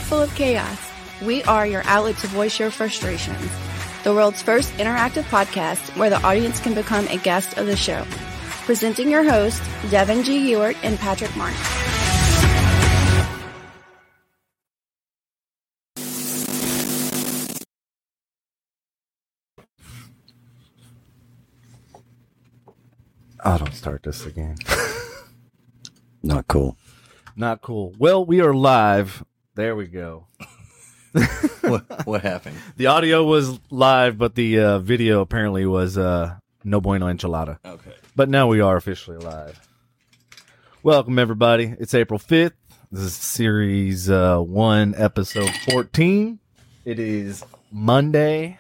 full of chaos, we are your outlet to voice your frustrations. The world's first interactive podcast where the audience can become a guest of the show. Presenting your hosts, Devin G. Ewart and Patrick Martin. Oh, don't start this again. Not cool. Not cool. Well, we are live. There we go. What happened? The audio was live, but the video apparently was no bueno enchilada. Okay. But now we are officially live. Welcome, everybody. It's April 5th. This is Series 1, Episode 14. It is Monday.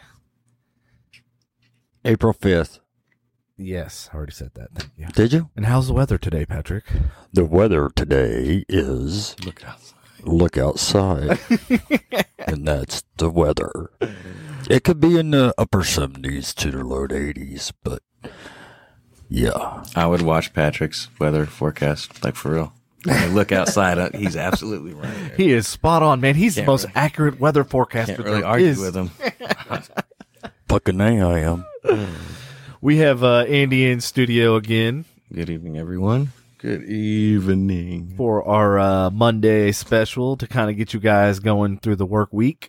April 5th. Yes, I already said that. Thank you. Did you? And how's the weather today, Patrick? The weather today is look outside. And that's the weather. It could be in the upper 70s to the low 80s, but yeah. I would watch Patrick's weather forecast, like for real. I look outside, he's absolutely right. He is spot on, man. He's the most accurate weather forecaster Can't really there argue is. with him. Fucking A, I am. We have Andy in studio again Good evening, everyone. Good evening. for our Monday special to kind of get you guys going through the work week.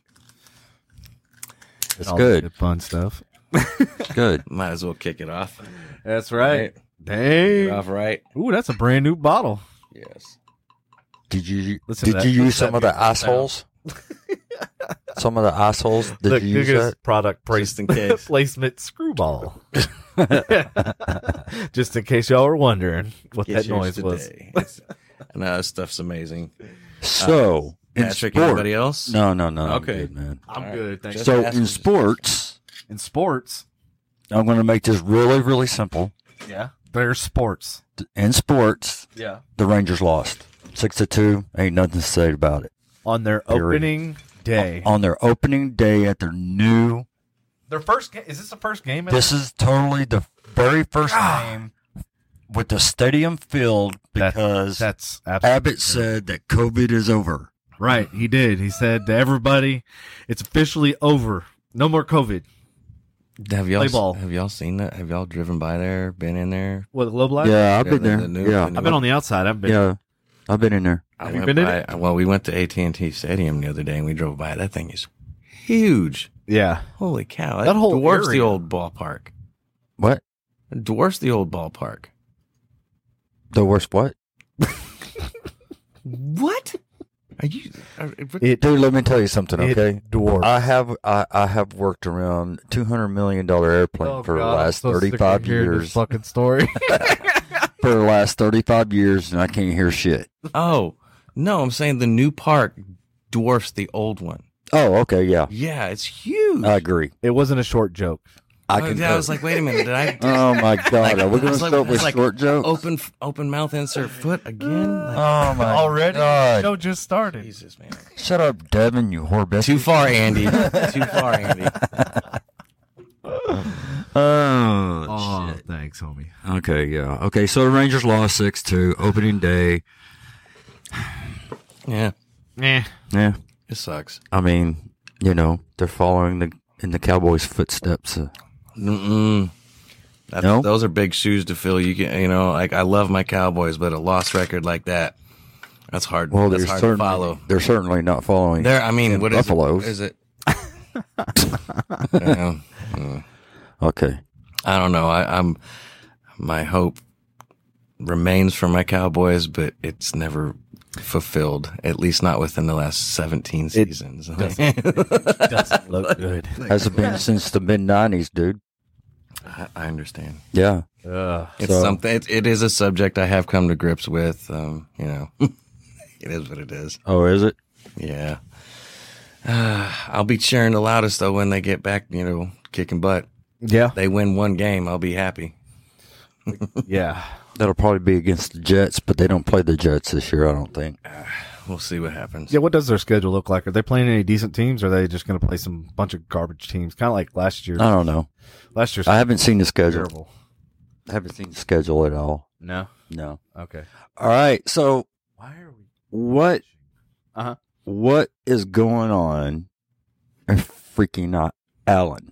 It's All good. the fun stuff. Good. Might as well kick it off. That's right. Kick Dang. it off right. Ooh, that's a brand new bottle. Yes. Did you Listen to did that. you use Listen to some of that the assholes? Some of the assholes? Did Look, you use look at his that? product Just in case. placement screwball. Just in case y'all were wondering what Get that yours noise was. today. I know that stuff's amazing. So, in Patrick, sport, anybody else? No. Okay. I'm good, man. I'm All right. good. Thanks. Just So, asking, in just- sports, In sports, I'm going to make this really, really simple. yeah, there's sports. In sports, Yeah. the Rangers lost 6-2. Ain't nothing to say about it. On their Period. opening day. On their opening day at their new, Their first game. Is this the first game? this is totally the very first game with the stadium filled because That's absolutely Abbott said that COVID is over. right. He did. He said to everybody, "It's officially over. No more COVID." Have Play ball. y'all seen that? Have y'all driven by there? Been in there? What, the Globe Life? Yeah, I've been the there. new- Yeah, the I've been on the outside. I haven't been. yeah, I've been in there. I Have you went been in by, it? Well, we went to AT&T Stadium the other day and we drove by. That thing is huge. Yeah. Holy cow. That whole dwarfs the area. old ballpark. What? It dwarfs the old ballpark. The worst what? What? Are you? It Dude, let me tell you something, it okay? dwarfs. I have worked around $200 million airplane Oh, for the God, I'm last so sick of 35 hearing this years. fucking story. For the last 35 years, and I can't hear shit. Oh, no, I'm saying the new park dwarfs the old one. Oh, okay, yeah. Yeah, it's huge. I agree. It wasn't a short joke. I can. I was like, wait a minute, did I Oh my God! Are we going to it's like- start with it's like short jokes? open mouth insert foot again? Like, Oh my Already? God! The show just started. Jesus, man. Shut up, Devin, you whore bitch. Too far, Andy. Too far, Andy. Oh, shit. Thanks, homie. Okay, yeah. Okay, so the Rangers lost 6-2 opening day. Yeah, Yeah, it sucks. I mean, you know, they're following in the Cowboys' footsteps. Mm-mm. No? Those are big shoes to fill. You know, like I love my Cowboys, but a lost record like that, that's hard. Well, that's they're hard to certainly follow. they're certainly not following. There, I mean, what is Buffaloes. it? Is it? Yeah. Okay. I don't know. I'm my hope remains for my Cowboys, but it's never fulfilled. At least not within the last 17 seasons. Doesn't look good. Hasn't been since the mid-90s, dude. I understand. Yeah. It's So- something. It is a subject I have come to grips with. You know, it is what it is. Oh, is it? Yeah. I'll be cheering the loudest though when they get back. You know, kicking butt. Yeah. They win one game, I'll be happy. Yeah. That'll probably be against the Jets, but they don't play the Jets this year, I don't think. We'll see what happens. Yeah, what does their schedule look like? Are they playing any decent teams, or are they just going to play some bunch of garbage teams? Kind of like last year. I don't know. Last year's I haven't seen the schedule. terrible. I haven't seen the schedule at all. No. No. Okay. All right. So Why are we? what? Uh-huh. what is going on in freaking Allen?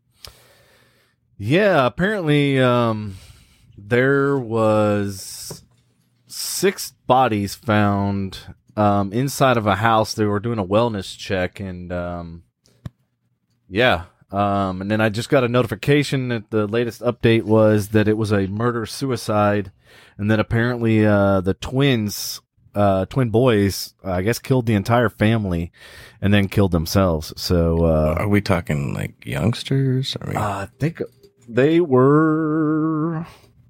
Yeah, apparently there was 6 bodies found inside of a house. They were doing a wellness check, and and then I just got a notification that the latest update was that it was a murder-suicide, and then apparently the twin boys, I guess, killed the entire family and then killed themselves. So Are we talking like youngsters? I think they were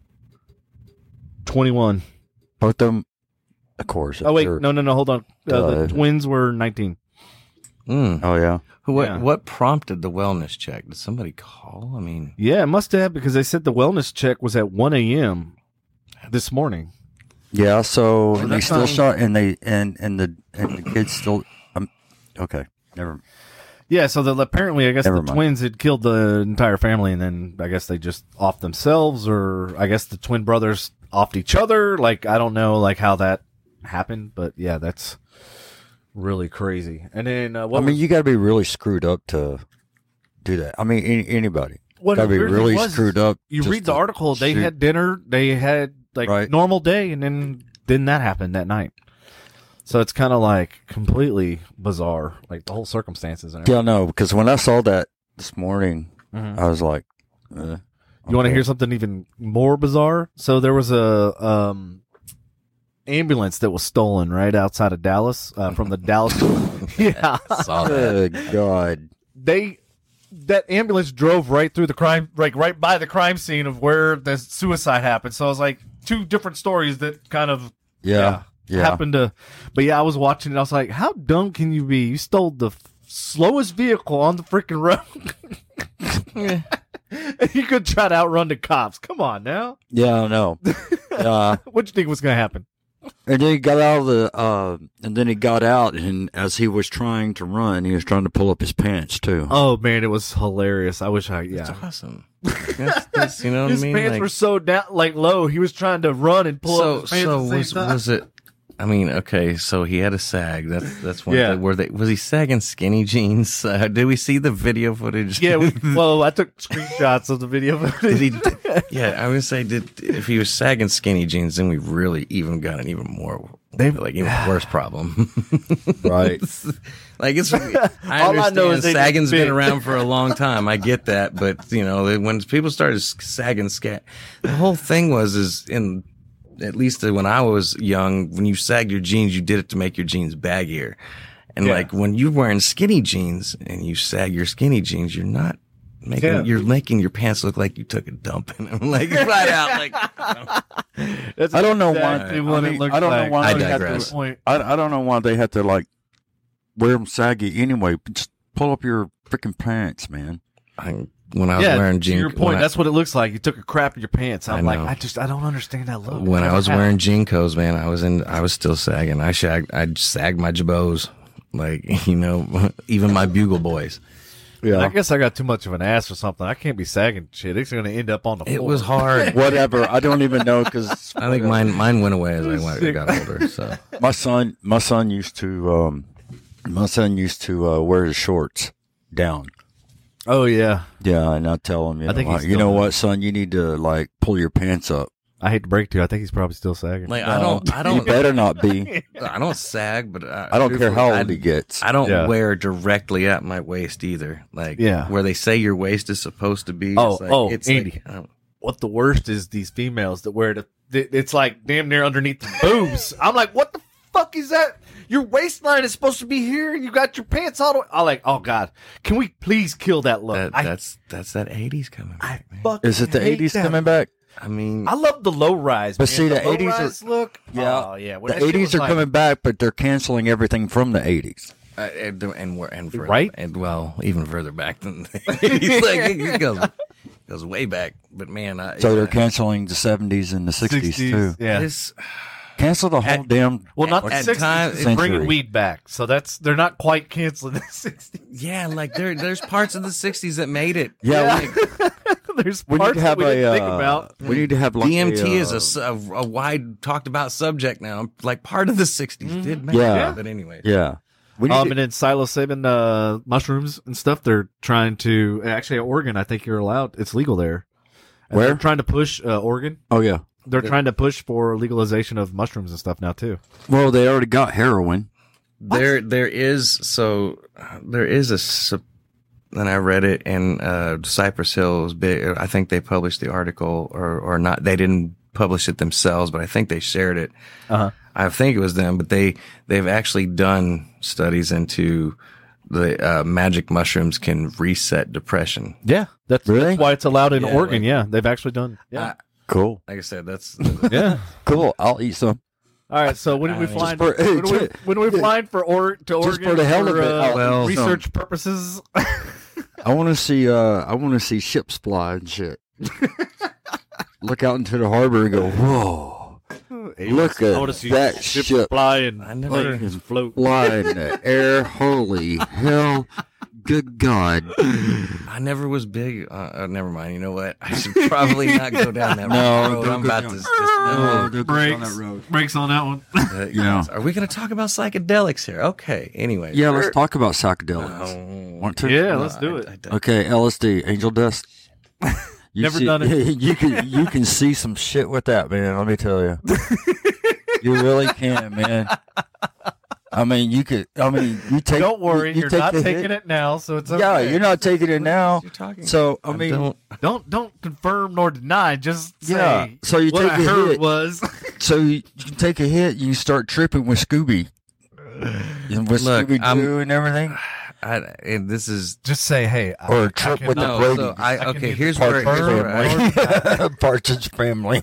21. Both of them, of course. Oh, wait. they're- No. Hold on. The twins were 19. Oh, yeah. What prompted the wellness check? Did somebody call? I mean, Yeah, it must have, because they said the wellness check was at 1 a.m. this morning. Yeah, so and they that's still not- shot, and the kids still. Okay, never. Yeah, so apparently, I guess Never the mind. twins had killed the entire family, and then I guess they just offed themselves, or I guess the twin brothers offed each other. Like, I don't know, like, how that happened, but yeah, that's really crazy. And then, you got to be really screwed up to do that. I mean, anybody what got to be the weird thing really was, screwed up. You just read the to article, they shoot. had dinner, they had, like, Right. normal day, and then that happened that night. So it's kind of like completely bizarre, like the whole circumstances and everything. Yeah, no, because when I saw that this morning, Mhm. I was like, You want to hear something even more bizarre? So there was a ambulance that was stolen right outside of Dallas from the Dallas. Yeah, saw that. Good God. that ambulance drove right through the crime, like right by the crime scene of where the suicide happened. So it was like 2 different stories that kind of Yeah. happened to. But yeah, I was watching it. I was like, how dumb can you be? You stole the slowest vehicle on the freaking road. And you could try to outrun the cops. Come on now. Yeah, I know. Yeah. What do you think was going to happen? And then he got out of the, and then he got out, and as he was trying to run, he was trying to pull up his pants too. Oh man, it was hilarious. I wish It's yeah. awesome. That's, you know what His I mean? pants Like, were so down, like low. He was trying to run and pull up his pants at the same time. was it? I mean, okay, so he had a sag. That's one Yeah. thing. Was he sagging skinny jeans? Did we see the video footage? Yeah, well, I took screenshots of the video. Did he? Yeah, I would say if he was sagging skinny jeans, then we really even got an even more even worse problem. Right. Like it's. I All I know understand is they sagging's just been fit. around for a long time. I get that, but when people started sagging the whole thing is in. At least when I was young, when you sagged your jeans, you did it to make your jeans baggier. And Yeah. like when you're wearing skinny jeans and you sag your skinny jeans, you're not making, Yeah. you're making your pants look like you took a dump in them, like right out. Like, That's I don't know exactly why. what I it mean, looks I don't know like. why I they had digress. to. Point. I don't know why they had to like wear them saggy anyway. Just pull up your freaking pants, man. when I was Yeah, wearing to jeans, your point, that's what it looks like. You took a crap in your pants. I'm I like, know. I don't understand that look. when I Never was have. wearing jean coats, man, I was still sagging. I sagged my jabots, like even my bugle boys. Yeah. I guess I got too much of an ass or something. I can't be sagging shit. It's going to end up on the floor. It was hard. Whatever. I don't even know because I think mine went away as I got older. So my son used to wear his shorts down. Oh yeah. Yeah, and I tell him, I think he's you know still- what, son, you need to like pull your pants up. I hate to break to you. I think he's probably still sagging. like You I don't better not be. I don't sag, but I don't care how old he gets. I don't Yeah. wear directly at my waist either. Like Yeah. where they say your waist is supposed to be. Oh, it's Andy. like, I don't- What the worst is these females that wear it's like damn near underneath the boobs. I'm like, what the fuck is that? Your waistline is supposed to be here, and you got your pants all the way. I'm like, oh god, can we please kill that look? that's that 80s coming back, man. fucking Is it the hate 80s that. coming back? I mean, I love the low rise, But man. see, the low 80s are- rise look. Yeah. Oh yeah, when The that shit 80s was are like- coming back, but they're canceling everything from the 80s. and further, Right? and well, even further back than the 80s. Like it goes way back. But man, So they're canceling the 70s and the 60s, too. Yeah. This, Cancel the whole At- damn. Well, not the At 60s. times- It's bringing Century. weed back, so they're not quite canceling the 60s. yeah, like there's parts of the 60s that made it. Yeah, Like, There's we need parts to have that we didn't a. think about. We need to have like DMT a, is a wide talked about subject now. Like part of the 60s did make Yeah. it, but anyway. Yeah. And then psilocybin mushrooms and stuff. They're trying to actually Oregon. I think you're allowed. It's legal there. And Where? They're trying to push Oregon. Oh yeah. They're trying to push for legalization of mushrooms and stuff now too. Well, they already got heroin. There is and I read it, and Cypress Hill was big. I think they published the article or not. They didn't publish it themselves, but I think they shared it. I think it was them, but they've actually done studies into the magic mushrooms can reset depression. Yeah, that's why it's allowed in Oregon. like- yeah, they've actually done. Yeah, Cool. Like I said, that's yeah. Cool. I'll eat some. All right, so when are we flying? for- When are we flying to Oregon for the hell of it, I'll eat research purposes? I want to see ships fly and shit. Look out into the harbor and go, whoa! Look at that ship flying. I never. fucking float. fly in the air. Holy hell! Good God! I never was big. Never mind. You know what? I should probably not go down that No, road. don't I'm go about down. to. Just, Oh, don't go down Brakes. that road. Brakes on that one. Yeah. Are we going to talk about psychedelics here? Okay. Anyway. Yeah, let's talk about psychedelics. Want to? Yeah, let's do it. Okay, LSD, angel dust. You Never done it. You can see some shit with that, man. Let me tell you, you really can, man. I mean, you take. Don't worry, you you're take not the taking hit. it now, so it's okay. Yeah, you're not taking it now. You're talking. So I mean, Don't confirm nor deny. Just say yeah. So you what take I a heard hit. was. So you can take a hit. You start tripping with Scooby. With Look, Scooby Doo and everything, and this is Just say, hey, or a trip with the no. Brady. So can okay. either Here's where Partridge Partridge Family.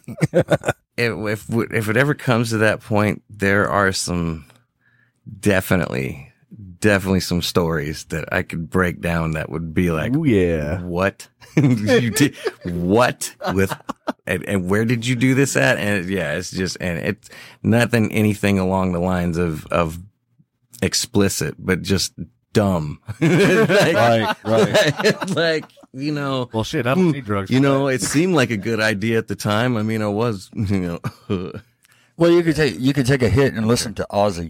if it ever comes to that point, there are some definitely some stories that I could break down that would be like, oh yeah. what you did, what with, and where did you do this at? And yeah, it's just, and it's nothing, anything along the lines of explicit, but just dumb. Right. Like, you know, Well, shit, I don't need drugs. you know, it seemed like a good idea at the time. I mean, I was, you know, Well, you could take a hit and listen to Ozzy.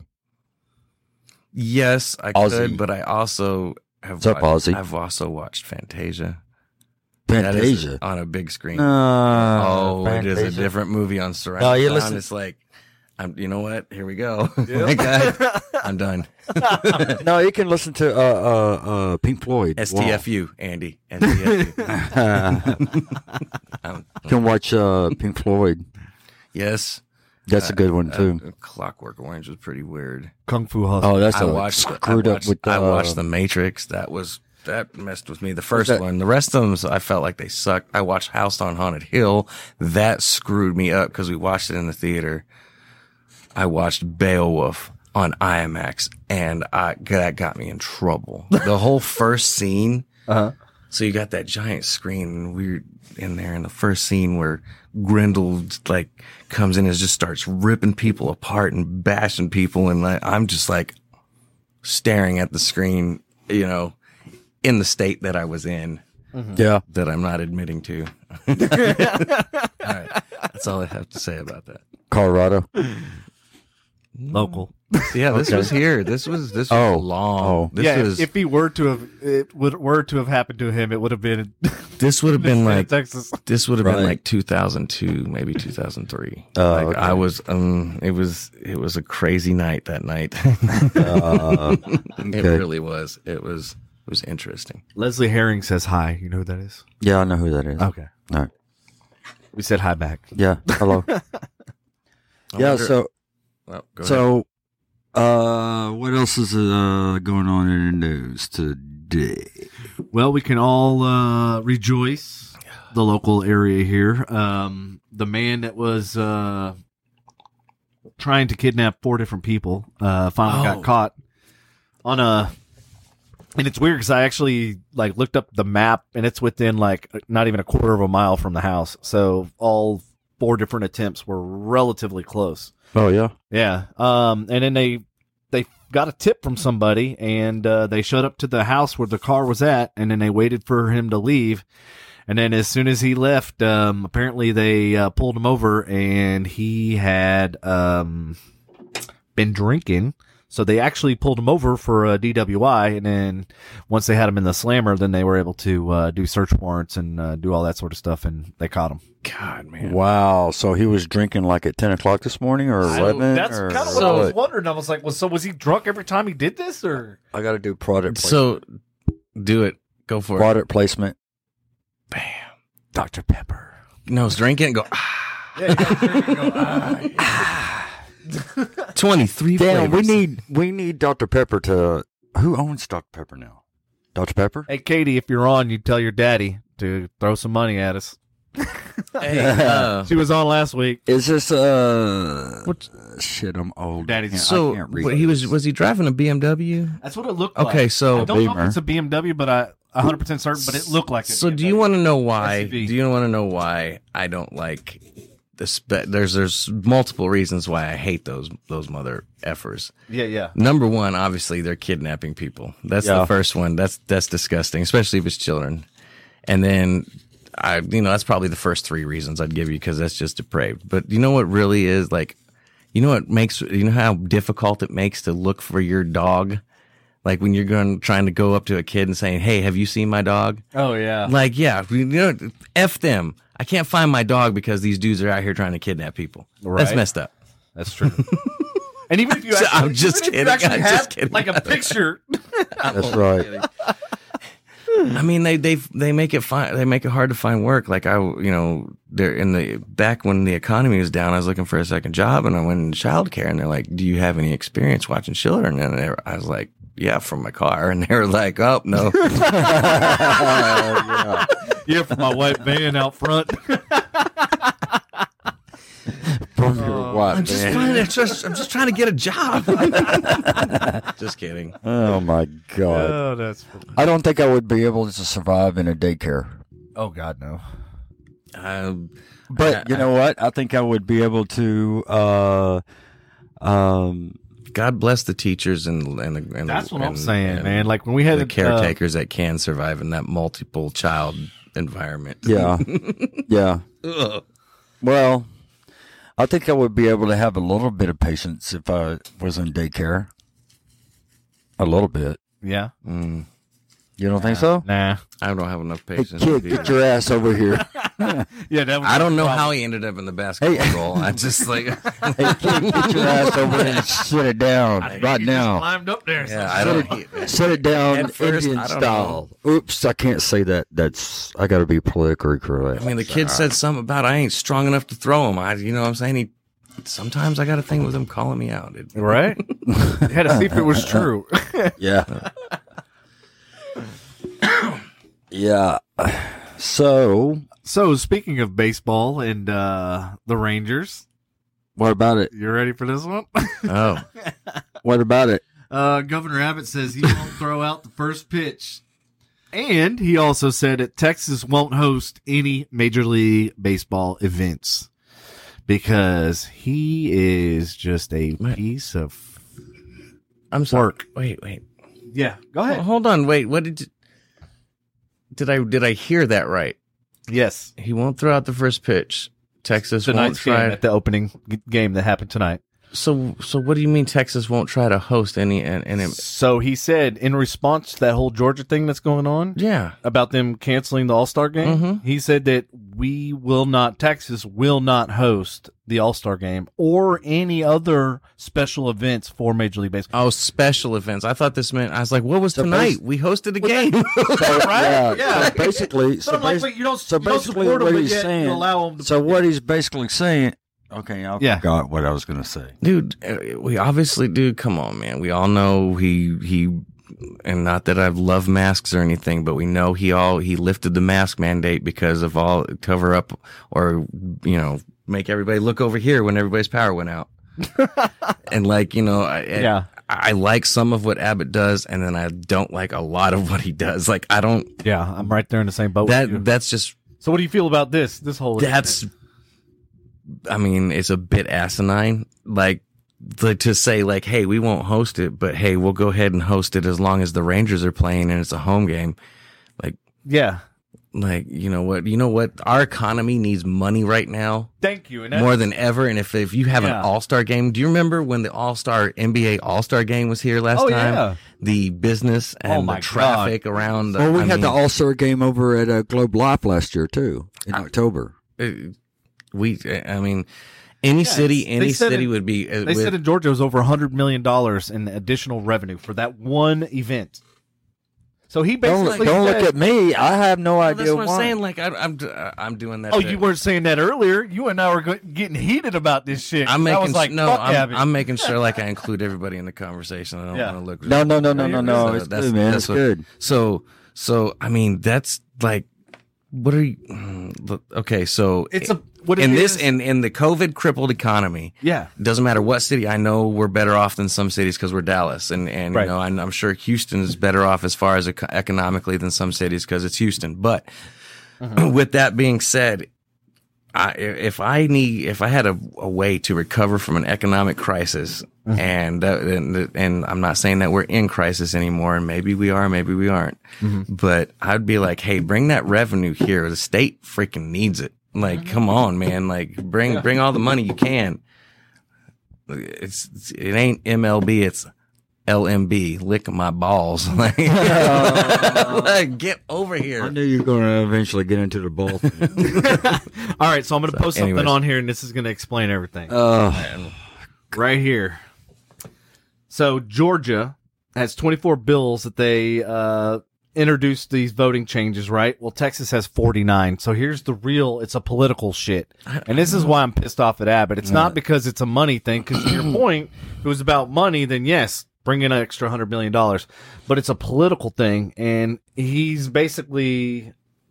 yes, I Ozzy. could, but I also have What's up, Ozzy? I've also watched Fantasia. That is Fantasia. on a big screen. It is a Fantasia. different movie on surround No, you sound. listen- It's like, you know what? Here we go. Like, I'm done. No, you can listen to Pink Floyd. STFU, Andy. STFU. You can watch Pink Floyd. Yes. That's a good one too. Clockwork Orange was pretty weird. Kung Fu Hustle. Oh, that's I watched screwed up with. I watched The Matrix. That messed with me. The first one. The rest of them, I felt like they sucked. I watched House on Haunted Hill. That screwed me up because we watched it in the theater. I watched Beowulf on IMAX, and that got me in trouble. The whole first scene. So you got that giant screen, and we're in there in the first scene where Grendel like comes in and just starts ripping people apart and bashing people, and I'm just like staring at the screen, you know, in the state that I was in. Yeah. That I'm not admitting to. All right. That's all I have to say about that. Colorado. Local. Yeah, this was here. This was long. This yeah, was if he were to have happened to him, it would have been this would have been like Texas. this would have been Right. like 2002, maybe 2003. Oh, Like okay. I was it was a crazy night that night. It really was. It was interesting. Leslie Herring says hi. You know who that is? Yeah, I know who that is. Okay. All right. We said hi back. Yeah. Hello. I Yeah. wonder- So well, go ahead. so, what else is going on in the news today? Well, we can all rejoice the local area here. The man that was trying to kidnap 4 different people finally got caught on a. And it's weird because I actually like looked up the map, and it's within like not even a quarter of a mile from the house. So all 4 different attempts were relatively close. Oh yeah. Yeah. And then they got a tip from somebody, and they showed up to the house where the car was at, and then they waited for him to leave. And then as soon as he left, apparently they pulled him over, and he had been drinking. So they actually pulled him over for a DWI, and then once they had him in the slammer, then they were able to do search warrants and do all that sort of stuff, and they caught him. God, man. Wow. So he was drinking like at 10 o'clock this morning or 11? That's or kind of what I was wondering. I was like, well, so was he drunk every time he did this, or? I got to do product So placement. do it. Go for it. Product placement. Bam. Dr. Pepper. No, drink it and go, Yeah, you gotta drink and go, 23 Damn, flavors. we need Dr. Pepper to... Who owns Dr. Pepper now? Dr. Pepper? Hey, Katie, if you're on, you tell your daddy to throw some money at us. Hey, She was on last week. Is this shit? I'm old. Daddy's- I so can't read what, was he driving a BMW? That's what it looked like. Okay, so I don't know Beamer. if it's a BMW, but I'm 100% certain, but it looked like it. So do you want to know why? SUV. Do you want to know why I don't like this? There's multiple reasons why I hate those mother effers. Yeah. Number one, obviously they're kidnapping people. That's Yeah. the first one. That's disgusting, especially if it's children. And then that's probably the first three reasons I'd give you because that's just depraved. But you know what really is like, you know how difficult it makes to look for your dog. Like when you're trying to go up to a kid and saying, "Hey, have you seen my dog?" Oh, yeah. Like, yeah, F them. I can't find my dog because these dudes are out here trying to kidnap people. Right. That's messed up. That's true. And even if you actually, I'm just even if you kidding. actually I'm have, just kidding. like a picture. That's right. I mean, they make it fine. They make it hard to find work. Like they're back when the economy was down, I was looking for a second job and I went into childcare and they're like, "Do you have any experience watching children?" And I was like, "Yeah, from my car." And they were like, "Oh, no." Yeah, for my white van out front. From your wife, I'm just trying to get a job. Just kidding. Oh my God. Oh, that's funny. I don't think I would be able to survive in a daycare. Oh, God, no. But you know what? I think I would be able to. God bless the teachers and That's what I'm and- saying, and man. Like when we had the caretakers that can survive in that multiple child environment. Yeah, yeah. Ugh. Well, I think I would be able to have a little bit of patience if I was in daycare. A little bit. Yeah. You don't think so? Nah. I don't have enough Hey, patience. kid, to get be- your ass over here. Yeah, that was I don't know the problem. how he ended up in the basketball goal. I just like, Hey, kid, get your ass over here and sit it down right You just now. climbed up there. yeah, I don't. Sit it down At first, Indian I don't style. Oops, I can't say that. I got to be politically correct. I mean, the kid said something about I ain't strong enough to throw him. You know what I'm saying? Sometimes I got a thing with him calling me out. Right? You had to see if it was true. Yeah. Yeah. So, So, speaking of baseball and the Rangers, what about it? you ready for this one? Oh, What about it? Governor Abbott says he won't throw out the first pitch. And he also said that Texas won't host any Major League Baseball events because he is just a piece of I'm sorry. work. Wait. Yeah, go ahead. Hold on. Wait. What did I hear that right? Yes. He won't throw out the first pitch. Texas won't Tonight's game try. at the opening game that happened tonight. So what do you mean Texas won't try to host any? So he said in response to that whole Georgia thing that's going on Yeah. about them canceling the All-Star game, Mhm. he said that Texas will not host the All-Star game or any other special events for Major League Baseball. Oh, special events. I thought this meant. I was like, what was So tonight? We hosted a game. Right? Yeah. So basically, So I'm like, but you don't basically support what them, he's but yet saying. you allow them to. So what he's basically saying. Okay, I Yeah. forgot what I was going to say. Dude, we obviously do. Come on, man. We all know he, and not that I love masks or anything, but we know he lifted the mask mandate because of all cover up or, make everybody look over here when everybody's power went out. And I like some of what Abbott does, and then I don't like a lot of what he does. Like, I don't, Yeah, I'm right there in the same boat with you. that's just, So what do you feel about this whole I mean, it's a bit asinine. Like to say like, hey, we won't host it, but hey, we'll go ahead and host it as long as the Rangers are playing and it's a home game. Yeah. like, you know what? Our economy needs money right now. Thank you. And More than ever. And if you have an Yeah. All-Star game, do you remember when the NBA All-Star game was here last time? Yeah. The business and my the traffic around. Well, we had the All-Star game over at Globe Life last year, too, in October. Any city would be. They said in Georgia it was over $100 million in additional revenue for that one event. So he basically Don't look at me. I have no idea that's what why. I'm saying. Like I'm doing that. Oh, you weren't saying that earlier. You and I were getting heated about this shit. I'm making I was like, fuck Abby. I'm making sure like I include everybody in the conversation. I don't want to look. No. It's good, man. It's good. So I mean, that's like, what are you? Okay, so It's what it in is. this in the COVID crippled economy. Yeah. It doesn't matter what city. I know we're better off than some cities because we're Dallas, and Right. you know, I'm sure Houston is better off as far as economically than some cities because it's Houston. But with that being said, if I had a way to recover from an economic crisis, and I'm not saying that we're in crisis anymore, and maybe we are, maybe we aren't, but I'd be like, hey, bring that revenue here. The state freaking needs it. Like, come on, man. Like, bring all the money you can. It ain't MLB, it's LMB. Lick my balls. Like, like, get over here. I knew you were going to eventually get into the ball thing. All right, so I'm going to post something anyways. on here, and this is going to explain everything. Right here. So Georgia has 24 bills that they introduced these voting changes, right? Well, Texas has 49. So here's the real, it's a political shit. And this is why I'm pissed off at Abbott. It's not because it's a money thing, because to your point, if it was about money, then yes, bring in an extra $100 million. But it's a political thing, and he's basically...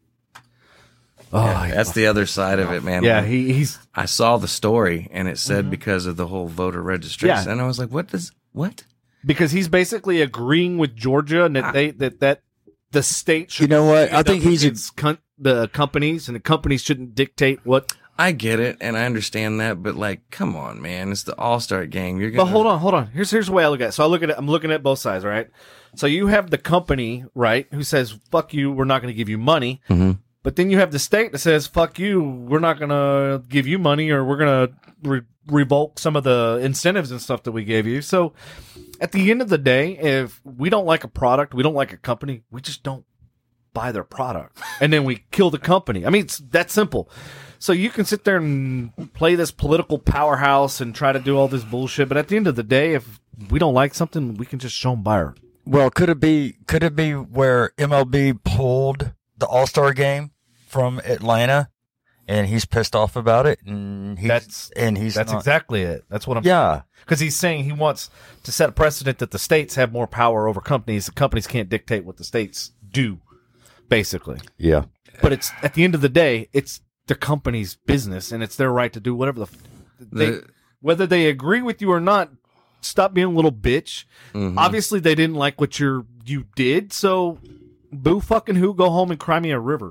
That's the other side of it, man. Yeah, he's... I saw the story, and it said because of the whole voter registration, Yeah. and I was like, what? Because he's basically agreeing with Georgia and that the state should... You know what? I stand think up he's against the companies, and the companies shouldn't dictate what... I get it, and I understand that, but like, come on, man. It's the All-Star game. You're gonna... But hold on. Here's the way I look at it. So I'm looking at both sides, right? So you have the company, right, who says, fuck you, we're not going to give you money. Mm-hmm. But then you have the state that says, fuck you, we're not going to give you money, or we're going to revoke some of the incentives and stuff that we gave you. So at the end of the day, if we don't like a product, we don't like a company, we just don't buy their product. And then we kill the company. I mean, it's that simple. So you can sit there and play this political powerhouse and try to do all this bullshit. But at the end of the day, if we don't like something, we can just show them buyer. Well, could it be where MLB pulled the All-Star game from Atlanta, and he's pissed off about it, and That's not, exactly it. That's what I'm yeah. Because he's saying he wants to set a precedent that the states have more power over companies. The companies can't dictate what the states do, basically. Yeah. But it's at the end of the day, it's the company's business, and it's their right to do whatever whether they agree with you or not. Stop being a little bitch. Mm-hmm. Obviously, they didn't like what you did, so boo fucking who. Go home and cry me a river.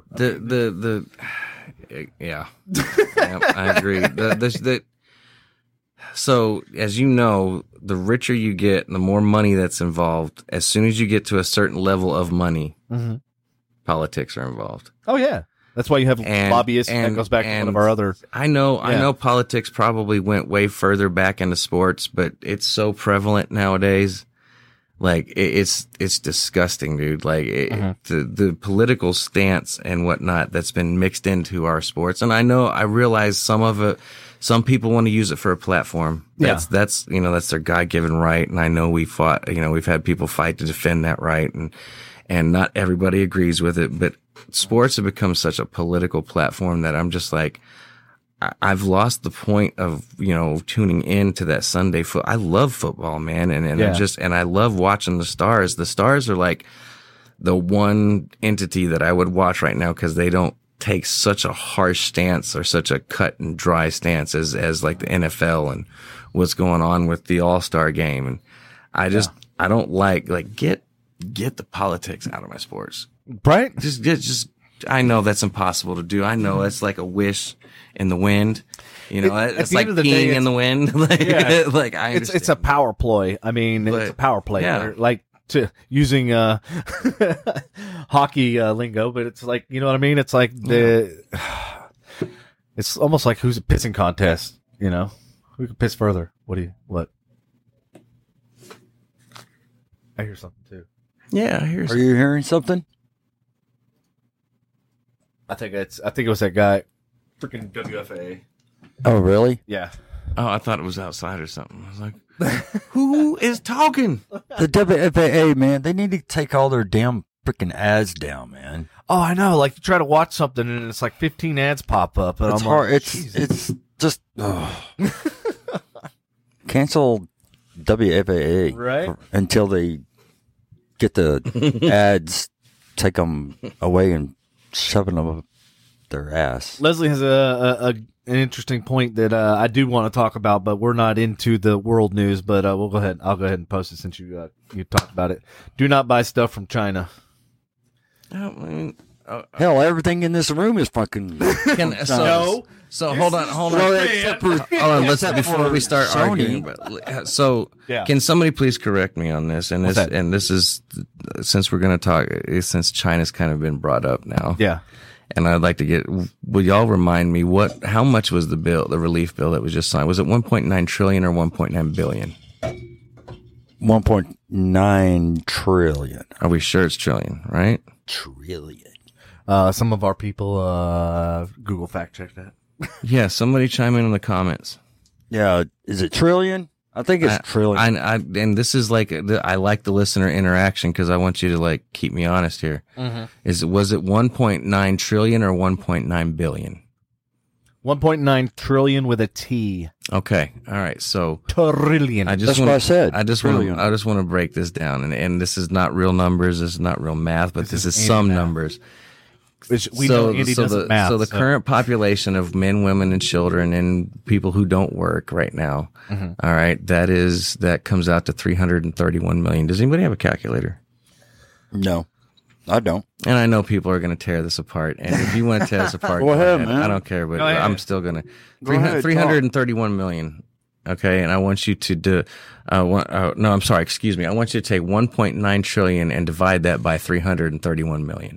Yeah, I agree. So, as you know, the richer you get, the more money that's involved. As soon as you get to a certain level of money, politics are involved. Oh yeah, that's why you have lobbyists. And that goes back to one of our other. I know politics probably went way further back into sports, but it's so prevalent nowadays. Like it's disgusting, dude. Like the political stance and whatnot that's been mixed into our sports. And I realize some of it, some people want to use it for a platform. That's their God-given right. And I know we've had people fight to defend that right. And not everybody agrees with it, but sports have become such a political platform that I'm just like, I've lost the point of, tuning into that Sunday foot. I love football, man. And I love watching the Stars. The Stars are like the one entity that I would watch right now because they don't take such a harsh stance or such a cut and dry stance as like the NFL and what's going on with the All-Star game. And I don't like get the politics out of my sports. Right? Just I know that's impossible to do. I know it's like a wish in the wind. It's like peeing in the wind. Like I understand. It's a power ploy. I mean, it's a power play. Yeah. Like to using hockey lingo, but it's like, you know what I mean? It's like it's almost like who's a pissing contest, you know? Who can piss further? What? I hear something too. Yeah, I hear Are you hearing something? I think it was that guy, freaking WFA. Oh, really? Yeah. Oh, I thought it was outside or something. I was like, who is talking? The WFAA, man, they need to take all their damn freaking ads down, man. Oh, I know. Like you try to watch something and it's like 15 ads pop up. And It's I'm hard. Like, It's just cancel WFAA Right. until they get the ads, take them away and shoving them up their ass. Leslie has an interesting point that I do want to talk about, but we're not into the world news. But we'll go ahead. I'll go ahead and post it since you talked about it. Do not buy stuff from China. I mean, Hell, everything in this room is fucking. So hold on. Hold on, Let's before we start Sony. arguing. But, so Yeah. can somebody please correct me on this? And What's that? this is since we're going to talk since China's kind of been brought up now. Yeah. And I'd like to get. Will y'all remind me how much was the relief bill that was just signed? Was it 1.9 trillion or 1.9 billion? 1.9 trillion. Are we sure it's trillion? Right? Trillion. Some of our people Google fact check that. Yeah. Somebody chime in the comments. Yeah, is it trillion? I think it's trillion. And this is like I like the listener interaction because I want you to like keep me honest here. Mm-hmm. Was it 1.9 trillion or 1.9 billion? 1.9 trillion with a T. Okay, all right. So Trillion. That's what I said. I just Trillion. want to break this down, and this is not real numbers. This is not real math, but this is Andy some math. numbers. Which we know Andy doesn't math. So the current population of men, women, and children, and people who don't work right now, all right, that comes out to 331 million. Does anybody have a calculator? No, I don't. And I know people are going to tear this apart, and if you want to tear this apart, Go ahead, man. I don't care, but Go ahead. I'm still going to. Go ahead, 331 million. Okay, and I want you to do. No, I'm sorry. Excuse me. I want you to take 1.9 trillion and divide that by 331 million.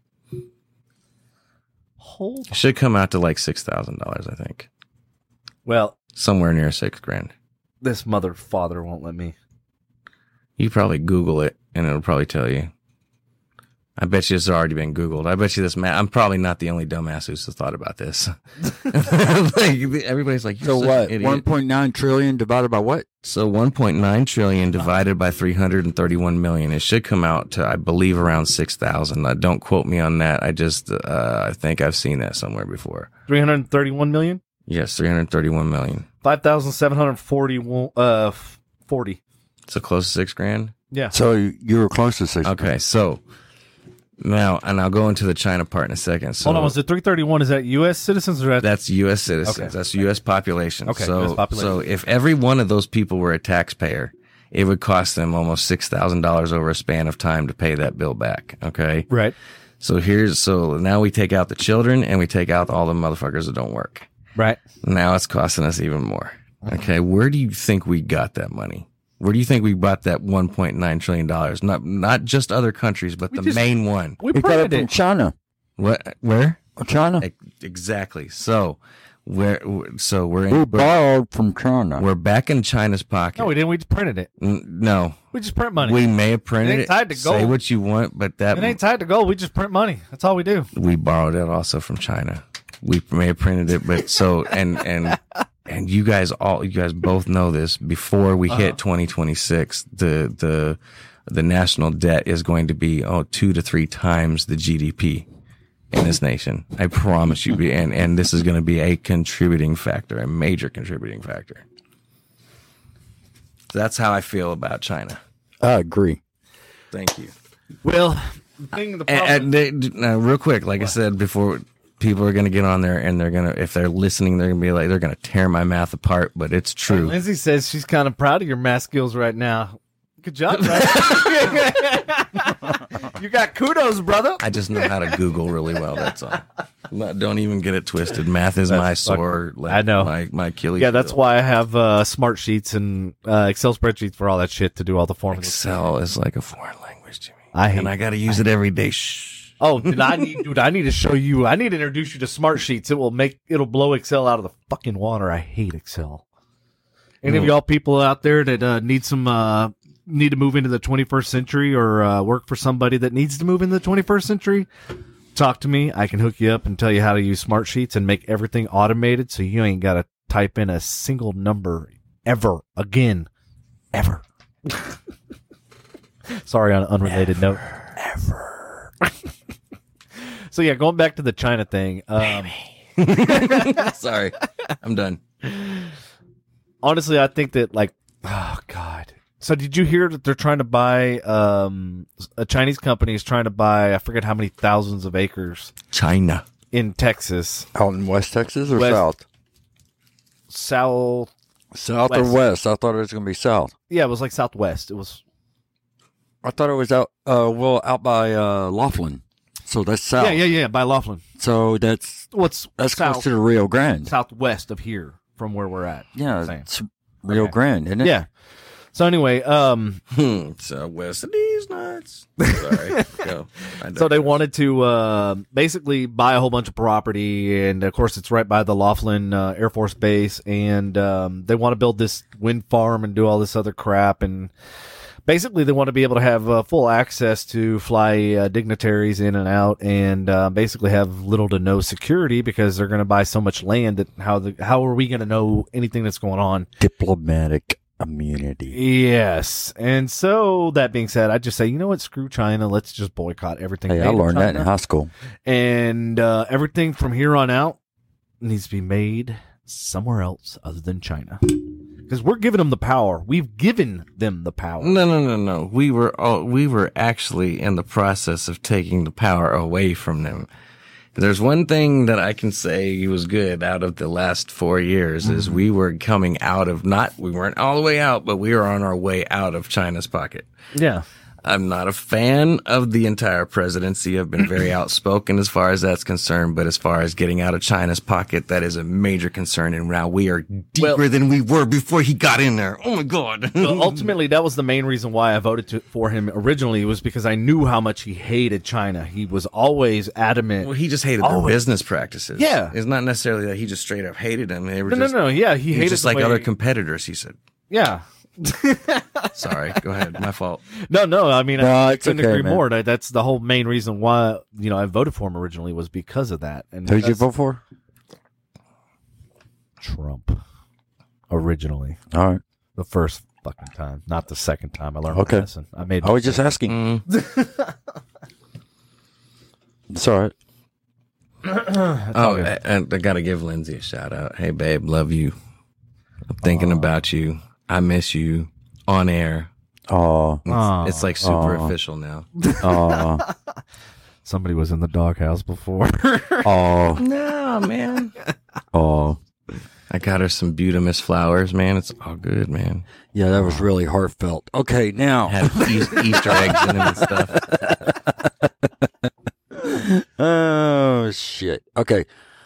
Hold It should come out to like $6,000, I think. Well, Somewhere near $6,000. this mother father won't let me. You probably Google it, and it'll probably tell you. I bet you it's already been Googled. I bet you this I'm probably not the only dumbass who's thought about this. Like, everybody's like, So "You're such what? an idiot." 1.9 trillion divided by what? So 1.9 trillion divided by 331 million. It should come out to, I believe, around 6,000. Don't quote me on that. I just, I think I've seen that somewhere before. 331 million? Yes, 331 million. 5,740 40. So close to $6,000. Yeah. So you were close to 6. Okay, so now, and I'll go into the China part in a second. So Hold on, was it 331? Is that U.S. citizens or that? that's U.S. citizens. Okay. That's U.S. population. Okay, so, US population. So if every one of those people were a taxpayer, it would cost them almost $6,000 over a span of time to pay that bill back. Okay. Right. So now we take out the children and we take out all the motherfuckers that don't work. Right. Now it's costing us even more. Okay. Where do you think we got that money? Where do you think we bought that $1.9 trillion? Not just other countries, but the main one. We We got it printed from it. China. What? Where? China. Exactly. So we're We borrowed from China. we're back in China's pocket. No, we didn't. We just printed it. No, We just print money. we may have printed It it. ain't tied to Say gold. what you want, but It ain't tied to gold. We just print money. That's all we do. we borrowed it also from China. We may have printed it, but so and you guys both know this. Before we hit 2026, the national debt is going to be 2 to 3 times the GDP in this nation. I promise you. And this is going to be a contributing factor, a major contributing factor. That's how I feel about China. I agree. Thank you. Well, the thing, the problem. Now, real quick, like I said before, people are going to get on there and they're going to, if they're listening, they're going to be like, they're going to tear my math apart, but it's true. Lindsay says she's kind of proud of your math skills right now. Good job, brother. You got kudos, brother. I just know how to Google really well. That's all. Don't even get it twisted. Math is my sore. I know. My Achilles. Yeah, that's heel. why I have smart sheets and Excel spreadsheets for all that shit to do all the formulas. Excel is like a foreign language to me. I got to use it every day. Shh. Oh, I need to show you. I need to introduce you to Smart Sheets. It'll blow Excel out of the fucking water. I hate Excel. Any of y'all people out there that need to move into the 21st century or work for somebody that needs to move into the 21st century, talk to me. I can hook you up and tell you how to use Smart Sheets and make everything automated so you ain't got to type in a single number ever again. Ever. Sorry, on an unrelated note. Ever. So, yeah, going back to the China thing. Sorry. I'm done. Honestly, I think that, oh, God. So did you hear that they're trying to buy, a Chinese company is trying to buy, I forget how many thousands of acres. China. In Texas. Out in West Texas or South? South or west? I thought it was going to be south. Yeah, it was like southwest. It was. I thought it was out by Laughlin. So that's south. Yeah, by Laughlin. So that's south, close to the Rio Grande. Southwest of here from where we're at. Yeah, it's Rio Grande, isn't it? Yeah. So anyway, Southwest of these nuts. Sorry. Go. So they wanted to basically buy a whole bunch of property, and of course it's right by the Laughlin Air Force Base, and they want to build this wind farm and do all this other crap, and basically they want to be able to have full access to fly dignitaries in and out, and basically have little to no security because they're going to buy so much land that how are we going to know anything that's going on? Diplomatic immunity. Yes. And so that being said, I just say, you know what? Screw China. Let's just boycott everything. Hey, I learned that in high school. And everything from here on out needs to be made somewhere else other than China. Because we're giving them the power. We've given them the power. No. We were actually in the process of taking the power away from them. There's one thing that I can say was good out of the last 4 years is we were coming out of we weren't all the way out, but we were on our way out of China's pocket. Yeah. I'm not a fan of the entire presidency. I've been very outspoken as far as that's concerned, but as far as getting out of China's pocket, that is a major concern. And now we are deeper than we were before he got in there. Oh my God. Well, ultimately, that was the main reason why I voted for him originally, was because I knew how much he hated China. He was always adamant. Well, he just hated their business practices. Yeah. It's not necessarily that he just straight up hated them. They were No. Yeah, he hated just like other competitors, he said. Yeah. Sorry, go ahead. My fault. No. I mean, I couldn't agree man. more. That's the whole main reason why I voted for him originally, was because of that. And who did you vote for? Trump. Originally, all right. The first fucking time, not the second time. I learned my lesson. I was just asking. It's all right. And I gotta give Lindsay a shout out. Hey, babe, love you. I'm thinking about you. I miss you on air. Oh, it's like super official now. Oh, somebody was in the doghouse before. Oh, no, man. Oh, I got her some Butamus flowers, man. It's all good, man. Yeah, that was really heartfelt. Okay, now had Easter eggs in it and stuff. Oh shit. Okay.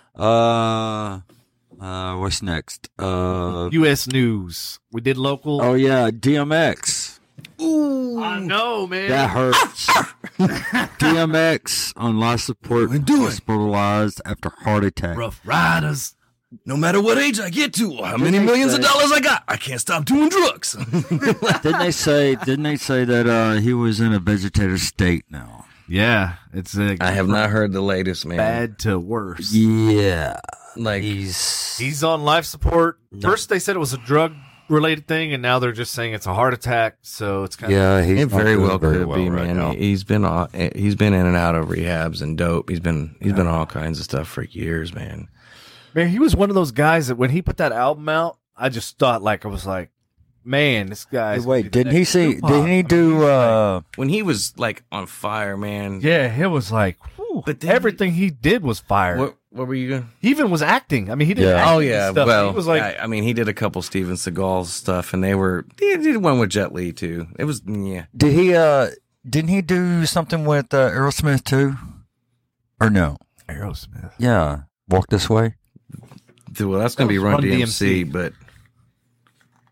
What's next? U.S. news. We did local. Oh yeah, DMX. Ooh, I know, man. That hurts. DMX on life support, hospitalized after heart attack. Rough Riders. No matter what age I get to, or how many millions of dollars I got, I can't stop doing drugs. Didn't they say that he was in a vegetative state now? Yeah, it's. I have not heard the latest, man. Bad to worse. Yeah, like he's on life support. First, they said it was a drug-related thing, and now they're just saying it's a heart attack. So it's kind of it very well could be, right man. Now. He's been in and out of rehabs and dope. He's been all kinds of stuff for years, man. Man, he was one of those guys that when he put that album out, I just thought man, this guy. Wait, didn't he do when he was like on fire, man? Yeah, it was like, whew, but everything he did was fire. What were you going? He even was acting. I mean, he did. Yeah. Acting oh yeah, stuff. well, he was like, I mean, he did a couple Steven Seagal stuff, and he did one with Jet Li too. It was Did he? Didn't he do something with Aerosmith too? Or no? Aerosmith. Yeah, Walk This Way. Well, that's going to be Run DMC, but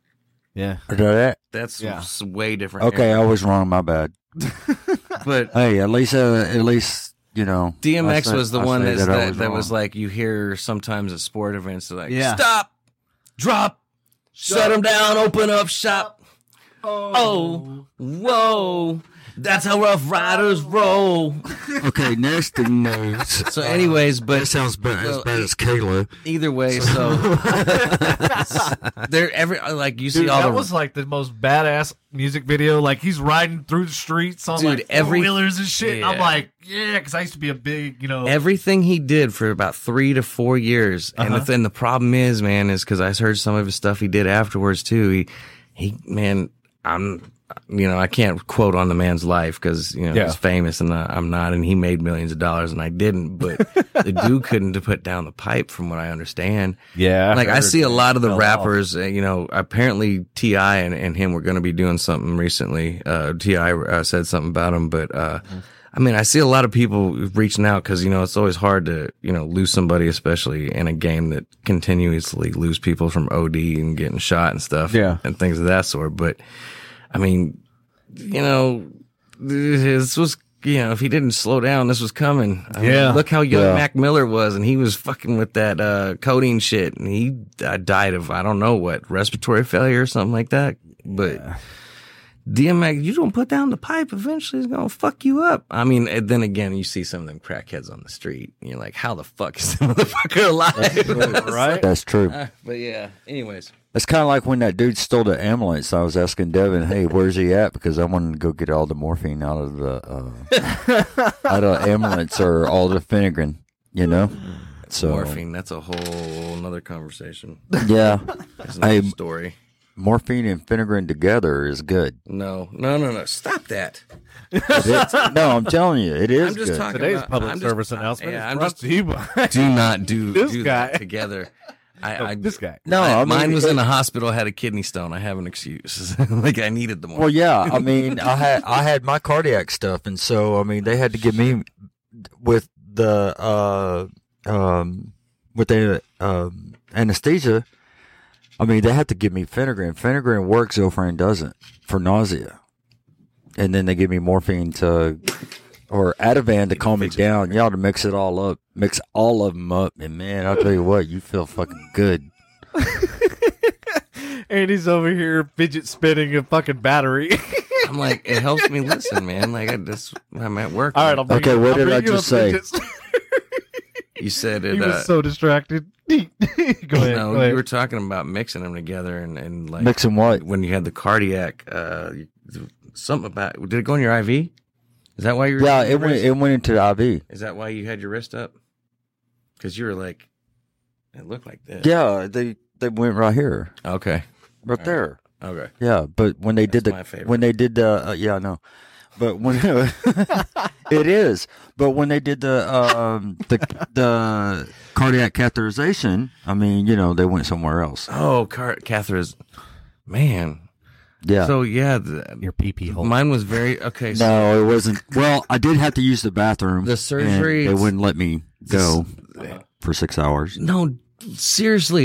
Yeah. Or did that? That's Yeah. way different. Okay, I was wrong. My bad. But Hey, at least you know. DMX was the one I that was like, you hear sometimes at sport events, they're like, Yeah. stop, drop, shut them down, open up shop. Oh, whoa, that's how Rough Riders roll. Okay, next thing knows. So anyways, but That sounds bad, well, as bad as Kayla. either way, so they're you see Dude, all that the was like the most badass music video. Like he's riding through the streets on Dude, like every- four-wheelers and shit. And I'm Yeah. like, yeah, because I used to be a big, everything he did for about 3 to 4 years. And the problem is, man, is because I heard some of his stuff he did afterwards too. He man, I can't quote on the man's life because he's famous and I'm not, and he made millions of dollars and I didn't. But the dude couldn't put down the pipe, from what I understand. Yeah. Like I see a lot of the fell rappers, apparently T.I. and him were going to be doing something recently. T.I. said something about him, but I mean, I see a lot of people reaching out because it's always hard to lose somebody, especially in a game that continuously lose people from OD and getting shot and stuff, and things of that sort. But I mean, this was. If he didn't slow down, this was coming. I mean, look how young Mac Miller was, and he was fucking with that codeine shit, and he died of, I don't know what, respiratory failure or something like that. But DMX, you don't put down the pipe, eventually it's gonna fuck you up. I mean, and then again, you see some of them crackheads on the street, and you're like, how the fuck is this motherfucker alive? Right? That's true. But yeah, anyways. It's kind of like when that dude stole the ambulance. I was asking Devin, "Hey, where's he at?" Because I wanted to go get all the morphine out of the ambulance or all the Finnegan. So Morphine, that's a whole another conversation. Yeah, That's another Hey, story. morphine and Finnegan together is good. No. Stop that. No, I'm telling you, it is I'm just good. talking Today's about public I'm service just, announcement Yeah, is I'm brought just to you by do not do This do guy. that together. this guy. No, I mean, mine was in the hospital. Had a kidney stone. I have an excuse. Like I needed the more. Well, yeah, I mean, I had my cardiac stuff, and so I mean, they had to give me with the anesthesia. I mean, they had to give me Finnegan. Finnegan works, Zofran doesn't for nausea, and then they give me morphine or Ativan to calm me down. You ought to mix it all up, mix all of them up, and man, I'll tell you what, you feel fucking good. And he's over here fidget spinning a fucking battery. I'm like, it helps me listen, man. Like I'm at work. All right, I'll bring Okay, you, what I'll did bring I you just a say? fidget You said He it. was so distracted. Go ahead. No, go ahead. you were talking about mixing them together and like Mixing what? when you had the cardiac. Something about, did it go in your IV? Is that why you were? Yeah, it went into the IV. Is that why you had your wrist up? Because you were like, it looked like this. Yeah, they went right here, Okay. right there. Okay. Yeah, but when they did That's my favorite. when they did the yeah, I know, but when it is, but when they did the cardiac catheterization, I mean, they went somewhere else. Oh, catheters. Man. Yeah. So yeah, Your pee hole. mine was very okay. So No, it wasn't. Well, I did have to use the bathroom. The surgery- and they wouldn't let me go for 6 hours. no, seriously,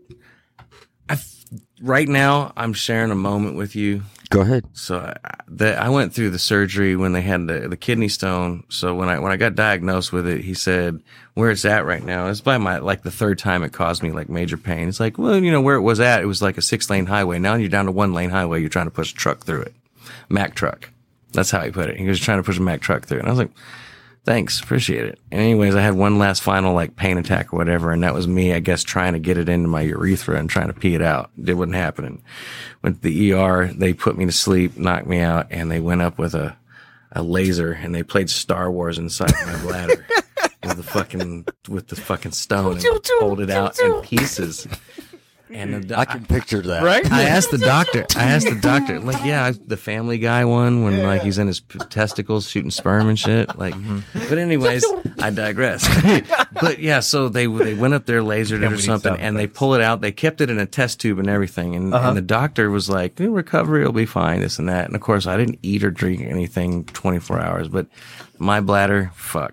right now I'm sharing a moment with you. Go ahead. So I went through the surgery when they had the kidney stone. So when I got diagnosed with it, he said where it's at right now. It's by the third time it caused me like major pain. It's like, well, where it was at, it was like a 6-lane highway. Now you're down to 1-lane highway. You're trying to push a truck through it. Mack truck. That's how he put it. He was trying to push a Mack truck through it. And I was like, thanks, appreciate it. And anyways, I had one last final like pain attack or whatever, and that was me, I guess, trying to get it into my urethra and trying to pee it out. It wasn't happening. Went to the ER, they put me to sleep, knocked me out, and they went up with a laser and they played Star Wars inside my bladder with the fucking stone and pulled it out in pieces. And I can picture that. Right? I asked the doctor, like, yeah, the Family Guy one when like he's in his testicles shooting sperm and shit. Like, but anyways, I digress. But yeah, so they went up there, lasered it or something, and they pull it out. They kept it in a test tube and everything. And the doctor was like, recovery will be fine, this and that. And of course, I didn't eat or drink anything 24 hours, but my bladder, fuck.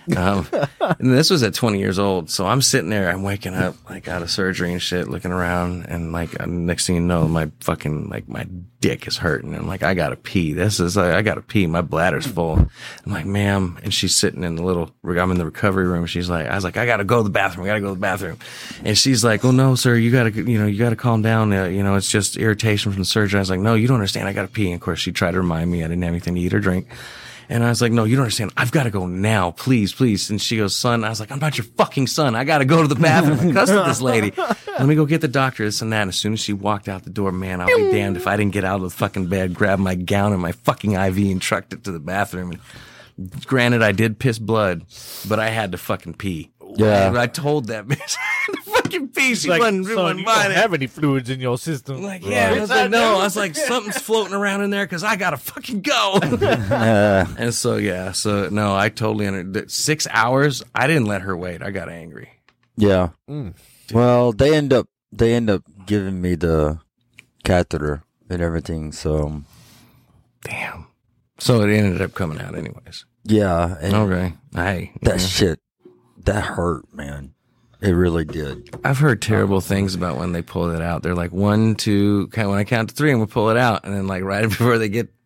And this was at 20 years old. So I'm sitting there, I'm waking up like out of surgery and shit, looking around, and like next thing you know, my fucking like my dick is hurting. I'm like, I gotta pee. This is like, I gotta pee. My bladder's full. I'm like, ma'am, and she's sitting in I'm in the recovery room. She's like, I was like, I gotta go to the bathroom. I gotta go to the bathroom. And she's like, oh no, sir, you gotta calm down. It's just irritation from the surgery. I was like, no, you don't understand. I gotta pee. And of course, she tried to remind me I didn't have anything to eat or drink. And I was like, no, you don't understand. I've got to go now. Please, please. And she goes, son. I was like, I'm not your fucking son. I got to go to the bathroom. I cussed at this lady. Let me go get the doctor, this and that. And as soon as she walked out the door, man, I'll be damned if I didn't get out of the fucking bed, grab my gown and my fucking IV and trucked it to the bathroom. And granted, I did piss blood, but I had to fucking pee. Yeah. I told that bitch to fucking pee. She Like, wasn't son, you buying don't it. have any fluids in your system. I'm like, yeah. I was like, no. I was like, something's floating around in there because I gotta fucking go. And so yeah, so no, I totally understood. 6 hours. I didn't let her wait. I got angry. Yeah. Well, they end up giving me the catheter and everything. So Damn. So it ended up coming out anyways. yeah. And Okay. Hey, that shit, that hurt, man. It really did. I've heard terrible things about when they pull it out. They're like 1, 2. When I count to 3, and we'll pull it out, and then like right before they get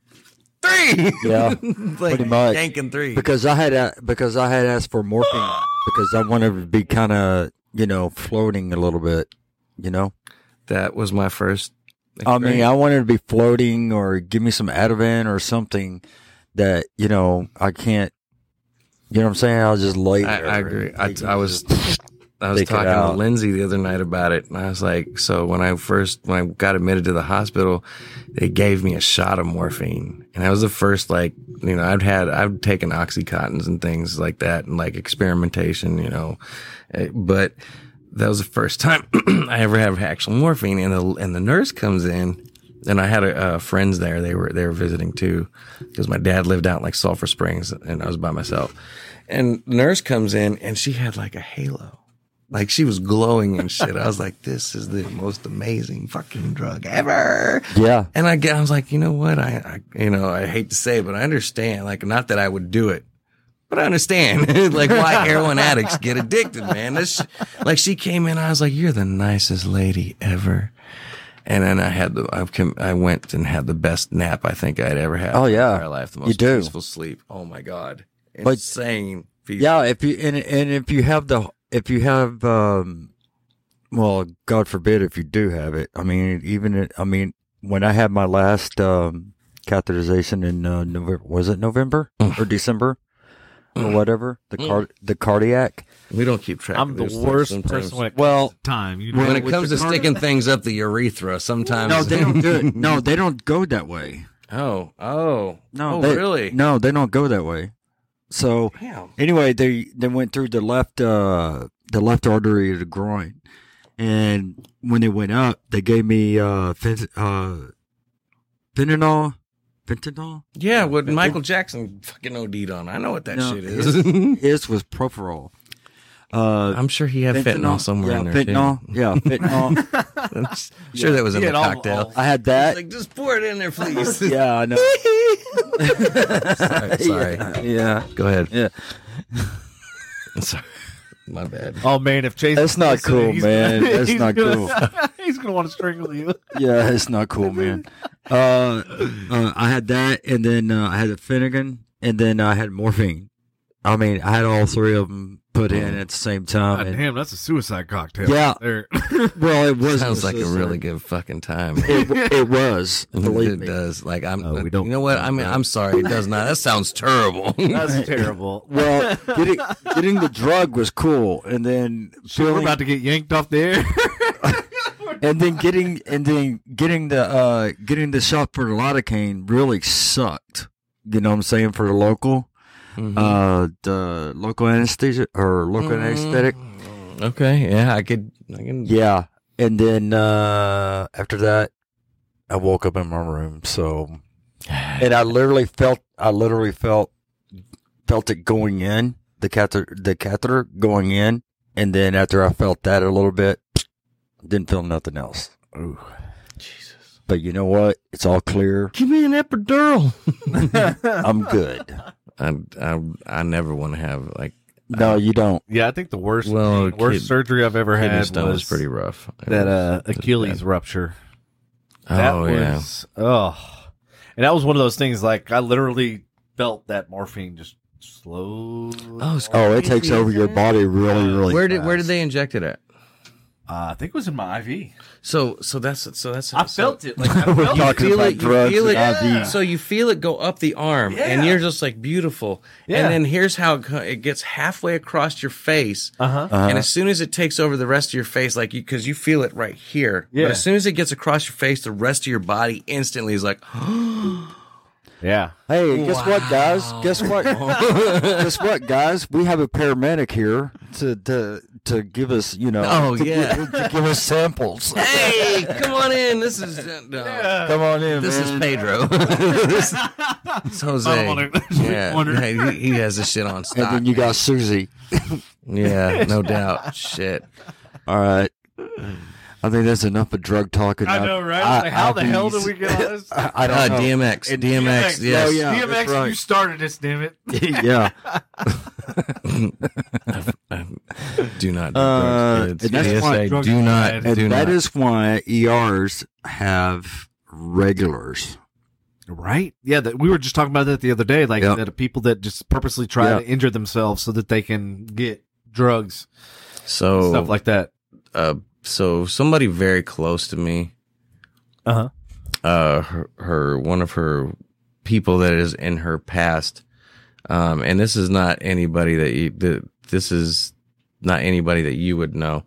3, Yeah. like Pretty much. yanking 3. Because I had asked for morphine because I wanted to be kind of, floating a little bit, That was my first. I mean, I wanted to be floating or give me some Ativan or something that, I can't, you know what I'm saying? I'll just lay there. I agree. and I was take it talking to out. Lindsay the other night about it, and I was like, so when I got admitted to the hospital, they gave me a shot of morphine, and that was the first, like, I'd taken Oxycontins and things like that, and like experimentation, but that was the first time I ever had actual morphine, and the nurse comes in. And I had friends there. They were visiting too, because my dad lived out in like Sulphur Springs, and I was by myself. And the nurse comes in, and she had like a halo, like she was glowing and shit. I was like, "This is the most amazing fucking drug ever." Yeah. And I was like, you know what? I hate to say it, but I understand. Like, not that I would do it, but I understand like why heroin addicts get addicted, man. Like she came in, I was like, "You're the nicest lady ever." And then I went and had the best nap I think I'd ever had. Oh, in my yeah. entire life. The You most do. peaceful sleep. Oh my God. But- Insane. Peaceful. Yeah. If you have, well, God forbid if you do have it. I mean, when I had my last, catheterization in, November, was it November or December or whatever? The cardiac. We don't keep track. I'm of the this worst stuff sometimes. person when it Well, comes to time. You When know, it comes to sticking things up the urethra, sometimes. no, they don't do it. No, they don't go that way. Oh. No, Oh, they, really? No, they don't go that way. So Damn. anyway, they went through the left artery of the groin, and when they went up, they gave me fentanyl. Yeah, what Michael Jackson fucking OD'd on. I know what that No, shit is. His was propofol. I'm sure he had fentanyl somewhere yeah, in there fentanyl. too. Yeah, fentanyl. I'm sure that was in He the had all- cocktail. I had that. Like, just pour it in there, please. Yeah, I know. Sorry. Yeah. Go ahead. Yeah. Sorry. My bad. oh man, if Chase, That's not cool, man. That's not cool. He's gonna want to strangle you. Yeah, it's not cool, man. I had that, and then I had the Finnegan, and then I had morphine. I mean, I had all three of them put in at the same time. God and- damn, that's a suicide cocktail. Yeah. There. well, it was Sounds like a really good fucking time. It was. Believe It me. does. Like we don't- You know what? I mean, I'm sorry. It does not. That sounds terrible. That's terrible. Well, getting the drug was cool, and then So we're about to get yanked off the air. getting the shot for the lidocaine really sucked. You know what I'm saying, for the local. The local anesthesia or local anesthetic. Okay. Yeah, I can. Yeah. And then after that, I woke up in my room. So, and I literally felt it going in, the catheter going in, and then after I felt that a little bit, didn't feel nothing else. Ooh. Jesus. But you know what? It's all clear. Give me an epidural. I'm good. I never want to have like No, you don't. Yeah, I think the worst Well, surgery I've ever Kidney had stone was was pretty rough. that Achilles rupture. That yeah. was, and that was one of those things. Like I literally felt that morphine just slow. Oh, it takes over your body really Where did fast. they inject it at? I think it was in my IV. So that's I felt it. Like I We're felt talking feel about it, drugs you feel and it, IV. so you feel it go up the arm, and you're just like beautiful. Yeah. And then here's how it gets halfway across your face, Uh-huh. and as soon as it takes over the rest of your face, like because you feel it right here, Yeah. but as soon as it gets across your face, the rest of your body instantly is like, Yeah. Hey, guess what, guys? Guess what? Guess what, guys? We have a paramedic here to give us, Oh, yeah. to give us samples. "Hey, come on in. This is Come on in, this is man. Pedro. This is Jose. Yeah, he has this shit on And stock. then you got Susie. Yeah, no doubt. Shit. All right. I think that's enough of drug talking. I know, right? Like, how the hell did we get on this? I don't know. DMX. And DMX. Yes. Oh, yeah. DMX, that's right. you started this, damn it. Yeah. Do not do drugs, kids. and that's PSA, why drugs do are not. bad. And Do that not. is why ERs have regulars. Right? Yeah, we were just talking about that the other day. Like, Yep. that people that just purposely try Yeah. to injure themselves so that they can get drugs, So stuff like that. so somebody very close to me, Uh-huh. her one of her people that is in her past, and this is not anybody this is not anybody that you would know.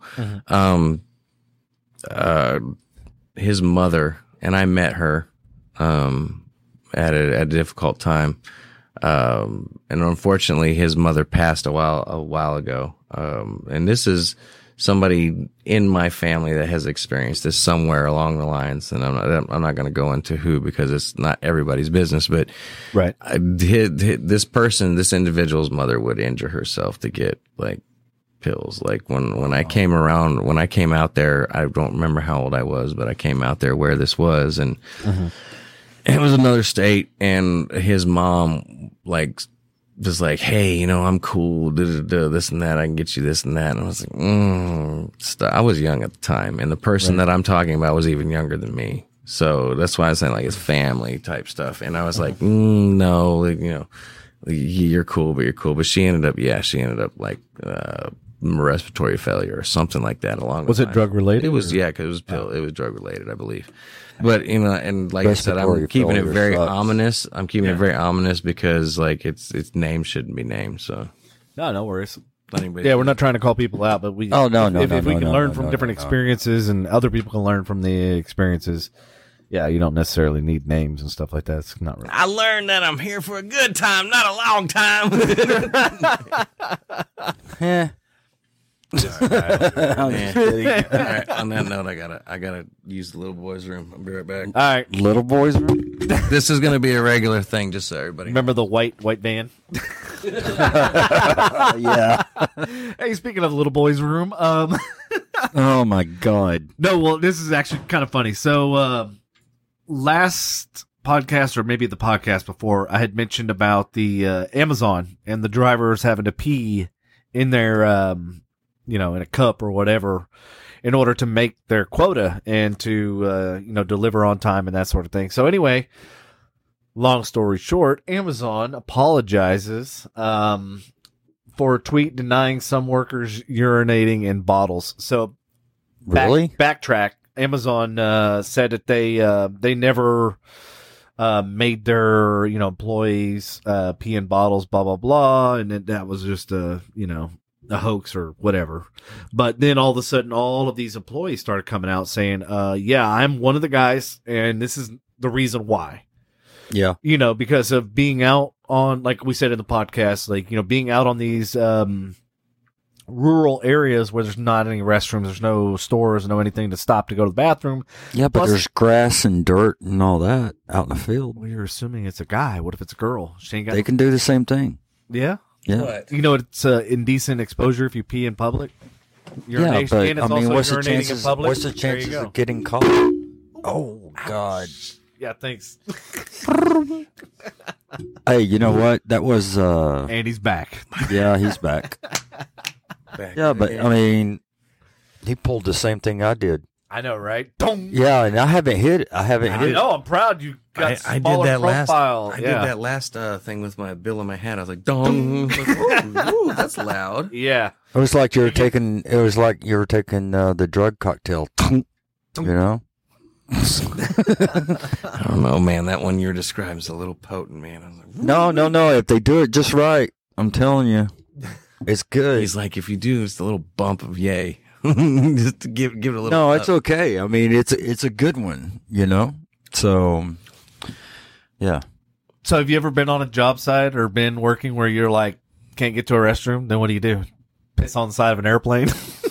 His mother, and I met her at a difficult time, and unfortunately his mother passed a while ago, and this is somebody in my family that has experienced this somewhere along the lines, and I'm not going to go into who because it's not everybody's business, but Right. this individual's mother would injure herself to get like pills. Like when I came out there, I don't remember how old I was, but I came out there where this was, and it was another state, and his mom was like, hey, I'm cool, this and that, I can get you this and that. And I was like, I was young at the time, and the person that I'm talking about was even younger than me. So that's why I was saying like it's family type stuff. And I was like, no, you're cool, but you're cool. But she ended up like respiratory failure or something like that. Was it drug related? It was, because it was drug related, I believe. But and like I said, I'm Respiratory keeping it failure very sucks. ominous. I'm keeping it very ominous because like its name shouldn't be named. So No worries. anybody, Yeah, we're not trying to call people out, but we. Oh, no, no, if, no, if we no, can no, learn no, from no, different no. experiences, and other people can learn from the experiences. Yeah, you don't necessarily need names and stuff like that. It's not really. I learned that I'm here for a good time, not a long time. I'm just kidding. All right, on that note, I gotta use the little boy's room. I'll be right back. All right. Little boys room? This is gonna be a regular thing, just so everybody. Remember the white van? Yeah. Hey, speaking of little boy's room, Oh my God. no, well, this is actually kind of funny. So, last podcast, or maybe the podcast before, I had mentioned about the Amazon and the drivers having to pee in their, in a cup or whatever, in order to make their quota and to, deliver on time and that sort of thing. So anyway, long story short, Amazon apologizes for a tweet denying some workers urinating in bottles. So Really? backtrack. Amazon said that they never made their employees pee in bottles, blah blah blah, and that was just a hoax or whatever. But then all of a sudden, all of these employees started coming out saying, "Yeah, I'm one of the guys, and this is the reason why." Yeah. Because of being out on, like we said in the podcast, being out on these rural areas where there's not any restrooms, there's no stores, no anything to stop to go to the bathroom. Yeah, but Plus- there's grass and dirt and all that out in the field. Well, you're assuming it's a guy. What if it's a girl? She ain't got. They can do the same thing. Yeah. Yeah. What? It's indecent exposure if you pee in public. Yeah, Urination, but and it's also what's the urinating chances? in public. What's the There you chances go. of getting caught? Oh God! Yeah, thanks. Hey, you know what? That was Andy's back. yeah, he's back. Yeah, but I mean, he pulled the same thing I did. I know, right? Dong. Yeah, and I haven't hit it. I know. I'm proud you got I did smaller that profile. last. I did that last thing with my bill in my hand. I was like, "Dong!" Like, ooh, that's loud. Yeah. It was like you were taking. It was like you were taking the drug cocktail. You know. I don't know, man. That one you're describing is a little potent, man. I was like, No. If they do it just right, I'm telling you, it's good. he's like, if you do, it's a little bump of yay, just to give it a little. No, it's okay. I mean, it's a good one, you know. So, yeah. So have you ever been on a job site or been working where you're like, can't get to a restroom? Then what do? Piss on the side of an airplane?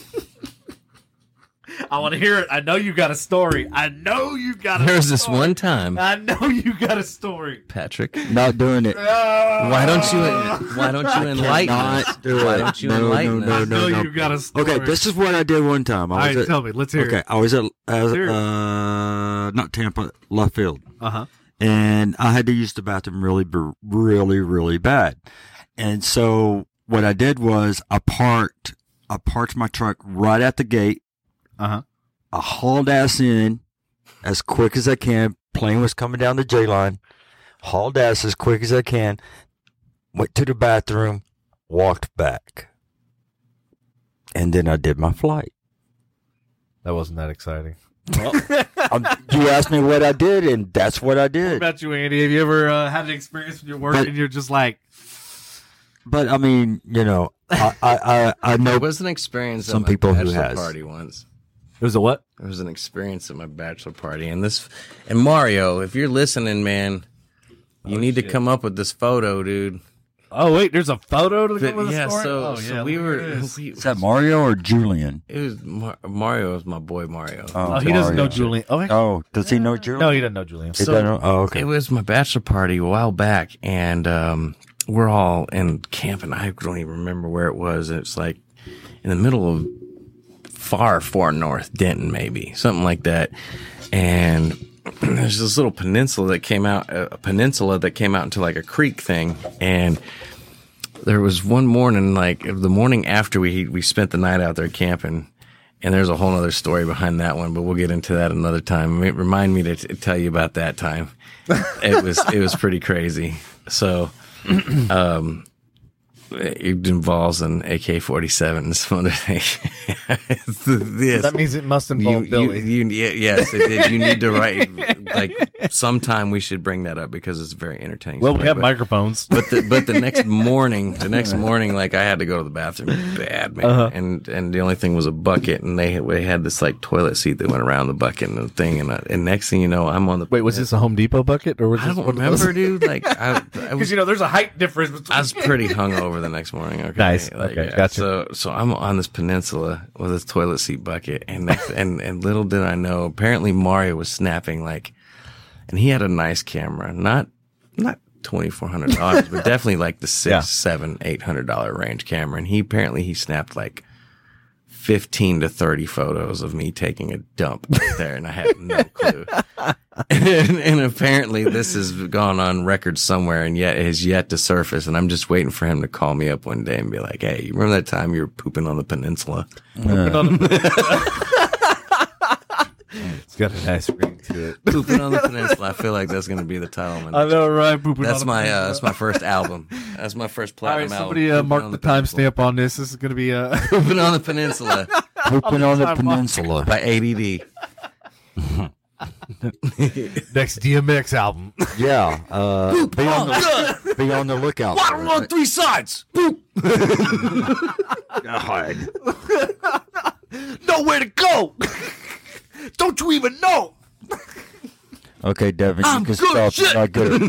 I want to hear it. I know you got a story. There's this one time, I know you got a story. Patrick. Not doing it. Why don't you enlighten us? Why don't you enlighten us? I know you got a story. Okay, this is what I did one time. All right, tell me. Let's hear it. Okay, I was at hear it. not Tampa, left field. Uh-huh. And I had to use the bathroom really bad. And so what I did was I parked my truck right at the gate. Uh-huh. I hauled ass in as quick as I can. Plane was coming down the J line. Hauled ass as quick as I can. Went to the bathroom. Walked back. And then I did my flight. That wasn't that exciting. You asked me what I did, and that's what I What did. about you, Andy? Have you ever had an experience when you're working and you're just like... But I mean, you know, I know There was an experience some at my people who bachelor has. party once. It was a what? There was an experience at my bachelor party, and Mario, if you're listening, man, you need to come up with this photo, dude. Oh, wait, there's a photo to But, go with the yeah, story? so we were. is that Mario or Julian? It was Mario was my boy Mario. Oh, he doesn't know Mario. Julian. Okay. Oh, does he know Julian? No, he doesn't know Julian. He doesn't know? Oh, okay. It was my bachelor party a while back, and we're all in camp, and I don't even remember where it was. It's like in the middle of far north, Denton, maybe something like that. And there's this little peninsula that came out into like a creek thing, and there was one morning, like the morning after we spent the night out there camping. And there's a whole other story behind that one, but we'll get into that another time. Remind me to tell you about that time. It was pretty crazy. So, it involves an AK-47 and some other thing. Yes. That means it must involve Billy. Yes, it did. You need to write, like, sometime we should bring that up because it's a very entertaining. Well, we story. have But- microphones. but the next morning, like I had to go to the bathroom bad, man. And the only thing was a bucket, and they had this like toilet seat that went around the bucket and the thing, and next thing you know, I'm on the. Wait, was this a Home Depot bucket? Or was I this don't one of those- remember, dude. Like I Because, there's a height difference between... I was pretty hungover the next morning. Okay, Nice. Okay, gotcha. So I'm on this peninsula with this toilet seat bucket, and and little did I know, apparently Mario was snapping like, and he had a nice camera, not $2,400, but definitely like the $600-$800 range camera, and he snapped like 15 to 30 photos of me taking a dump right there, and I had no clue. And apparently this has gone on record somewhere, and yet it has yet to surface. And I'm just waiting for him to call me up one day and be like, "Hey, you remember that time you were pooping on the peninsula?" It's got a nice ring to it. Pooping on the peninsula. I feel like that's going to be the title. Man. I know, right? Pooping That's on my the that's my first album. That's my first All right, platinum somebody album. mark Pooping the on Peninsula. timestamp on this. This is going to be... Pooping on the Peninsula Pooping on the peninsula. by ADD. next DMX album. Yeah. Be on the lookout. Water on three sides. Poop. God. Nowhere to go. Don't you even know? Okay, Devin, you can stop. You're not good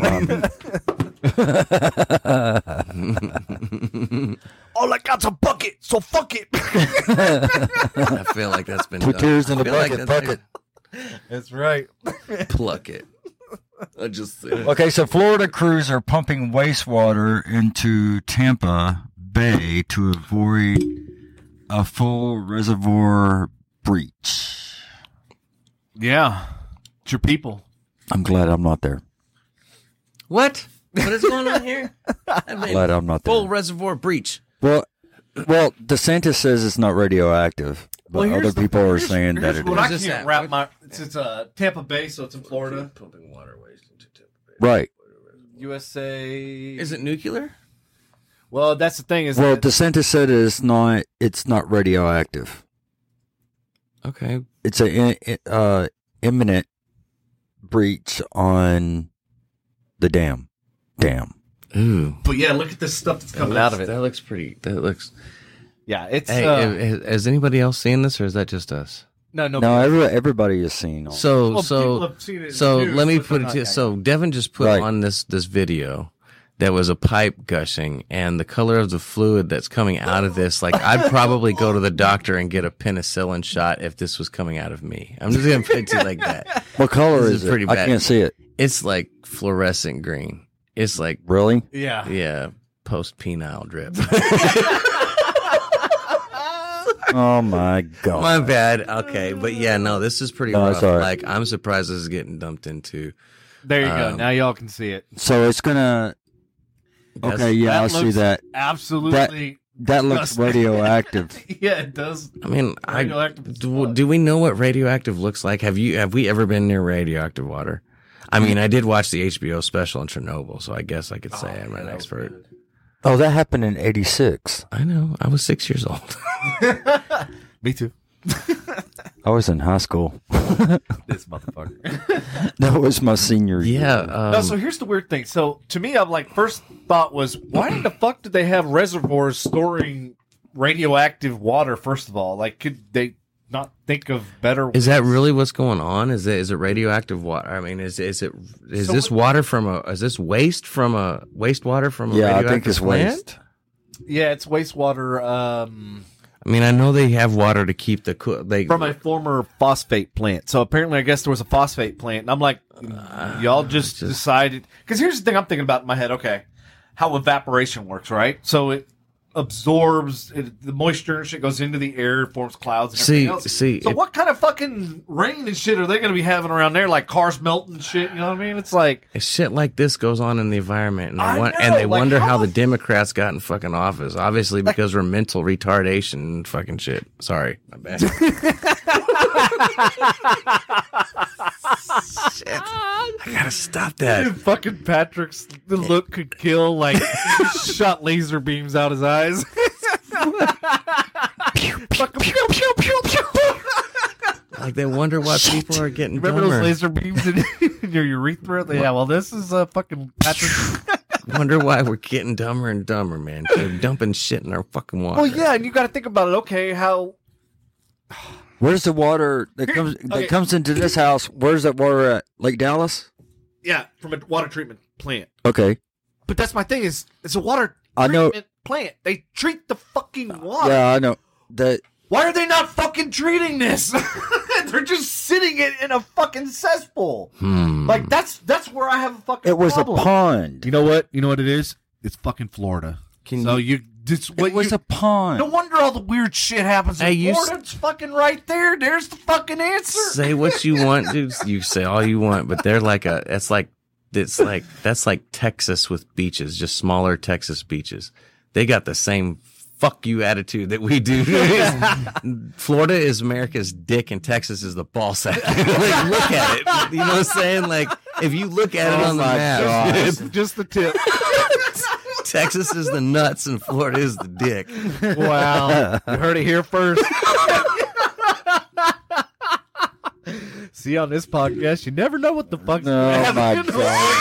at rhyming. All I got's a bucket, so fuck it. I feel like that's been Two done. tears in I a feel like bucket. that's Bucket. That's right. Pluck it. I just said it. Okay, so Florida crews are pumping wastewater into Tampa Bay to avoid a full reservoir breach. Yeah. It's your people. I'm glad I'm not there. What is going on here? Glad I'm not there. Full reservoir breach. Well, DeSantis says it's not radioactive, but other people are saying that it What is. I Where's this can't at? wrap my. It's Tampa Bay, so it's in Florida. Pumping waterways into Tampa Bay. Right. USA. Is it nuclear? Well, that's the thing. Is Well, that DeSantis said it's not radioactive. Okay. It's a imminent breach on the dam. Ooh. But yeah, look at this stuff that's coming out of it. That looks pretty. That looks. yeah, it's Hey, has anybody else seen this, or is that just us? no. No, everybody is seeing all. So, Well, people so, have seen it in so the news, let me but put it not to you. yet. So, Devin just put Right. on this video that was a pipe gushing, and the color of the fluid that's coming out of this, like, I'd probably go to the doctor and get a penicillin shot if this was coming out of me. I'm just gonna put it to you like that. What color This is is pretty it? I bad. can't see it. It's like fluorescent green. It's like, Really? Yeah. yeah, post penile drip. Oh my god. My bad. Okay, but yeah, no, this is pretty No, rough. it's all right. Like, I'm surprised this is getting dumped into. there you go. um, Now y'all can see it. So it's gonna. That's- Okay, yeah, I that see looks- that. Absolutely. That looks disgusting. radioactive. Yeah, it does. I mean, Radioactive as do, fuck. do we know what radioactive looks like? Have we ever been near radioactive water? I mean, I did watch the HBO special on Chernobyl, so I guess I could say I'm an expert. Oh, that happened in '86. I know. I was 6 years old. Me too. I was in high school. This motherfucker. That was my senior year. Yeah. No, so here's the weird thing. So to me, I'm like, first thought was, why in the fuck did they have reservoirs storing radioactive water? First of all, like, could they not think of better? is that really what's going on? Is it radioactive water? I mean, is this water from is this waste from a wastewater from a Yeah, I radioactive think it's plant? waste. Yeah, it's wastewater I mean, I know they have water to keep the from a former phosphate plant. So apparently, I guess there was a phosphate plant, and I'm like, y'all just decided. Because here's the thing I'm thinking about in my head. Okay, how evaporation works, right? So it absorbs the moisture and shit goes into the air, forms clouds. And everything else. So what kind of fucking rain and shit are they going to be having around there? Like cars melting and shit. You know what I mean? It's like shit like this goes on in the environment, and I and know, they like, wonder how how the the Democrats got in fucking office. Obviously, because we're mental retardation and fucking shit. Sorry, my bad. Shit. I gotta stop that. fucking Patrick's look could kill. Like shot laser beams out his eyes. Fucking pew, pew, pew, pew. Like they wonder why people are getting Remember dumber. those laser beams in your urethra? Yeah, well, this is fucking Patrick. Wonder why we're getting dumber and dumber, man. They're dumping shit in our fucking water. Well, yeah, and you got to think about it. Okay, how? Where's the water that comes okay. into this house? Where's that water at? Lake Dallas? Yeah, from a water treatment plant. Okay. But that's my thing. Is it's a water I know- treatment plant. They treat the fucking water. Yeah, I know. That Why are they not fucking treating this? They're just sitting it in a fucking cesspool. Like that's where I have a fucking it was problem. a pond. You know what? You know what it is? It's fucking Florida. So you just what It was you, a pond. No wonder all the weird shit happens in Hey, you Florida. It's fucking right there. There's the fucking answer. Say what you want, dude. You say all you want, but they're like that's like Texas with beaches, just smaller Texas beaches. They got the same fuck you attitude that we do. Florida is America's dick and Texas is the ball sack. Like, look at it. You know what I'm saying? Like, if you look at it on the map, It's just the tip. Texas is the nuts and Florida is the dick. Wow. You heard it here first. See, on this podcast, you never know what the fuck's Oh gonna my happen.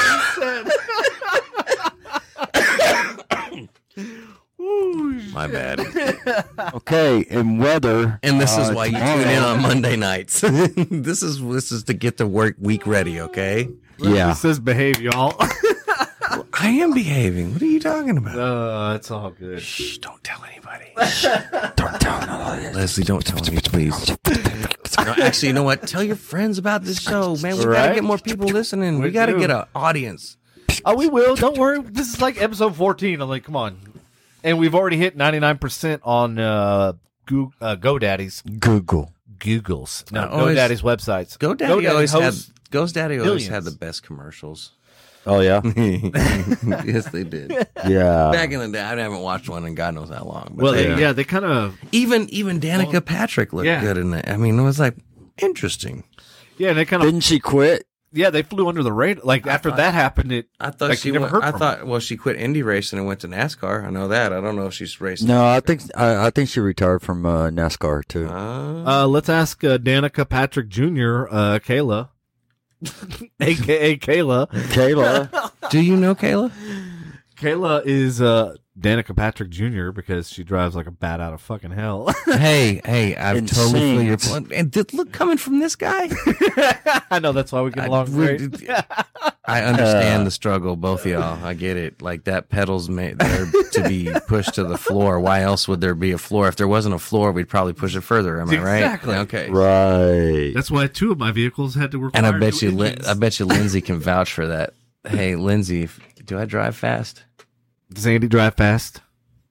My bad. Okay, and weather. And this is why you tomorrow- tune in on Monday nights. This is to get the work week ready, okay? Yeah. It says behave, y'all. I am behaving. What are you talking about? It's all good. Shh, don't tell anybody. Don't tell nobody. Leslie, don't tell me, please. No, actually, you know what? Tell your friends about this show, man. We gotta Right? get more people listening. We gotta do. get an audience. Oh, we will. Don't worry. This is like episode 14. I'm like, come on. And we've already hit 99% on GoDaddies. Google. Googles. No, Always- GoDaddy's websites. GoDaddy always had hosts- GoDaddy always had billions. the best commercials. Oh yeah, Yes, they did. yeah. Back in the day, I haven't watched one in God knows how long. But Well, they- they kind of even Danica Patrick looked yeah. good in that. I mean, it was like interesting. they kind of Didn't she quit? they flew under the radar. Like after that happened, I thought like, she you never went, heard I from thought well she quit Indy racing and went to NASCAR. I know that. I don't know if she's racing. No, I think she retired from NASCAR too. let's ask Danica Patrick Jr. Kayla, aka Kayla. Kayla, Do you know Kayla? Kayla is Danica Patrick Jr. because she drives like a bat out of fucking hell. hey, I totally feel your Insane. point. And look, coming from this guy, I know that's why we get along great. I understand the struggle, both of y'all. I get it. Like that pedal's made there to be pushed to the floor. Why else would there be a floor? If there wasn't a floor, we'd probably push it further. Am I right? Exactly. Okay. right? That's why 2 of my vehicles had to require And I bet new you, engines. Lindsay can vouch for that. Hey, Lindsay, do I drive fast? Does Andy drive fast?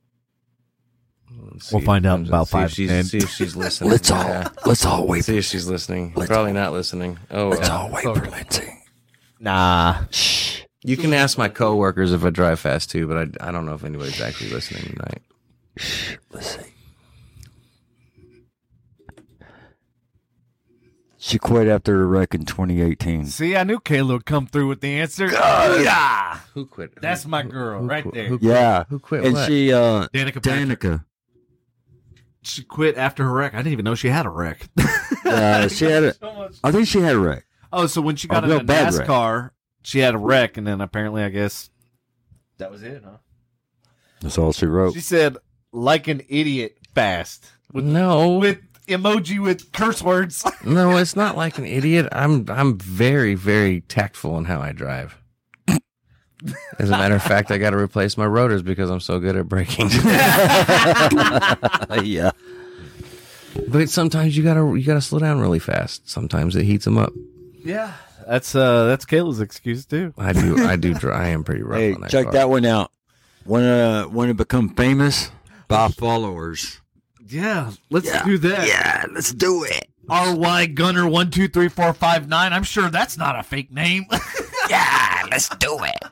Let's We'll see. find out in about See if 5 to she's- 10. See if she's listening. Let's Yeah. all wait. See if she's listening. Let's Probably not listening. Oh, Let's well. all wait for Lindsay. Nah. Shh. You can ask my coworkers if I drive fast too, but I don't know if anybody's actually listening tonight. Shh. Let's see. She quit after the wreck in 2018. See, I knew Kayla would come through with the answer. Yeah. Who quit? That's my girl right there. Who quit? Yeah. Who quit? And what? she, Danica Patrick. Danica. She quit after her wreck. I didn't even know she had a wreck. She had a. I think she had a wreck. Oh, so when she got A real into bad wreck. NASCAR, she had a wreck, and then apparently, I guess that was it, huh? That's all she wrote. She said, "Like an idiot, fast." No, With emoji with curse words. no, it's not like an idiot. I'm very, very tactful in how I drive. As a matter of fact, I got to replace my rotors because I'm so good at braking. Yeah. But sometimes you gotta slow down really fast. Sometimes it heats them up. Yeah, that's Kayla's excuse too. I am pretty rough Hey, on that check car. that one out. When it become famous by followers. Yeah, let's do that. Yeah, let's do it. RY Gunner 123459. I'm sure that's not a fake name. Yeah, let's do it.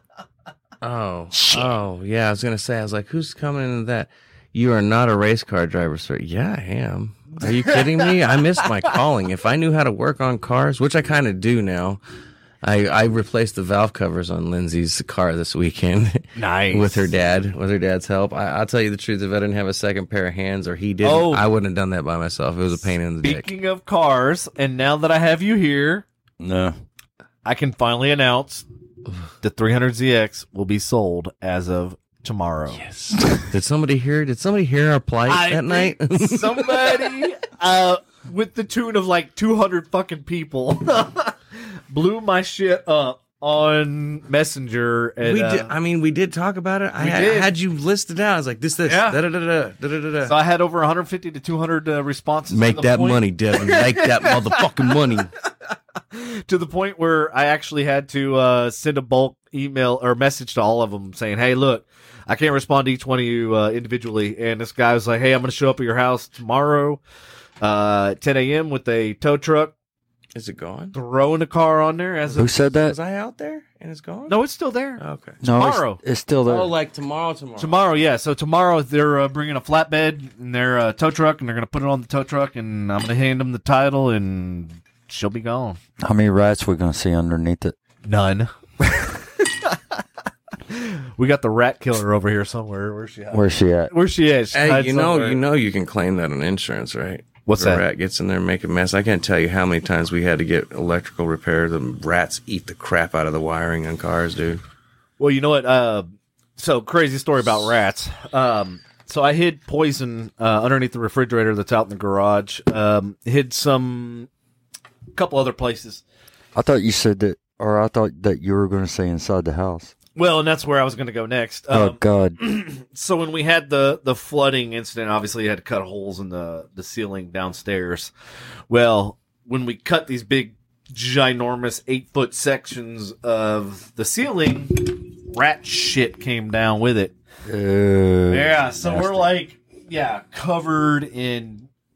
Oh, yeah. I was gonna say. I was like, who's coming into that? You are not a race car driver, sir. Yeah, I am. Are you kidding me? I missed my calling. If I knew how to work on cars, which I kind of do now, I replaced the valve covers on Lindsay's car this weekend. Nice. With her dad's help. I'll tell you the truth. If I didn't have a second pair of hands, or he didn't, Oh. I wouldn't have done that by myself. It was a pain in the dick. Speaking of cars, and now that I have you here, No. I can finally announce the 300ZX will be sold as of tomorrow. Yes. Did somebody hear our plight that night? Somebody, with the tune of like 200 fucking people, blew my shit up on Messenger. And, we did talk about it. I did. had you listed out. I was like, this, Yeah. da-da-da-da. So I had over 150 to 200 responses. Make to the that point- money, Devin. Make that motherfucking money. To the point where I actually had to send a bulk email or message to all of them saying, "Hey, look, I can't respond to each one of you individually." And this guy was like, "Hey, I'm going to show up at your house tomorrow, 10 a.m. with a tow truck, Is it gone? throwing a car on there." Who said that? Was I out there and it's gone? No, it's still there. Okay. No, tomorrow. It's still there. Oh, like tomorrow. Tomorrow, yeah. So tomorrow they're bringing a flatbed and their tow truck, and they're going to put it on the tow truck, and I'm going to hand them the title, and she'll be gone. How many rats we going to see underneath it? None. We got the rat killer over here somewhere. Where's she at? Where's she at? Where's she at? She Hey, hides you somewhere. know, you can claim that on insurance, right? What's If a that? rat gets in there and make a mess. I can't tell you how many times we had to get electrical repair. The rats eat the crap out of the wiring on cars, dude. Well, you know what? So crazy story about rats. So I hid poison underneath the refrigerator that's out in the garage. Hid some couple other places. I thought you said that, or I thought that you were going to say inside the house. Well, and that's where I was going to go next. Oh, God. So when we had the flooding incident, obviously you had to cut holes in the ceiling downstairs. Well, when we cut these big, ginormous 8-foot sections of the ceiling, rat shit came down with it. Yeah, so we're like, covered in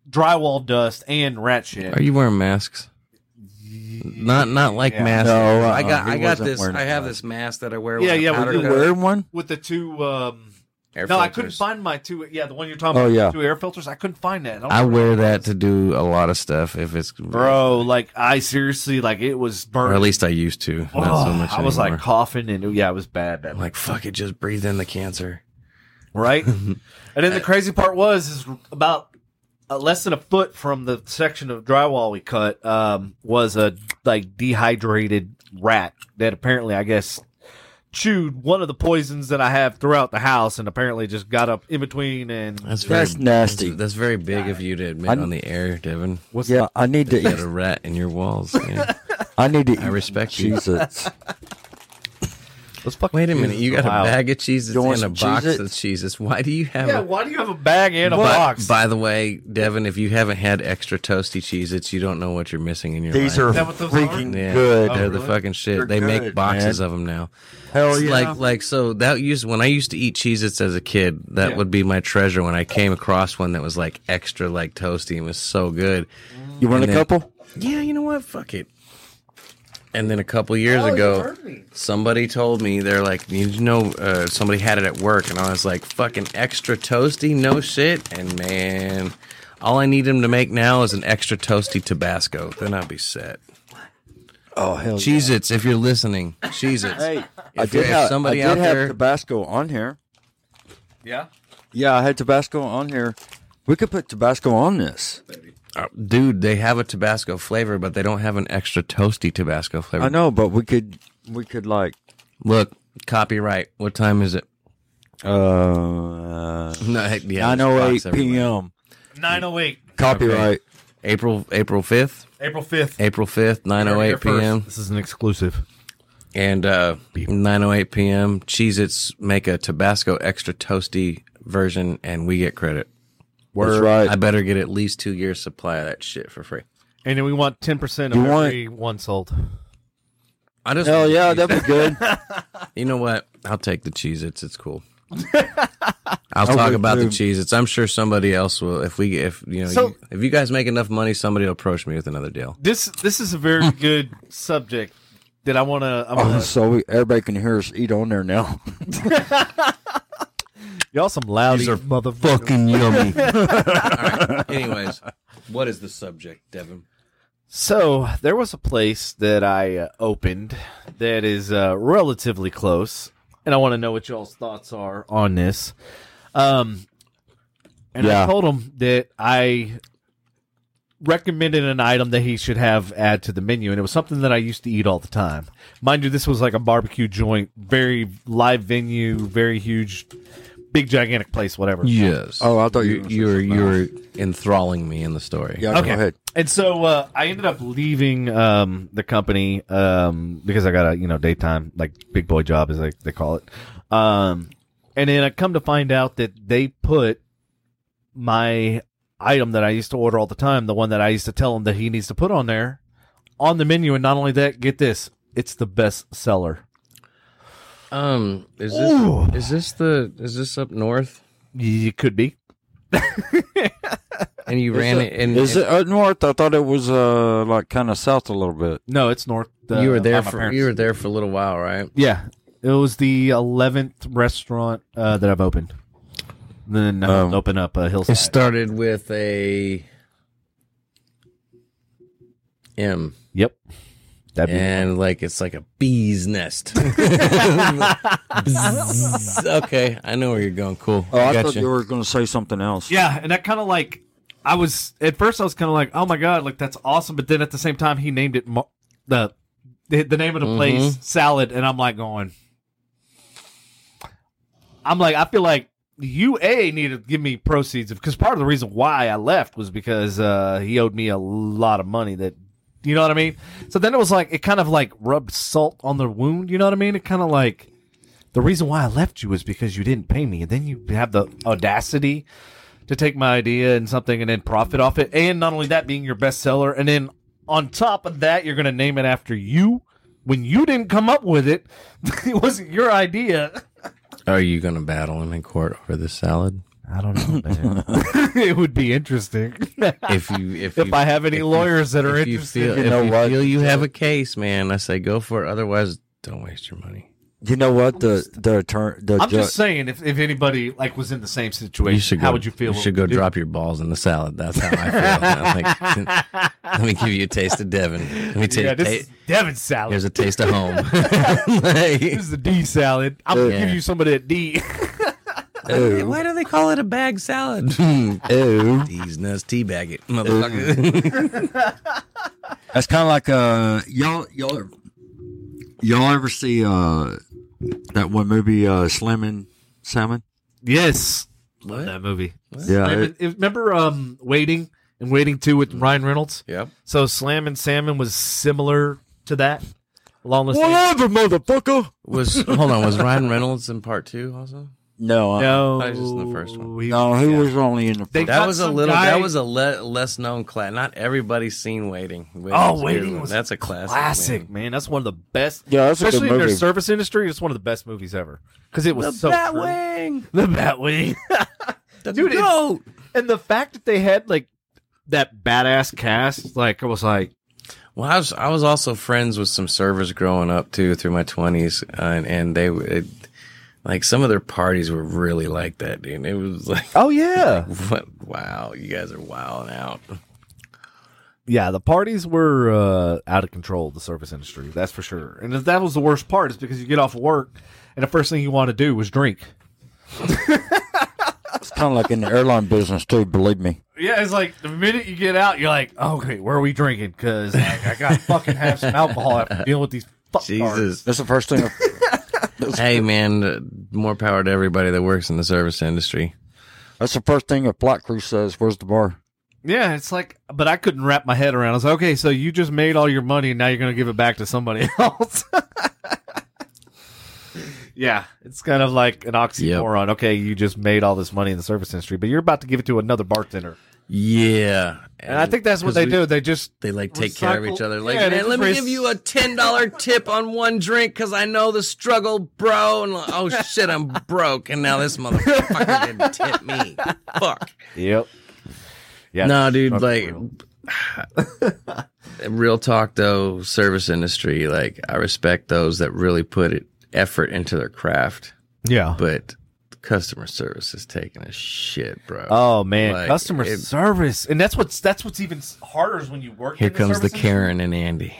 drywall dust and rat shit. Are you wearing masks? Not like masks. No, I he got wasn't this. wearing I a have mask. this mask that I wear. Yeah, with a yeah, powder we do. coat. Wearing one? With the two, Air no, I filters. couldn't find my two. Yeah, the one you're talking Oh, about. yeah. Two air filters. I couldn't find that. I wear that to do a lot of stuff. If it's Bro, like I seriously, like it was burning. or at least I used to. Not so much I was like anymore. coughing and yeah, it was bad. That I'm like, fuck it, just breathe in the cancer. right? And then the crazy part is about less than a foot from the section of drywall we cut was a like dehydrated rat that apparently, I guess, chewed one of the poisons that I have throughout the house and apparently just got up in between and That's nasty. That's very big of you to admit on the air, Devin. Yeah, I need to You got eat. a rat in your walls. Man. I need to eat. I respect you. Cheez-Its. let's fucking Wait a minute, you got Wow. a bag of cheeses You want and a some box Cheez-Its? of cheeses. Why do you have Yeah, a why do you have a bag and a By- box? By the way, Devin, if you haven't had extra toasty Cheez-Its, you don't know what you're missing in your These life. are that what those freaking Yeah, good. they're really? the fucking shit. They're they make good, boxes man. of them now. Hell yeah. Like so that used when I used to eat Cheez-Its as a kid, that Yeah. would be my treasure when I came across one that was like extra like toasty and was so good. You want a and then- couple? Yeah, you know what? Fuck it. And then a couple years ago, somebody told me, they're like, you know, somebody had it at work, and I was like, fucking extra toasty, no shit. And man, all I need them to make now is an extra toasty Tabasco. Then I'll be set. Oh, hell Cheez-Its, if you're listening, Cheez-Its. Hey, I If did if have somebody I out did have there, Tabasco on here. yeah. Yeah, I had Tabasco on here. We could put Tabasco on this. dude, they have a Tabasco flavor, but they don't have an extra toasty Tabasco flavor. I know, but we could like Look, copyright. What time is it? uh No, heck, yeah, 9:08 p.m. 9:08. Copyright. April 5th. April 5th. April 5th, 9:08 p.m. This is an exclusive. And 9:08 p.m. Cheez-Its make a Tabasco extra toasty version, and we get credit. That's right. I better get at least 2 years supply of that shit for free. And then we want 10% of You want- every one sold. I just Hell yeah, that'd be good. You know what? I'll take the Cheez-Its. It's cool. I'll talk would about the too. Cheez-Its. I'm sure somebody else will. If you guys make enough money, somebody will approach me with another deal. This is a very good subject that I want to. Oh, so everybody can hear us eat on there now. Y'all some loudy These are motherfuckers. Yummy. All right. Anyways, what is the subject, Devin? So there was a place that I opened that is relatively close, and I want to know what y'all's thoughts are on this. And Yeah. I told him that I recommended an item that he should have add to the menu, and it was something that I used to eat all the time. Mind you, this was like a barbecue joint, very live venue, very huge, big gigantic place, whatever. Yes. Oh, I thought you were you were enthralling me in the story. Yeah, Okay. go ahead. And so I ended up leaving the company because I got a daytime like big boy job as they call it. And then I come to find out that they put my item that I used to order all the time, the one that I used to tell him that he needs to put on there, on the menu. And not only that, get this, it's the best seller. Is this up north? It could be. And you ran it, and Is it up north? I thought it was like kind of south a little bit. No, it's north. you were there by my for parents. a little while, right? Yeah, it was the 11th restaurant that I've opened. Then I'll open up a It Hillside. started with a M, Yep. That'd be and like it's like a bee's nest. Bzzz. Okay, I know where you're going. Cool. Oh, I thought Gotcha. you were going to say something else. yeah, and that kind of like at first I was kind of like, oh my god, like that's awesome, but then at the same time he named it the name of the place Salad, and I'm like I feel like you need to give me proceeds because part of the reason why I left was because he owed me a lot of money that. You know what I mean? So then it was like, it kind of like rubbed salt on the wound. You know what I mean? It kind of like, the reason why I left you was because you didn't pay me. And then you have the audacity to take my idea and something and then profit off it. And not only that, being your bestseller. And then on top of that, you're going to name it after you when you didn't come up with it. It wasn't your idea. Are you going to battle him in court over this salad? I don't know, man. It would be interesting. If I have any lawyers that are interested. If you feel you have a case, man, I say go for it. Otherwise, don't waste your money. You know what? The attorney. I'm just saying, if anybody like was in the same situation, how would you feel? You should go drop your balls in the salad. That's how I feel. Let me give you a taste of Devon. Let me take this is Devon salad. Here's a taste of home. This is the D salad. I'm gonna give you some of that D. Why do they call it a bag salad? Ew. These nuts teabag it, motherfucker. That's kind of like y'all ever see that one movie Slim Salmon? Yes, What? love that movie. Yeah, Remember Waiting and Waiting 2 with Ryan Reynolds? Yep. So Slam and Salmon was similar to that. Along the same. whatever, motherfucker. Was Ryan Reynolds in part 2 also? No, No, I was just in the first one. he was only in the They first. got That was a some little. guy- That was a less known class. Not everybody's seen Waiting. Waiting was that's a classic. classic, man. That's one of the best. Yeah, that's a good especially in their movie. service industry. It's one of the best movies ever because it was so true. Batwing. The Batwing. Dude, Dude, and the fact that they had like that badass cast, like I was like, Well, I was also friends with some servers growing up too through my 20s, and they like some of their parties were really like that, dude. It was like, oh yeah, what? Wow, you guys are wilding out. yeah. The parties were out of control. The service industry, that's for sure. And that was the worst part, is because you get off of work and the first thing you want to do was drink. It's kind of like in the airline business too. Believe me. Yeah, it's like the minute you get out, you're like, okay, where are we drinking? Because like, I got to fucking have some alcohol after dealing with these fuck Jesus. That's the first thing. Hey, man, more power to everybody that works in the service industry. That's the first thing a flight crew says. Where's the bar? Yeah, it's like, but I couldn't wrap my head around. I was like, okay, so you just made all your money and now you're going to give it back to somebody else. Yeah, it's kind of like an oxymoron. Okay, you just made all this money in the service industry, but you're about to give it to another bartender. Yeah, And I think that's what they do. They just They like take care of recycle- each other. Like, Yeah, they man, let me just give you a $10 tip on one drink because I know the struggle, bro. And like, oh shit, I'm broke, and now this motherfucker didn't tip me. Fuck. Yep. Yeah. No, dude, struggle like, real talk though, service industry, like, I respect those that really put effort into their craft, yeah. but customer service is taking a shit, bro. Oh man, Like, customer service, and that's what's even harder is when you work. Here in comes the service Karen and Andy.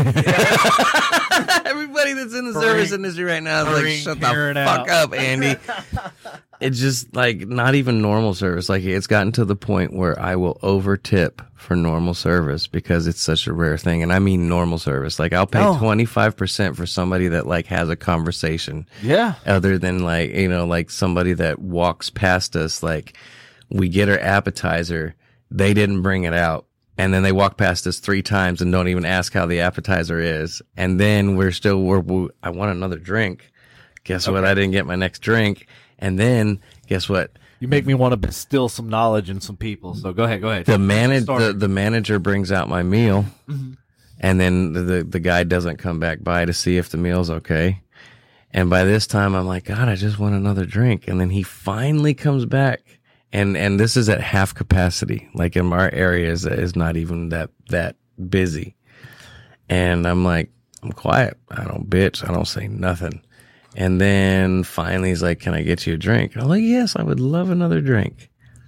Everybody that's in the service industry right now is like, shut the Karen fuck out. up, Andy. It's just like not even normal service. Like it's gotten to the point where I will over tip for normal service because it's such a rare thing. And I mean normal service. Like I'll pay 25% for somebody that like has a conversation. Yeah. Other than like, you know, like somebody that walks past us, like we get our appetizer, they didn't bring it out. And then they walk past us 3 times and don't even ask how the appetizer is. And then I want another drink. Guess what? I didn't get my next drink. And then guess what? You make me want to bestow some knowledge in some people. So go ahead. The manager brings out my meal, and then the guy doesn't come back by to see if the meal's okay. And by this time, I'm like, God, I just want another drink. And then he finally comes back. And this is at half capacity. Like in our area is not even that busy. And I'm like, I'm quiet. I don't bitch. I don't say nothing. And then finally he's like, can I get you a drink? And I'm like, yes, I would love another drink.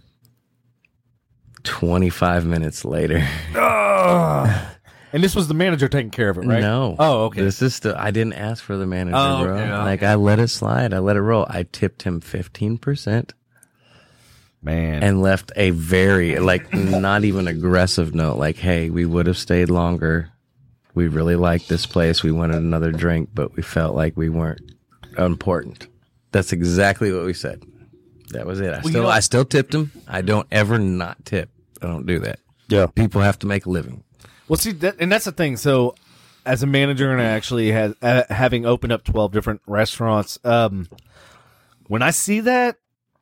25 minutes later. And this was the manager taking care of it, right? No. Oh, okay. This is I didn't ask for the manager, Oh, bro. okay. Like I let it slide. I let it roll. I tipped him 15%. Man. And left a very, like, not even aggressive note. Like, hey, we would have stayed longer. We really liked this place. We wanted another drink, but we felt like we weren't important. That's exactly what we said. That was it. I still tipped him. I don't ever not tip. I don't do that. Yeah. People have to make a living. Well, see, and that's the thing. So, as a manager, and I actually having opened up 12 different restaurants, when I see that,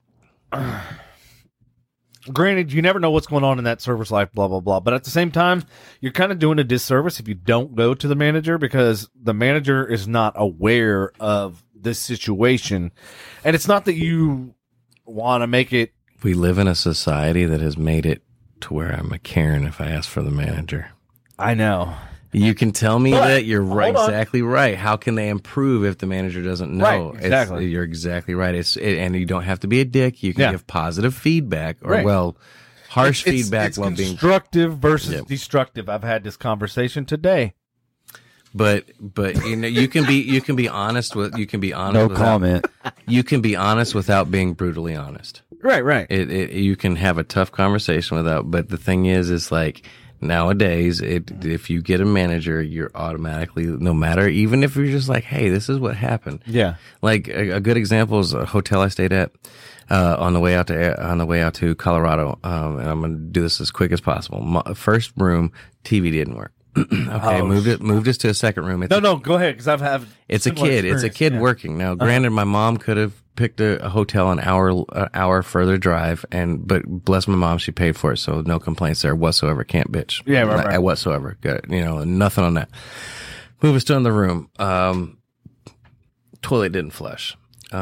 granted, you never know what's going on in that server's life, blah, blah, blah. But at the same time, you're kind of doing a disservice if you don't go to the manager, because the manager is not aware of this situation. And it's not that you want to make it we live in a society that has made it to where I'm a Karen if I ask for the manager. I know. You can tell me But, that you're hold on. exactly right. How can they improve if the manager doesn't know? Right, exactly. You're exactly right. And you don't have to be a dick. You can Yeah. give positive feedback or, Right. well, harsh feedback It's while being. constructive versus Yep. destructive. I've had this conversation today. But you know, you can be honest with. You can be honest. No without, comment. You can be honest without being brutally honest. Right. You can have a tough conversation without. But the thing is like. Nowadays, if you get a manager, you're automatically, no matter, even if you're just like, hey, this is what happened. Yeah. Like a good example is a hotel I stayed at on the way out to Colorado. And I'm going to do this as quick as possible. First room, TV didn't work. Okay, moved us to a second room. No, go ahead because I've had. It's a kid. It's a kid working now. Granted, my mom could have picked a hotel an hour further drive, but bless my mom, she paid for it, so no complaints there whatsoever. Can't bitch. Yeah, right. Whatsoever. Good. Nothing on that. Move us to another room. Toilet didn't flush.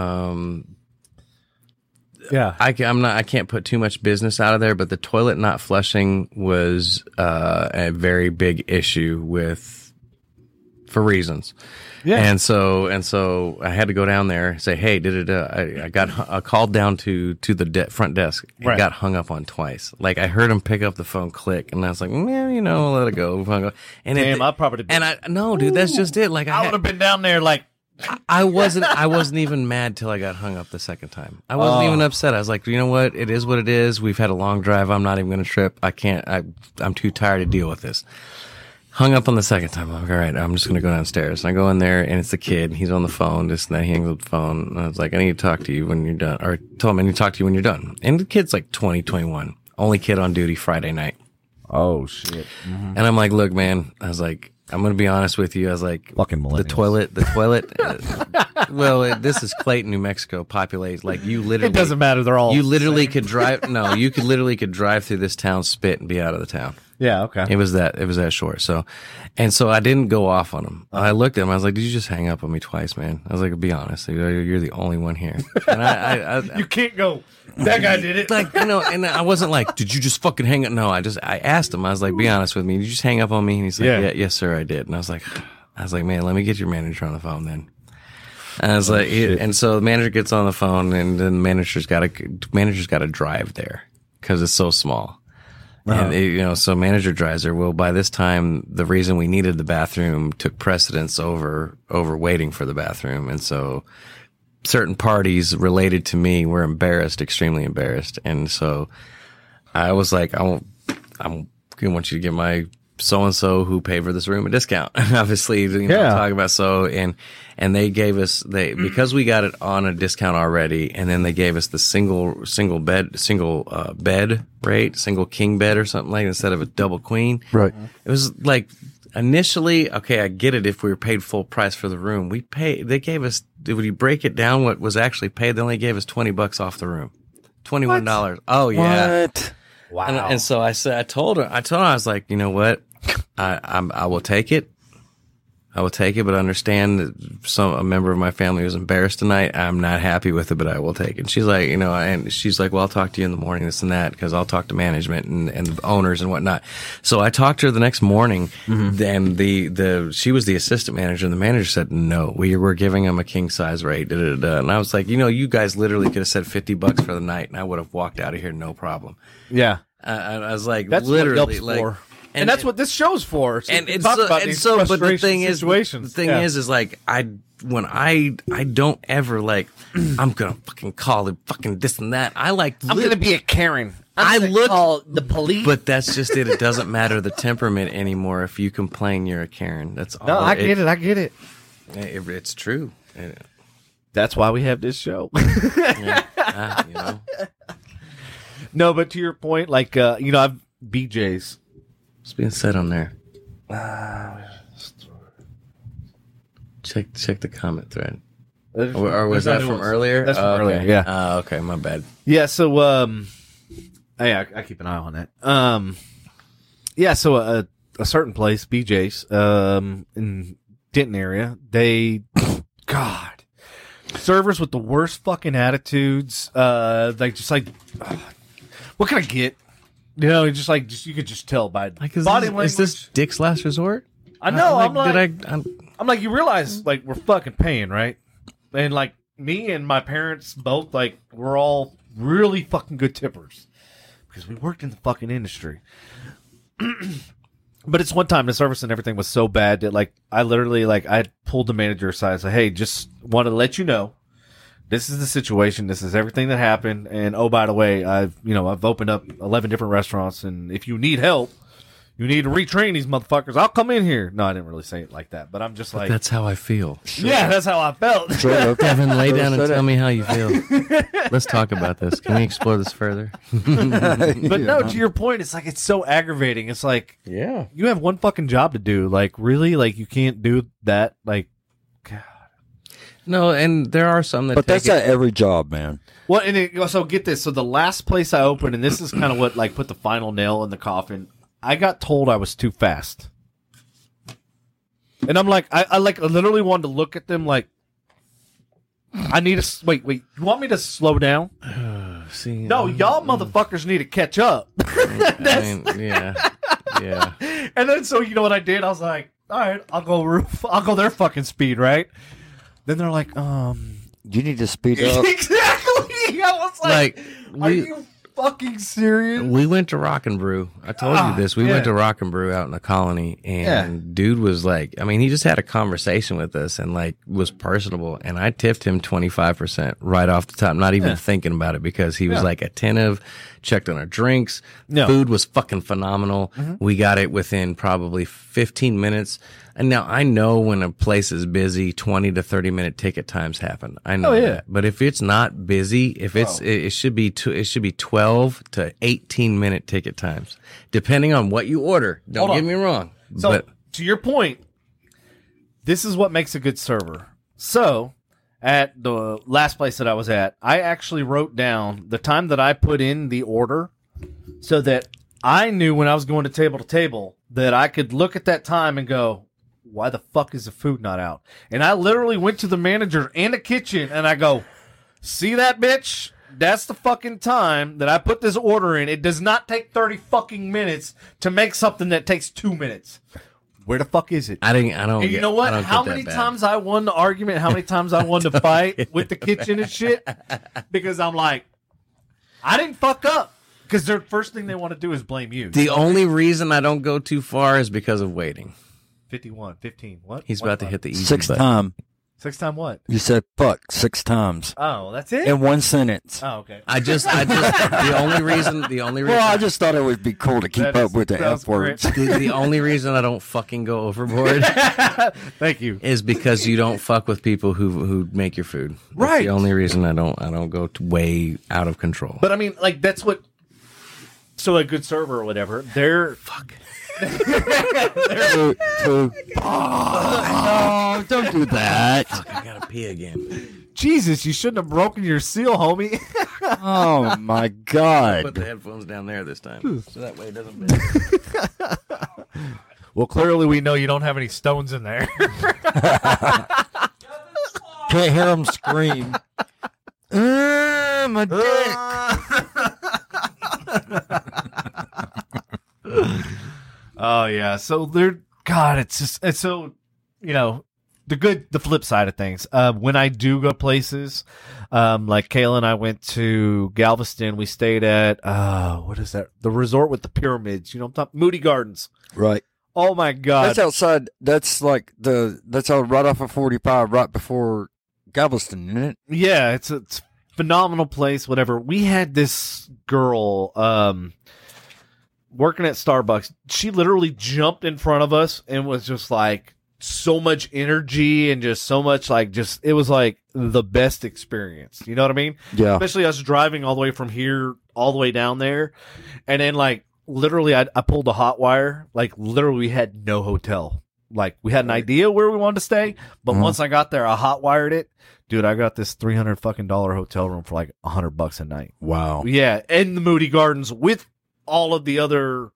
Yeah. I can't put too much business out of there, but the toilet not flushing was a very big issue for reasons. Yeah. And so I had to go down there and say, hey, I got called down to the front desk and Right. got hung up on twice. Like I heard him pick up the phone, click, and I was like, let it go. And Damn, I'll probably. no, dude, that's just it. Like I would have been down there like. I wasn't even mad till I got hung up the second time. I wasn't even upset. I was like, you know what? It is what it is. We've had a long drive. I'm not even going to trip. I'm too tired to deal with this. Hung up on the second time. I'm like, all right, I'm just going to go downstairs. And I go in there and it's the kid. He's on the phone. This and that. He hangs up the phone. And I was like, I need to talk to you when you're done. Or told him I need to talk to you when you're done. And the kid's like 20, 21. Only kid on duty Friday night. Oh shit. And I'm like, look, man. I was like, I'm going to be honest with you. I was like, Fucking the toilet. Well, this is Clayton, New Mexico. Populate like you literally. It doesn't matter. They're all. You literally could drive. No, you could literally drive through this town, spit, and be out of the town. Yeah. Okay. It was that short. So I didn't go off on him. I looked at him. I was like, did you just hang up on me twice, man? I was like, be honest. You're the only one here. And I You can't go. That guy did it. like, and I wasn't like, did you just fucking hang up? No, I asked him. I was like, be honest with me. Did you just hang up on me? And he's like, yeah, yes, sir, I did. And I was like, man, let me get your manager on the phone then. And I was like, and so the manager gets on the phone, and then the manager's got to drive there because it's so small. And so manager drives there. Well, by this time, the reason we needed the bathroom took precedence over waiting for the bathroom, and so certain parties related to me were extremely embarrassed, and so I was like, I want you to give my so and so who paid for this room a discount. Obviously, talk about and they gave us because we got it on a discount already, and then they gave us the single bed rate, single king bed or something like that, instead of a double queen. Right. It was like initially, okay, I get it. If we were paid full price for the room, they gave us, when you break it down, what was actually paid, they only gave us $20 off the room. $21. Oh yeah. What? Wow. And so I told her, I was like, you know what? I will take it. I will take it, but understand that a member of my family was embarrassed tonight. I'm not happy with it, but I will take it. she's like, and she's like, well, I'll talk to you in the morning, this and that, because I'll talk to management and the owners and whatnot. So I talked to her the next morning. Then she was the assistant manager, and the manager said, no, we're giving him a king size rate. And I was like, you guys literally could have said $50 for the night, and I would have walked out of here, no problem. Yeah. I was like, That's literally, what Yelp's like, for. And that's what this show's for. So and we it's talk so, about and these so but the frustration thing situations. is like I don't ever like I'm gonna fucking call it fucking this and that. I like I'm gonna be a Karen. Call the police. but that's just it. It doesn't matter the temperament anymore. If you complain, you're a Karen. That's all. No, I get it. It's true. That's why we have this show. Yeah, No, but to your point, like I've BJ's. what's being said on there? Check the comment thread. Or was that from earlier? That's from okay. earlier, yeah. Oh, okay, my bad. Yeah, so I keep an eye on that. So a certain place, BJ's, in Denton area, they God. servers with the worst fucking attitudes. What can I get? You know, you could just tell by body language. Is this Dick's Last Resort? I know. I'm like, you realize, like, we're fucking paying, right? And like me and my parents both, like, we're all really fucking good tippers because we worked in the fucking industry. But it's one time the service and everything was so bad that, like, I literally, like, I pulled the manager aside and said, hey, just want to let you know, this is the situation. This is everything that happened. And, oh, by the way, I've opened up 11 different restaurants. And if you need help, you need to retrain these motherfuckers, I'll come in here. No, I didn't really say it like that. But I'm just like. That's how I feel. Yeah, that's how I felt. Devin, lay down and tell me how you feel. Let's talk about this. Can we explore this further? But no, to your point, it's like, it's so aggravating. It's like, yeah, you have one fucking job to do. Like, really? Like, you can't do that? Like, God. No, and there are some that But that's at every job, man. Well, and so get this. So the last place I opened, and this is kind of what, like, put the final nail in the coffin, I got told I was too fast. And I'm like, I literally wanted to look at them like, I need to, wait, you want me to slow down? No, y'all motherfuckers need to catch up. Yeah. And then, so, you know what I did? I was like, all right, I'll go their fucking speed, right? Then they're like, You need to speed up. Exactly. I was like are you fucking serious? We went to Rock and Brew. I told you this. We went to Rock and Brew out in the colony, and dude was like, I mean, he just had a conversation with us and like was personable, and I tipped him 25% right off the top, not even thinking about it, because he was like attentive, checked on our drinks. Food was fucking phenomenal. We got it within probably 15 minutes. And now I know when a place is busy, 20 to 30 minute ticket times happen. I know that. But if it's not busy, if it should be 12 to 18 minute ticket times, depending on what you order. Don't get me wrong. So to your point, this is what makes a good server. So at the last place that I was at, I actually wrote down the time that I put in the order so that I knew when I was going to table that I could look at that time and go, why the fuck is the food not out? And I literally went to the manager and the kitchen and I go, see that bitch? That's the fucking time that I put this order in. It does not take 30 fucking minutes to make something that takes 2 minutes. Where the fuck is it? I don't. And you know what? How many times I won the argument? How many times I won the fight with the kitchen and shit? Because I'm like, I didn't fuck up. Because the first thing they want to do is blame you. The only reason I don't go too far is because of waiting. 15. What? He's about to hit the easy Sixth button. time. Sixth time what? You said fuck 6 times. Oh, that's it? In one sentence. Oh, okay. I just the only reason Well, I just thought it would be cool to keep up with the F words. the only reason I don't fucking go overboard Thank you. is because you don't fuck with people who make your food. That's Right. the only reason I don't go way out of control. But I mean, like, that's what. So a good server or whatever, they're Oh, don't do that. Fuck, I gotta pee again. Jesus, you shouldn't have broken your seal, homie. Oh my Put God. the headphones down there this time, so that way it doesn't bend. Well, clearly we know you don't have any stones in there. Can't hear him scream. My dick. Oh yeah, so it's so, you know, the flip side of things. When I do go places, like Kayla and I went to Galveston, we stayed at what is that? The resort with the pyramids, you know, Moody Gardens. Right. Oh my God, That's outside. That's like that's right off of 45, right before Galveston, isn't it? Yeah, it's a phenomenal place. Whatever. We had this girl working at Starbucks. She literally jumped in front of us and was just like so much energy and just so much like it was like the best experience. You know what I mean? Yeah. Especially us driving all the way from here all the way down there, and then like literally I pulled a hot wire. Like literally we had no hotel. Like we had an idea where we wanted to stay, but once I got there, I hot wired it. Dude, I got this $300 fucking hotel room for like $100 a night. Wow. Yeah, in the Moody Gardens with all of the other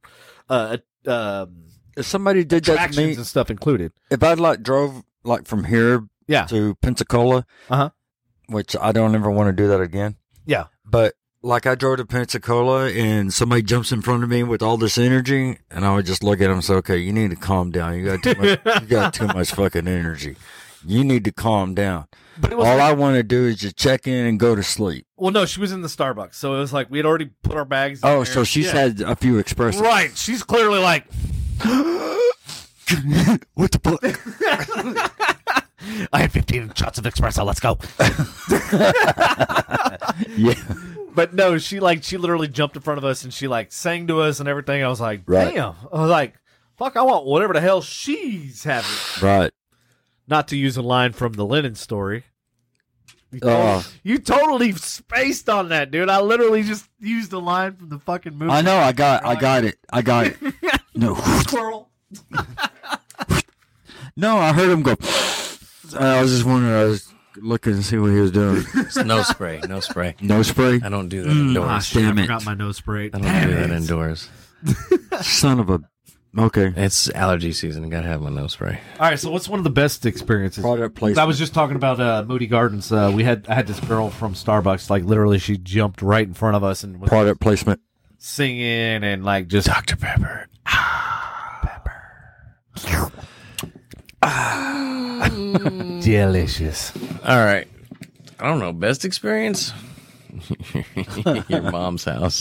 If somebody did that to attractions me, and stuff included. if I'd like drove like from here Yeah. to Pensacola, Uh-huh. which I don't ever want to do that again. Yeah. But like I drove to Pensacola and somebody jumps in front of me with all this energy, and I would just look at them and say, "Okay, you need to calm down. You got too much. You got too much fucking energy. You need to calm down." But it was all I want to do is just check in and go to sleep. Well, no, she was in the Starbucks, so it was like we had already put our bags. Oh, in so there. she's had a few espressos. Right. She's clearly like, What the fuck? I had 15 shots of espresso. Let's go. Yeah. But no, she literally jumped in front of us and she like sang to us and everything. I was like, Right. damn. I was like, fuck, I want whatever the hell she's having. Right. Not to use a line from the Lennon story. Oh. You totally spaced on that, dude. I literally just used a line from the fucking movie. I know. I got it. No. Squirrel. No, I heard him go. I was just wondering. I was looking to see what he was doing. No spray. No spray. No spray. I don't do that indoors. Damn I it. forgot my nose spray. I don't do that indoors. Son of a. Okay. It's allergy season. I gotta have my nose spray. All right, so what's one of the best experiences? Product placement. I was just talking about Moody Gardens. I had this girl from Starbucks. Like literally, she jumped right in front of us and was Product placement. singing and like just Dr. Pepper. delicious. All right. I don't know. Best experience? Your mom's house.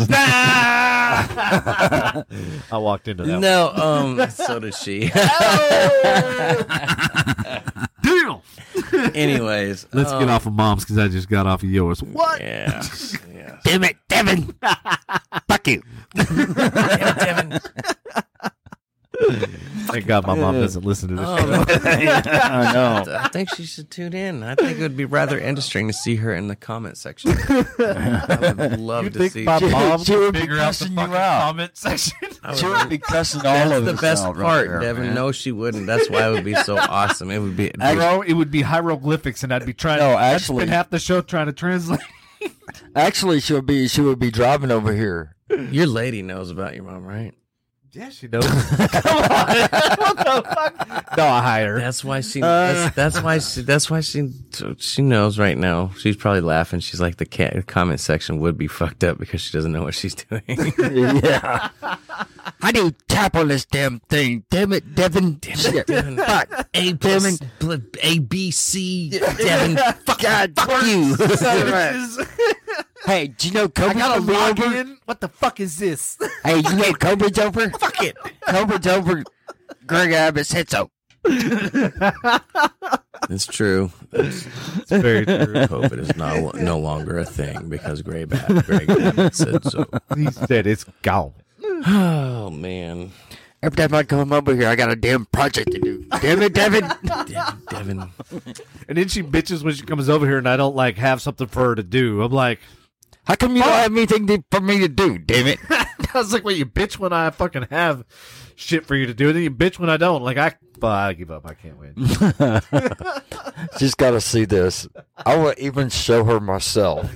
I walked into that. No, so did she. Deal. Anyways. Let's get off of mom's because I just got off of yours. What? Yeah. Damn it, Devin. Fuck you. Devin. Thank God my mom doesn't listen to this. I know. I think she should tune in. I think it would be rather interesting to see her in the comment section. I would love to see. my mom She would be figure out the cussing you fucking out. comment section? She would be cussing all That's of the us best out right part, there, Devin. man. No, she wouldn't. That's why it would be so awesome. It would be. Bro, it would be hieroglyphics, and I'd be trying. No, I'd actually- spend half the show trying to translate. Actually, she would be driving over here. Your lady knows about your mom, right? Yeah, she knows. Come on, what the fuck? No, I hired her. That's why she. That's why she knows right now. She's probably laughing. She's like the comment section would be fucked up because she doesn't know what she's doing. Yeah. How do you tap on this damn thing? Damn it, Devin. Shit. Fuck. A B C. Devin. Fuck God. Fuck you. Hey, do you know Cobra's gonna be over? What the fuck is this? Hey, you know Cobra's over? Fuck it. Cobra's over. Greg Abbott said so. It's true. It's very true. COVID is no longer a thing because Greg Abbott said so. He said it's gone. Oh man, Every time I come over here, I got a damn project to do. Damn it, Devin. Devin. And then she bitches when she comes over here, and I don't like have something for her to do. I'm like, How come you don't have anything for me to do, damn it? I was like, well, you bitch when I fucking have shit for you to do, and then you bitch when I don't. Like, I give up. I can't win. She's got to see this. I will even show her myself.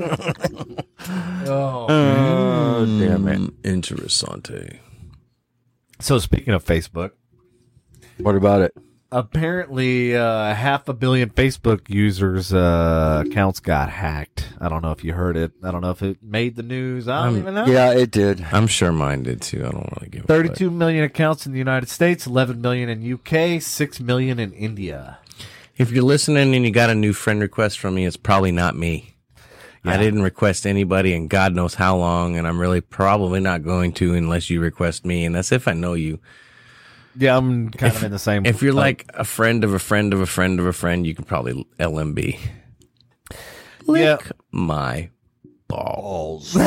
Oh. Damn it. Interessante. So speaking of Facebook, What about it? apparently 500 million Facebook users' accounts got hacked. I don't know if you heard it. I don't know if it made the news. I don't even know. Yeah, it did. I'm sure mine did too. I don't really give a 32 million accounts in the United States, 11 million in UK, 6 million in India. If you're listening and you got a new friend request from me, it's probably not me. I didn't request anybody in God knows how long, and I'm really probably not going to unless you request me, and that's if I know you. Yeah, I'm kind of in the same. If you're like a friend of a friend of a friend of a friend, you can probably LMB. Lick my balls.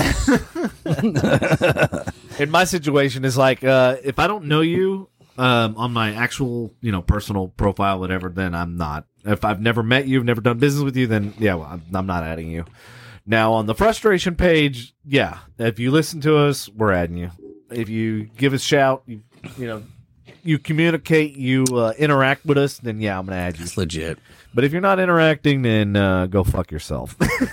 in my situation is like if I don't know you on my actual personal profile, whatever, then I'm not. If I've never met you, never done business with you, then yeah, well, I'm not adding you. Now on the frustration page, yeah, if you listen to us, we're adding you. If you give us a shout, you communicate, you interact with us, then yeah, I'm gonna add you. It's legit. But if you're not interacting, then go fuck yourself.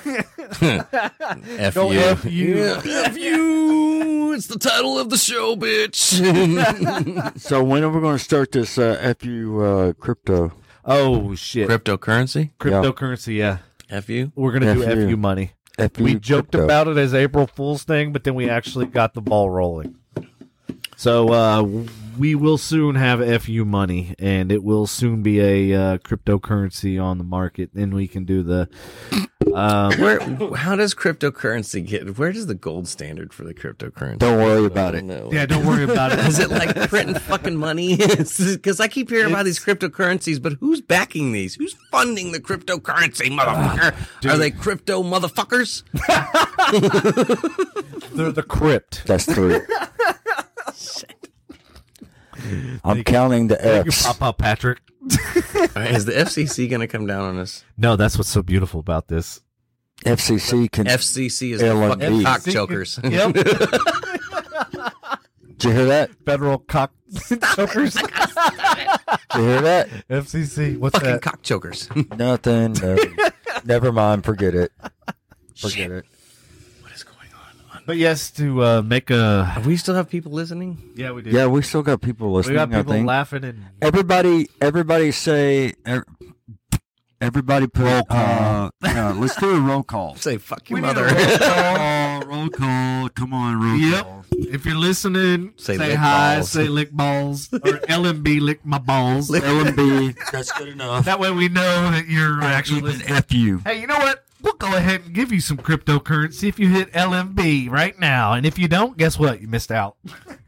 F Go you. F you. Yeah, F you. It's the title of the show, bitch. So when are we going to start this FU crypto? Oh shit! Cryptocurrency? Cryptocurrency, yeah. F you. We're gonna do FU. FU money. FU We joked crypto. about it as April Fool's thing, but then we actually got the ball rolling. So we will soon have FU money, and it will soon be a cryptocurrency on the market. Then we can do the. How does cryptocurrency get? Where does the gold standard for the cryptocurrency? Don't worry about it. No. Yeah, don't worry about it. Is it like printing fucking money? Because I keep hearing about these cryptocurrencies, but who's backing these? Who's funding the cryptocurrency, motherfucker? Are they crypto motherfuckers? They're the crypt. That's 3. I'm counting the Thank you, F's. Papa Patrick. All right, is the FCC going to come down on us? No, that's what's so beautiful about this. FCC can. FCC is the L&B. fucking cock chokers. Yep. Did you hear that? Federal cock chokers. Did you hear that? FCC. What's Fucking that? cock chokers. Nothing. No. Never mind. Forget it. Forget it. What is going on? But yes, to make a. Do we still have people listening? Yeah, we do. Yeah, we still got people we listening. got people I think. laughing and. Everybody say. Everybody put. Let's do a roll call. Say fuck your We need a mother. Roll call. Come on, roll Yep. call. If you're listening, Say say lick hi, balls. say lick balls, or LMB lick my balls. LMB. That's good enough. That way we know that you're actually listening. F you. Hey, you know what? We'll go ahead and give you some cryptocurrency if you hit LMB right now. And if you don't, guess what? You missed out.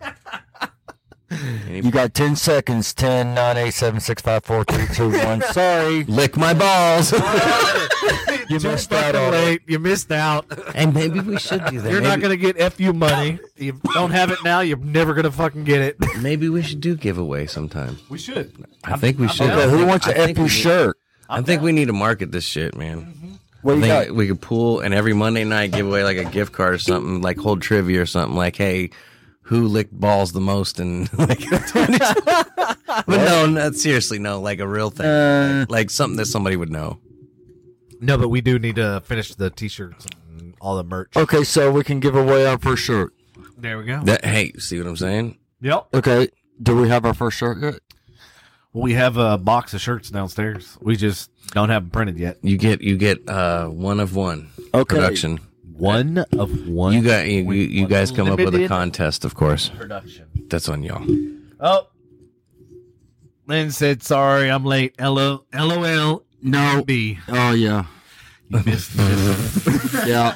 You got 10 seconds. 10, 9, 8, 7, 6, 5, 4, 3, 2, 1. Sorry. Lick my balls. You Too missed out fucking on it. late. You missed out. And maybe we should do that. You're not going to get FU money. You don't have it now. You're never going to fucking get it. Maybe we should do giveaway sometime. We should. I think we should. Okay, who wants I an think FU we need- shirt? I think we need to market this shit, man. What I you think got? we could pool and every Monday night give away like a gift card or something, like hold trivia or something, like, hey, who licked balls the most and like but no, seriously, no, like a real thing. Like something that somebody would know. No, but we do need to finish the T-shirts and all the merch. Okay, so we can give away our first shirt. There we go. Hey, see what I'm saying? Yep. Okay, do we have our first shirt yet? We have a box of shirts downstairs. We just don't have them printed yet. You get one of one Okay. production. One of one. You guys come up with a Limited contest, of course. production. That's on y'all. Oh. Lynn said, sorry, I'm late. LOL. No. B. Oh, yeah. You missed it. Yeah.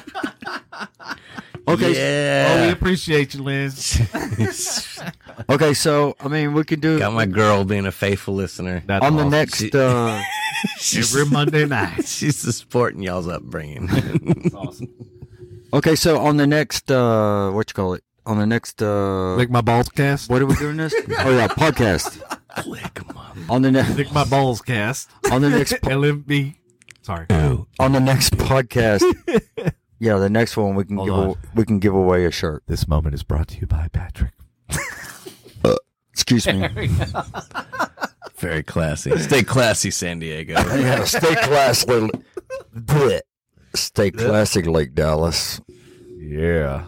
Okay. Oh, we Yeah. appreciate you, Liz. Okay, so, I mean, we can do Got my girl being a faithful listener. That's on the awesome. next, Every Monday night. She's supporting y'all's upbringing. That's awesome. okay, so on the next, what you call it? On the next, Lick my balls cast. what are we doing this? Oh, yeah, podcast. Lick 'em up. On the next, Lick my balls cast. on the next, LMB. Sorry. on the next podcast. Yeah, the next one we can Hold give away a shirt. This moment is brought to you by Patrick. Excuse me. Very classy. Stay classy, San Diego. Yeah, stay classy. Blech. Stay classy, Lake Dallas. Yeah.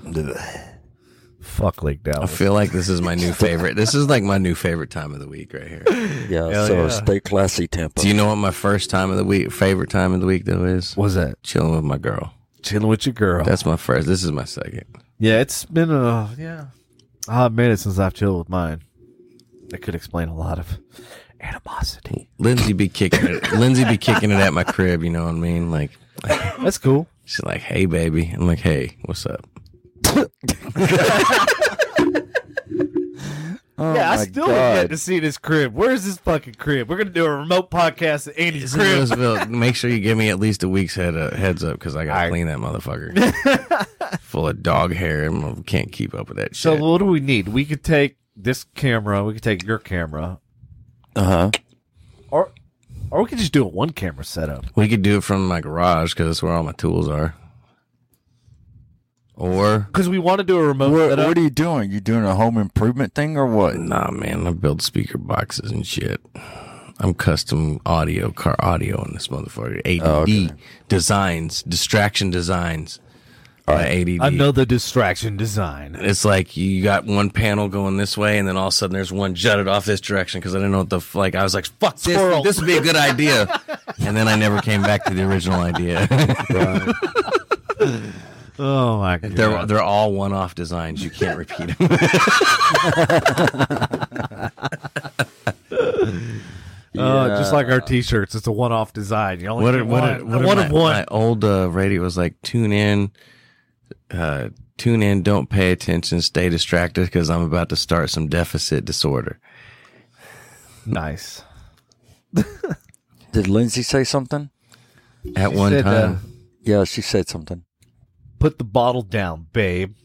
Fuck Lake I Dallas. feel like this is my new favorite. This is like my new favorite time of the week right here. Yeah, Hell so yeah. stay classy, Tampa. Do you know what my first time of the week, favorite time of the week though is? What's that? Chilling with my girl. Chilling with your girl. That's my first. This is my second. Yeah, it's been a hot minute since I've chilled with mine. That could explain a lot of animosity. Lindsay be kicking it. Lindsay be kicking it at my crib. You know what I mean? Like That's cool. she's like, "Hey, baby." I'm like, "Hey, what's up?" Oh Yeah, I my still God. get to see this crib. Where's this fucking crib? We're gonna do a remote podcast at Andy's It's in crib. Louisville. Make sure you give me at least a week's heads up because I gotta clean that motherfucker. Full of dog hair and can't keep up with that So shit. what do we need? We could take this camera. We could take your camera, Uh-huh. or we could just do a one camera setup. We could do it from my garage because that's where all my tools are. Or Because we want to do a remote setup. What are you doing? You doing a home improvement thing or what? nah, man, I build speaker boxes and shit. I'm custom car audio on this motherfucker. ADD okay. designs, distraction designs. ADD. Another distraction design. It's like you got one panel going this way, and then all of a sudden there's one jutted off this direction because I didn't know what the like. I was like, "Fuck this! Squirrel. This would be a good idea." And then I never came back to the original idea. Oh my god. They're all one-off designs. You can't repeat them. Just like our T-shirts, it's a one-off design. You only get one of one. My old radio was like, tune in, don't pay attention, stay distracted because I'm about to start some deficit disorder. Nice. Did Lindsay say something? At She one said, time. Yeah, she said something. Put the bottle down, babe.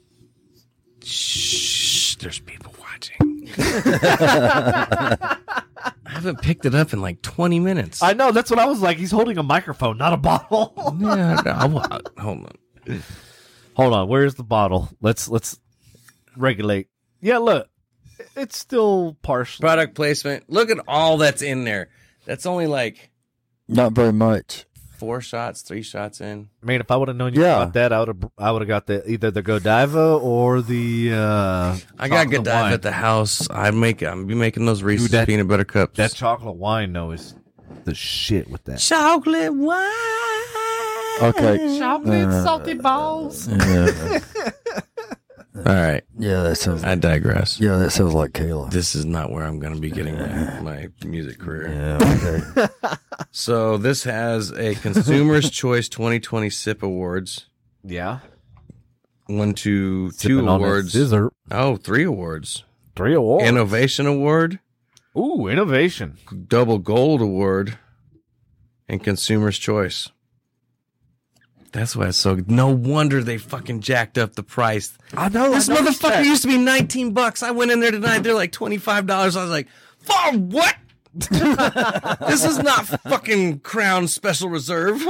Shh, there's people watching. I haven't picked it up in like 20 minutes. I know, that's what I was like. He's holding a microphone, not a bottle. Yeah, hold on. Hold on, where's the bottle? Let's regulate. Yeah, look. It's still partial. Product placement. Look at all that's in there. That's only like Not very much. 3 shots in. Man, if I would have known you Yeah. about that, I would have got either the Godiva or the I got chocolate Godiva wine. at the house. I'm be making those Reese's Dude, that- peanut butter cups. That chocolate wine though is the shit with that. chocolate wine. Okay. Chocolate salty balls. Yeah, All right, yeah, that sounds. I digress. Yeah, that sounds like Kayla. This is not where I'm going to be getting my music career. Yeah. Okay. So this has a Consumer's Choice 2020 SIP Awards. Yeah. 2 Sipping on that awards. Scissor. Oh, 3 awards. 3 awards. Innovation Award, Ooh, innovation. Double Gold Award, and Consumer's Choice. That's why it's so. No wonder they fucking jacked up the price. I know. This motherfucker used to be $19. I went in there tonight. They're like $25. I was like, for what? This is not fucking Crown Special Reserve.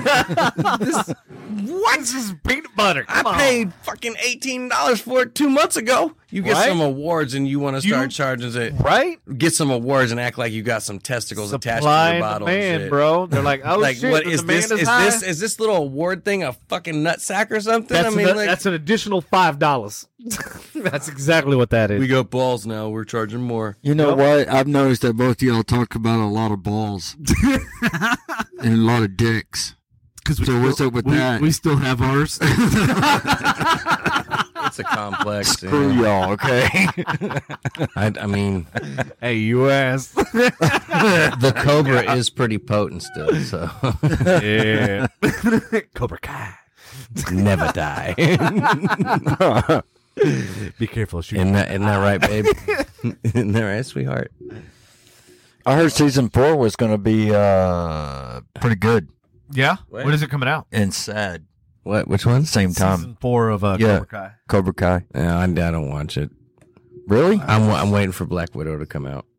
This is peanut butter. I paid fucking $18 for it 2 months ago. You get Right? some awards and you want to start charging it. Right? Get some awards and act like you got some testicles attached to Supply your and bottle. and demand, shit. bro. They're like, oh Like shit, what the is demand this? is Is high. this this little award thing a fucking nutsack or something? That's an additional $5. That's exactly what that is. we got balls now. We're charging more. You know what? I've noticed that both of y'all talk about a lot of balls and a lot of dicks. So what's up with that? We still have ours. It's a complex. Screw y'all, okay? I mean, Hey, you ass. the Cobra is pretty potent still, so Yeah. Cobra Kai. never die. Be careful. Shoot. Isn't that right, babe? Isn't that right, sweetheart? I heard season 4 was going to be pretty good Yeah. What? When is it coming out? and sad. What? Which one? Same time. Season 4 of Yeah. Cobra Kai. Cobra Kai. Yeah, I don't watch it. Really? I'm waiting for Black Widow to come out.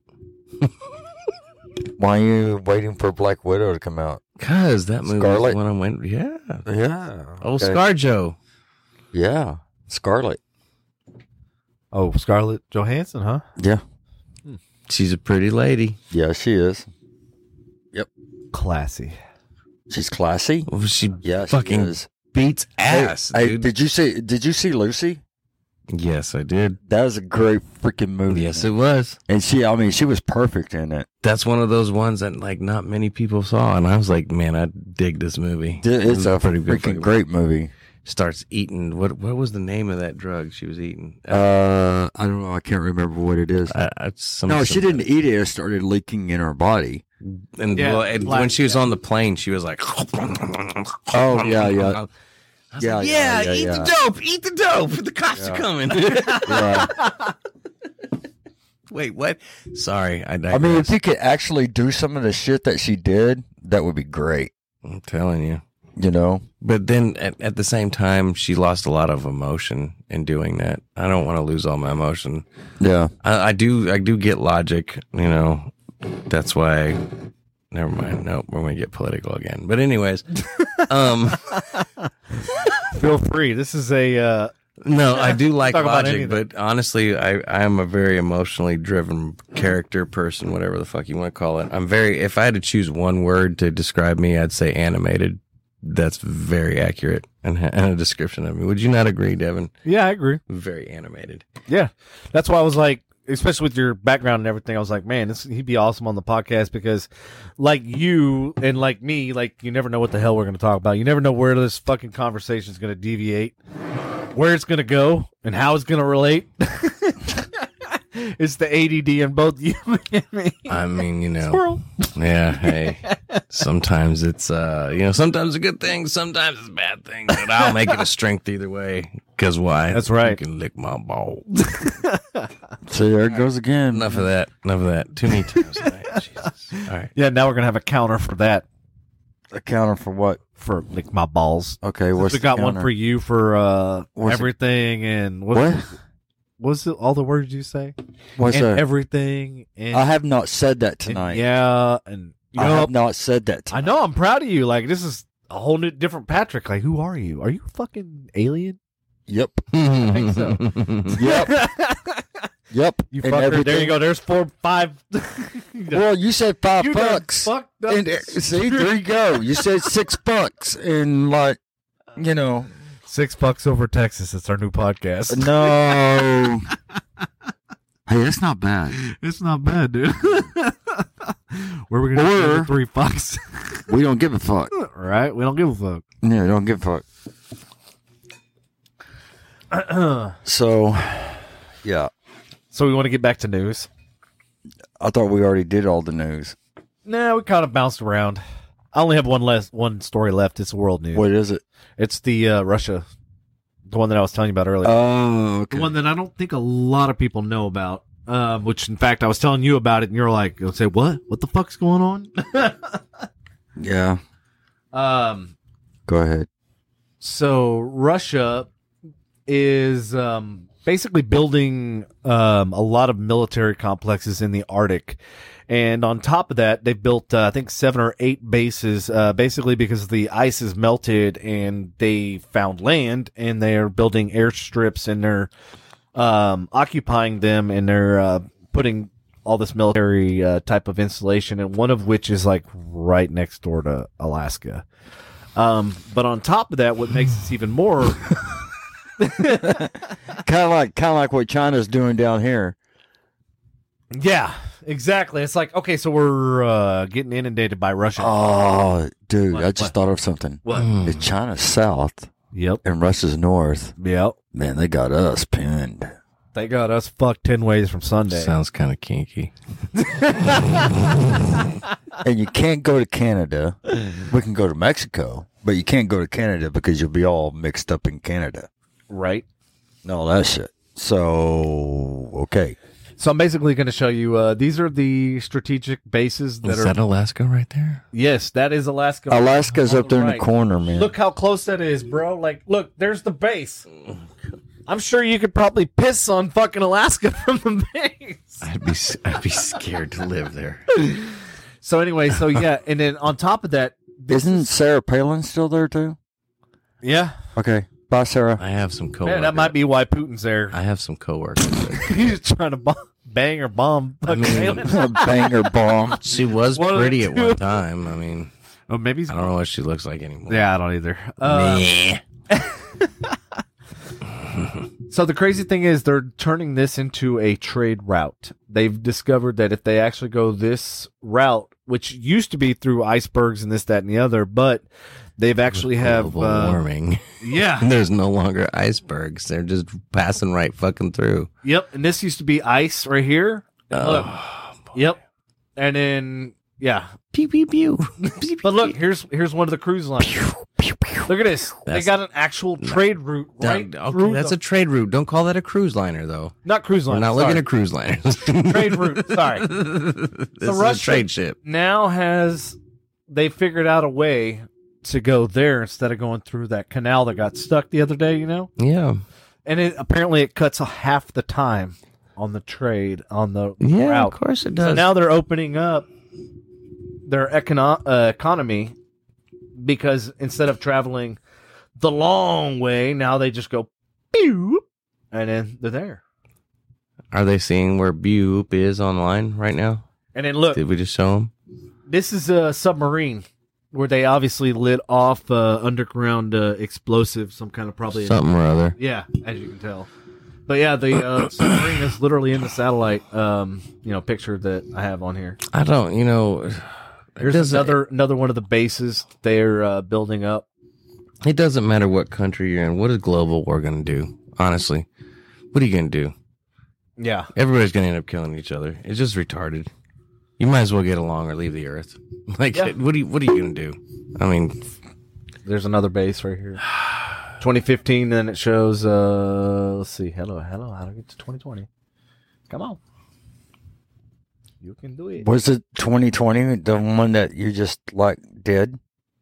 Why are you waiting for Black Widow to come out? Cause that movie Scarlet? is when I went. Yeah. Yeah. Oh, okay. ScarJo. Yeah. Scarlet. Oh, Scarlett Johansson, huh? Yeah. She's a pretty lady. Yeah, she is. Classy. She's classy. Well, she Yeah, she fucking is. beats ass, Hey, dude. did you see Lucy? Yes, I did. That was a great freaking movie. Yes, it was. And she was perfect in it. That's one of those ones that like not many people saw, and I was like, man, I dig this movie. It's a pretty good. freaking great movie. Starts eating. What was the name of that drug she was eating? I don't know. I can't remember what it is. No, she didn't eat it. It started leaking in her body. And, Yeah, well, and when she was on the plane, she was like, Oh, yeah, yeah. Yeah, eat the dope. The cops are coming. Yeah. Wait, what? Sorry, I I mean, digress. if you could actually do some of the shit that she did, that would be great. I'm telling you. You know? But then at the same time, she lost a lot of emotion in doing that. I don't want to lose all my emotion. Yeah. I do get logic, you know. That's why. Never mind. Nope, we're gonna get political again. But anyways, Feel free. This is a no, I do like Talk about logic, anything. but honestly, I am a very emotionally driven character person, whatever the fuck you want to call it. If I had to choose one word to describe me, I'd say animated. That's very accurate and a description of me. Would you not agree, Devin? yeah, I agree. Very animated. Yeah, that's why I was like, especially with your background and everything, I was like, man, he'd be awesome on the podcast because, like you and like me, like you never know what the hell we're going to talk about. You never know where this fucking conversation is going to deviate, where it's going to go, and how it's going to relate. It's the ADD in both you and me. I mean, Squirrel. yeah, hey, sometimes it's, sometimes a good thing, sometimes it's a bad thing, but I'll make it a strength either way. Because why? That's right. You can lick my balls. See, there it goes again. Enough of that. Too many times tonight. Jesus. All right. Yeah, now we're going to have a counter for that. A counter for what? For lick my balls. Okay, what's We the got counter? one for you for What's it? everything and What? What's it, all the words you say? What's and that? everything. And, I have not said that and tonight. yeah, and you I know, have not said that I tonight. know I'm proud of you. Like this is a whole new different Patrick. Like who are you? Are you a fucking alien? Yep. I think so. Yep. Yep. You And fucker. There everything- you go. There's 4, 5. Well, you said $5 You done bucks. fucked up. And, see, there you go. You said $6 and like, $6 over Texas. It's our new podcast. no. Hey, that's not bad. It's not bad, dude. Where we gonna Or- do $3? We don't give a fuck. Right? We don't give a fuck. Yeah, don't give a fuck. So, yeah. So we want to get back to news. I thought we already did all the news. Nah, we kind of bounced around. I only have one story left. It's world news. What is it? It's the Russia, the one that I was telling you about earlier. Oh, okay. The one that I don't think a lot of people know about. Which, in fact, I was telling you about it, and you're like, "You'll say what? What the fuck's going on?" Yeah. Go ahead. So Russia is basically building a lot of military complexes in the Arctic. And on top of that, they built, I think, 7 or 8 bases, basically because the ice has melted and they found land and they're building airstrips and they're occupying them and they're putting all this military type of installation, and one of which is like right next door to Alaska. But on top of that, what makes this even more... Kind of like what China's doing down here. Yeah, exactly. It's like, okay, so we're getting inundated by Russia. Oh, dude, What? I just What? thought of something. What? If China's south Yep. and Russia's north, Yep. man, they got us pinned. They got us fucked 10 ways from Sunday. Sounds kind of kinky. And you can't go to Canada. We can go to Mexico, but you can't go to Canada because you'll be all mixed up in Canada. Right. And all that shit. So, okay. So I'm basically going to show you, these are the strategic bases that Is are... that Alaska right there? Yes, that is Alaska. Alaska's On up there in right. the corner, man. Look how close that is, bro. Like, look, there's the base. I'm sure you could probably piss on fucking Alaska from the base. I'd be scared to live there. So anyway, so yeah, and then on top of that... Isn't Sarah Palin still there, too? Yeah. Okay. Bye, Sarah. I have some coworkers. Man, that might be why Putin's there. I have some coworkers. He's trying to bang or bomb. I mean, A banger bomb. she was One of the pretty at two. one time. I mean, Oh, maybe he's... I don't know what she looks like anymore. Yeah, I don't either. Meh. So the crazy thing is they're turning this into a trade route. They've discovered that if they actually go this route, which used to be through icebergs and this, that, and the other, but they've actually have... Global warming. Yeah. There's no longer icebergs. They're just passing right fucking through. Yep. And this used to be ice right here. Look. Yep. And then, yeah. Pew pew pew. But look, here's one of the cruise lines. Look at this. They That's- got an actual trade route right Okay, through that's the- a trade route. Don't call that a cruise liner, though. not cruise We're line. not looking at cruise liners. trade route. Sorry. This is a Russia- trade ship. Now they figured out a way to go there instead of going through that canal that got stuck the other day, you know? Yeah. And apparently it cuts half the time on the trade, on the Yeah, route. of course it does. So now they're opening up their economy because instead of traveling the long way, now they just go pew, and then they're there. Are they seeing where Bupe is online right now? And then look, Did we just show them? this is a submarine where they obviously lit off underground explosive, some kind of probably Something or other. yeah, as you can tell. But yeah, the submarine is literally in the satellite, picture that I have on here. I don't, There's another one of the bases they're building up. It doesn't matter what country you're in. What is global war going to do? Honestly, what are you going to do? Yeah. Everybody's going to end up killing each other. It's just retarded. You might as well get along or leave the earth. Like, what are you going to do? I mean, there's another base right here. 2015, then it shows, let's see, hello, how to get to 2020. Come on. You can do it. Was it 2020, the one that you just, did?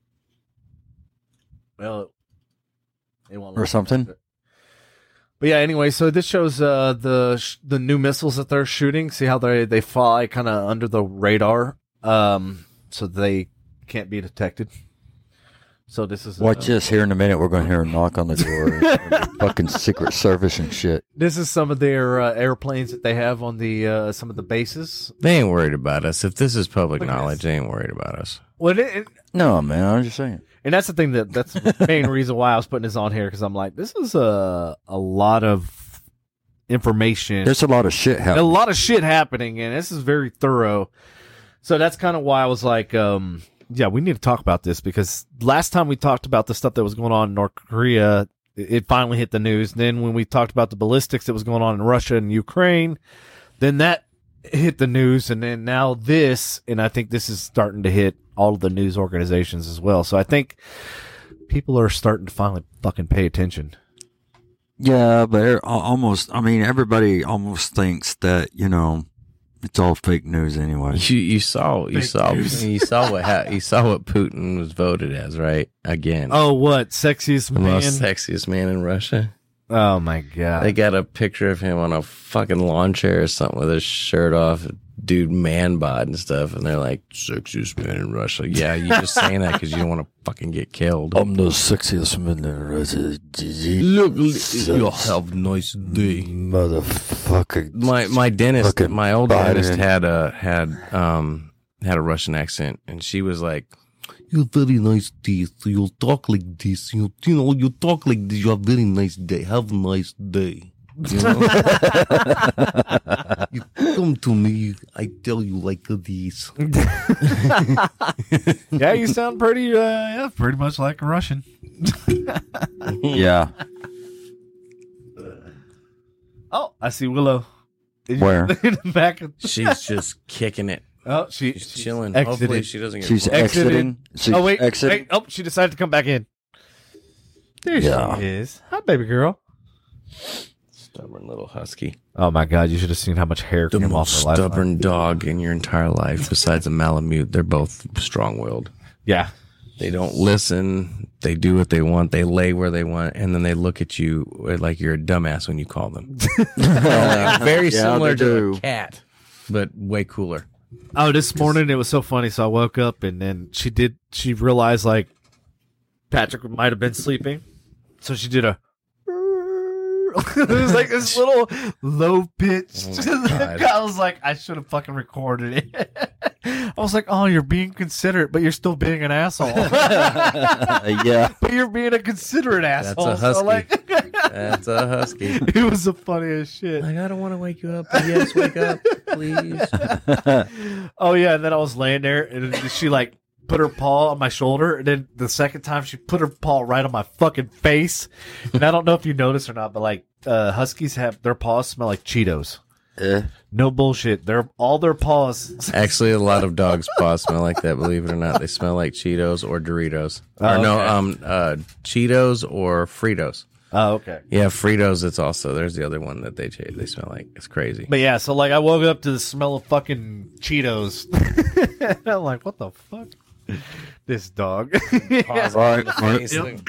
Well, it won't or something? But yeah, anyway, so this shows the new missiles that they're shooting. See how they fly kind of under the radar, so they can't be detected. So this is watch this. Here in a minute, we're going to hear a knock on the door. Fucking Secret Service and shit. This is some of their airplanes that they have on the some of the bases. They ain't worried about us. If this is public knowledge, they ain't worried about us. Well, no, man. I'm just saying. And that's the thing that's the main reason why I was putting this on here, because I'm like, this is a lot of information. There's a lot of shit happening. A lot of shit happening, and this is very thorough. So that's kind of why I was like, yeah, we need to talk about this, because last time we talked about the stuff that was going on in North Korea, it finally hit the news. Then when we talked about the ballistics that was going on in Russia and Ukraine, then that hit the news, and then now this, and I think this is starting to hit all of the news organizations as well. So I think people are starting to finally fucking pay attention. Yeah, but everybody almost thinks that, it's all fake news anyway. You saw what Putin was voted as, right? Again. Oh, what? Sexiest man? The most sexiest man in Russia. Oh my god. They got a picture of him on a fucking lawn chair or something with his shirt off, dude, man bod and stuff, and they're like, sexiest man in Russia. Yeah, you're just saying that because you don't want to fucking get killed. I'm the sexiest man in Russia. Look, you'll have a nice day, motherfucker. My dentist, my old Biden. dentist had a Russian accent, and she was like, "You have very nice teeth. You'll talk like this. You talk like this. You have very nice day. Have a nice day." You know? You come to me, I tell you like this. Yeah, you sound pretty much like a Russian. Yeah. Oh, I see Willow. Where? In the back. She's just kicking it. Oh, She's chilling. exited. Hopefully she doesn't get She's exiting. She's Oh, wait. exiting. Wait. Oh, she decided to come back in. There Yeah. she is. Hi, baby girl. stubborn little husky. Oh, my God. You should have seen how much hair The came off most her last stubborn night. dog in your entire life, besides a Malamute. They're both strong-willed. Yeah. They don't listen. They do what they want. They lay where they want, and then they look at you like you're a dumbass when you call them. Very similar to a cat, but way cooler. Oh, this morning it was so funny. So I woke up and then she realized like Patrick might have been sleeping. So she did a it was like this little low pitch. I was like, I should have fucking recorded it. I was like, oh, you're being considerate, but you're still being an asshole. Yeah. But you're being a considerate asshole. That's a husky. So like, That's a husky. it was the funniest shit. Like, I don't want to wake you up. But yes, wake up, please. Oh yeah, and then I was laying there, and she like put her paw on my shoulder, and then the second time she put her paw right on my fucking face. And I don't know if you noticed or not, but like huskies have their paws smell like Cheetos. No bullshit. All their paws. Actually, a lot of dogs' paws smell like that. Believe it or not, they smell like Cheetos or Doritos. Cheetos or Fritos. Oh, okay. Yeah, Fritos. It's also there's the other one that they smell like. It's crazy. But yeah, so like I woke up to the smell of fucking Cheetos. I'm like, what the fuck? This dog. Paws on the face. Yep.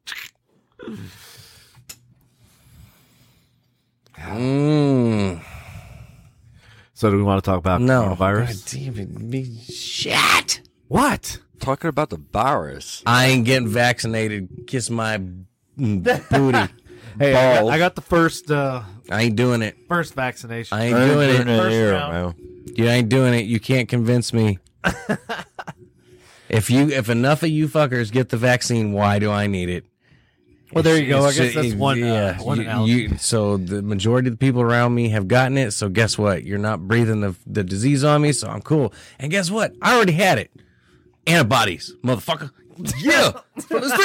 So do we want to talk about coronavirus? God damn it. Shit. What? Talking about the virus. I ain't getting vaccinated. Kiss my booty. Hey, I got the first I ain't doing it. first vaccination. I ain't doing it. First round. You ain't doing it. You can't convince me. If enough of you fuckers get the vaccine, why do I need it? Well, there you go. I guess that's one analogy. So the majority of the people around me have gotten it. So guess what? You're not breathing the disease on me, so I'm cool. And guess what? I already had it. Antibodies, motherfucker. Yeah, from the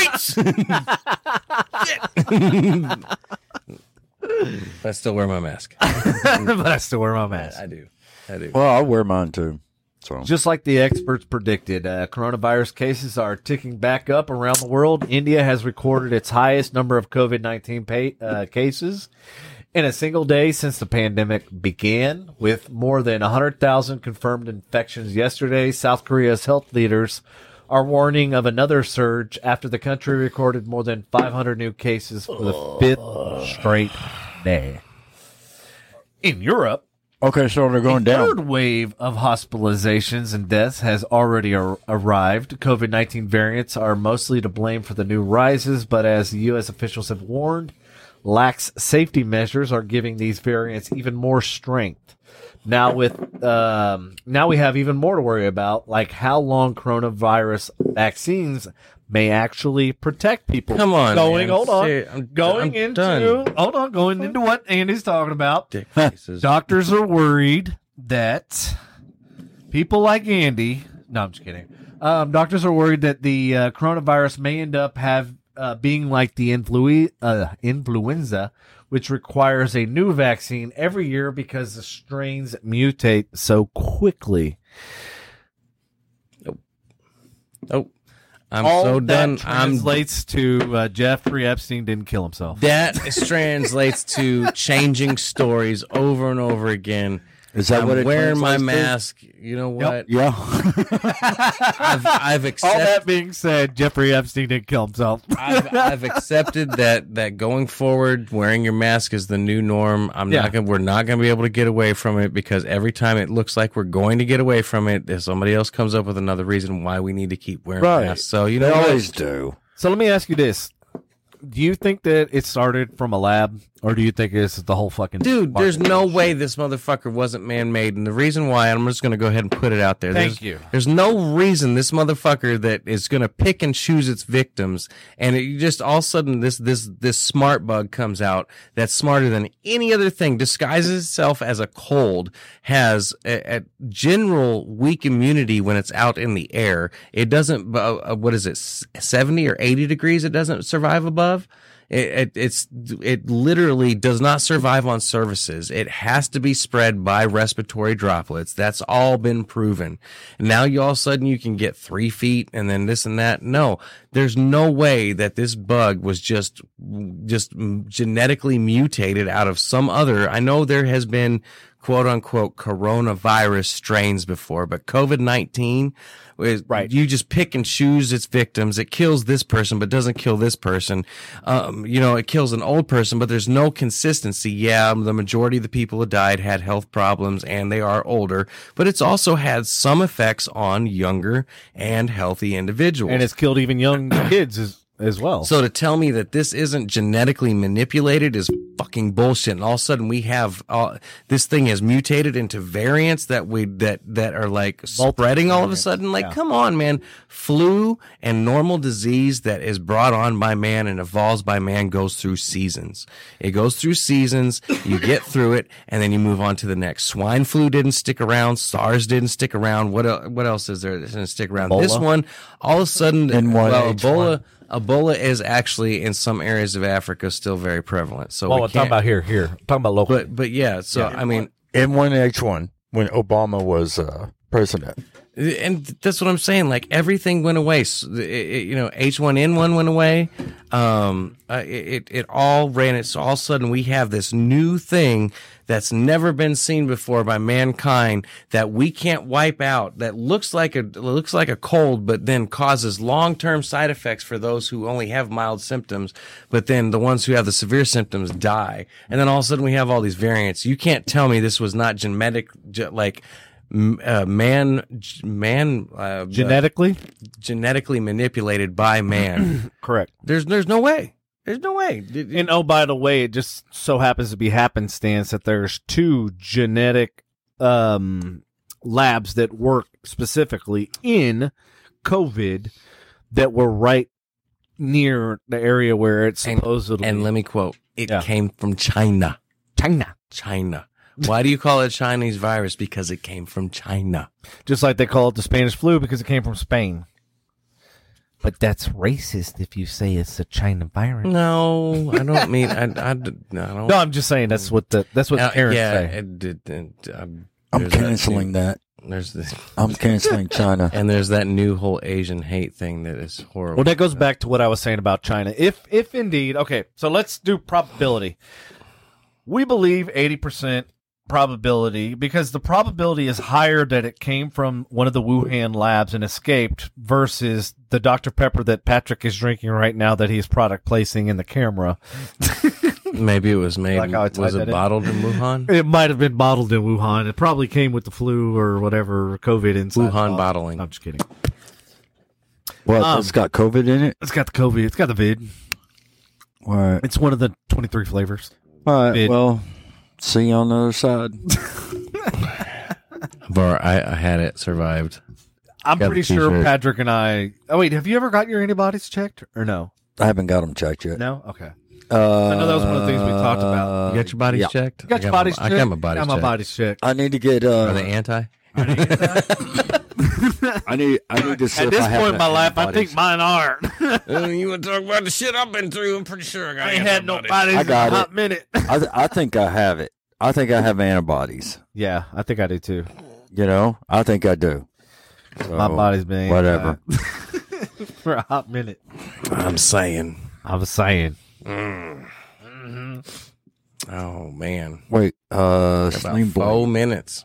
streets. But I still wear my mask. But I still wear my mask. I do. Well, I wear mine too. So Just like the experts predicted, coronavirus cases are ticking back up around the world. India has recorded its highest number of COVID-19 cases in a single day since the pandemic began, with more than 100,000 confirmed infections yesterday. South Korea's health leaders are warning of another surge after the country recorded more than 500 new cases for the fifth straight day. In Europe, okay, so they're going the down. third wave of hospitalizations and deaths has already arrived. COVID-19 variants are mostly to blame for the new rises, but as U.S. officials have warned, lax safety measures are giving these variants even more strength. Now we have even more to worry about, like how long coronavirus vaccines may actually protect people. Come on, going man. going into what Andy's talking about. Dick faces. Doctors are worried that people like Andy. No, I'm just kidding. Doctors are worried that the coronavirus may end up being like the influenza, which requires a new vaccine every year because the strains mutate so quickly. Oh, I'm All so that done. translates to Jeffrey Epstein didn't kill himself. That translates to changing stories over and over again. Is that I'm what it wearing my translates to? mask? You know what? Yeah. I've All accepted. that being said, Jeffrey Epstein didn't kill himself. I've accepted that going forward, wearing your mask is the new norm. We're not gonna be able to get away from it, because every time it looks like we're going to get away from it, if somebody else comes up with another reason why we need to keep wearing masks. So you know, They what? always do. So let me ask you this. Do you think that it started from a lab, or do you think it's the whole fucking... Dude, there's no way this motherfucker wasn't man-made. And the reason why, I'm just going to go ahead and put it out there. Thank you. There's no reason this motherfucker that is going to pick and choose its victims. And you just all of a sudden this smart bug comes out that's smarter than any other thing, disguises itself as a cold, has a general weak immunity when it's out in the air. It doesn't, what is it, 70 or 80 degrees it doesn't survive above? It literally does not survive on surfaces. It has to be spread by respiratory droplets. That's all been proven. And now all of a sudden you can get 3 feet and then this and that. No, there's no way that this bug was just genetically mutated out of some other. I know there has been quote unquote coronavirus strains before, but COVID-19 is right. You just pick and choose its victims. It kills this person, but doesn't kill this person. It kills an old person, but there's no consistency. Yeah, the majority of the people who died had health problems and they are older, but it's also had some effects on younger and healthy individuals. And it's killed even young kids as well. So to tell me that this isn't genetically manipulated is fucking bullshit. And all of a sudden we have this thing has mutated into variants that are like spreading all of a sudden. Like, come on, man. Flu and normal disease that is brought on by man and evolves by man goes through seasons. It goes through seasons. You get through it, and then you move on to the next. Swine flu didn't stick around. SARS didn't stick around. What else is there that didn't stick around? Ebola. This one, all of a sudden, Ebola is actually in some areas of Africa still very prevalent. So I'm talking about here. I'm talking about local. But yeah, so I mean, N1H1 when Obama was president. And that's what I'm saying. Like everything went away. H1N1 went away. It all ran it. So all of a sudden we have this new thing that's never been seen before by mankind that we can't wipe out. That looks like a cold, but then causes long-term side effects for those who only have mild symptoms. But then the ones who have the severe symptoms die. And then all of a sudden we have all these variants. You can't tell me this was not genetically manipulated by man. Correct. There's no way. There's no way. And by the way, it just so happens to be happenstance that there's 2 genetic labs that work specifically in COVID that were right near the area where it's supposedly. And let me quote: "It Yeah. came from China. China. China. Why do you call it a Chinese virus? Because it came from China. Just like they call it the Spanish flu because it came from Spain. But that's racist if you say it's a China virus. No, I don't mean. I don't. No, I'm just saying that's what the parents say. I'm canceling that. There's this, I'm canceling China. and there's that new whole Asian hate thing that is horrible. Well, that goes back to what I was saying about China. If indeed, okay, so let's do probability. We believe 80% probability because the probability is higher that it came from one of the Wuhan labs and escaped versus the Dr. Pepper that Patrick is drinking right now that he's product placing in the camera. Maybe it was made. Like how I tied was that it in. bottled in Wuhan? It might have been bottled in Wuhan. It probably came with the flu or whatever COVID inside. Wuhan bottling. I'm just kidding. What? It's got COVID in it? It's got the COVID. It's got the vid. All right. It's one of the 23 flavors. All right. Vid. Well, see you on the other side. I had it. Survived. I'm Got pretty the sure t-shirt. Patrick and I. Oh wait, have you ever got your antibodies checked or no? I haven't got them checked yet. No. Okay. I know that was one of the things we talked about. You got your bodies checked? You got your bodies I checked. got my bodies Got my checked. bodies checked. I need to get. Are they anti? I need to see At if this I have point in my life, I antibodies. think mine aren't. You want to talk about the shit I've been through? I'm pretty sure I got I ain't had no antibodies. bodies I in got a it. hot minute. I think I have it. I think I have antibodies. Yeah, I think I do too. You know, I think I do. So, My body's been whatever. for a hot minute. I'm saying. I was saying. Oh man. Wait, About Sling 4 Blade. minutes.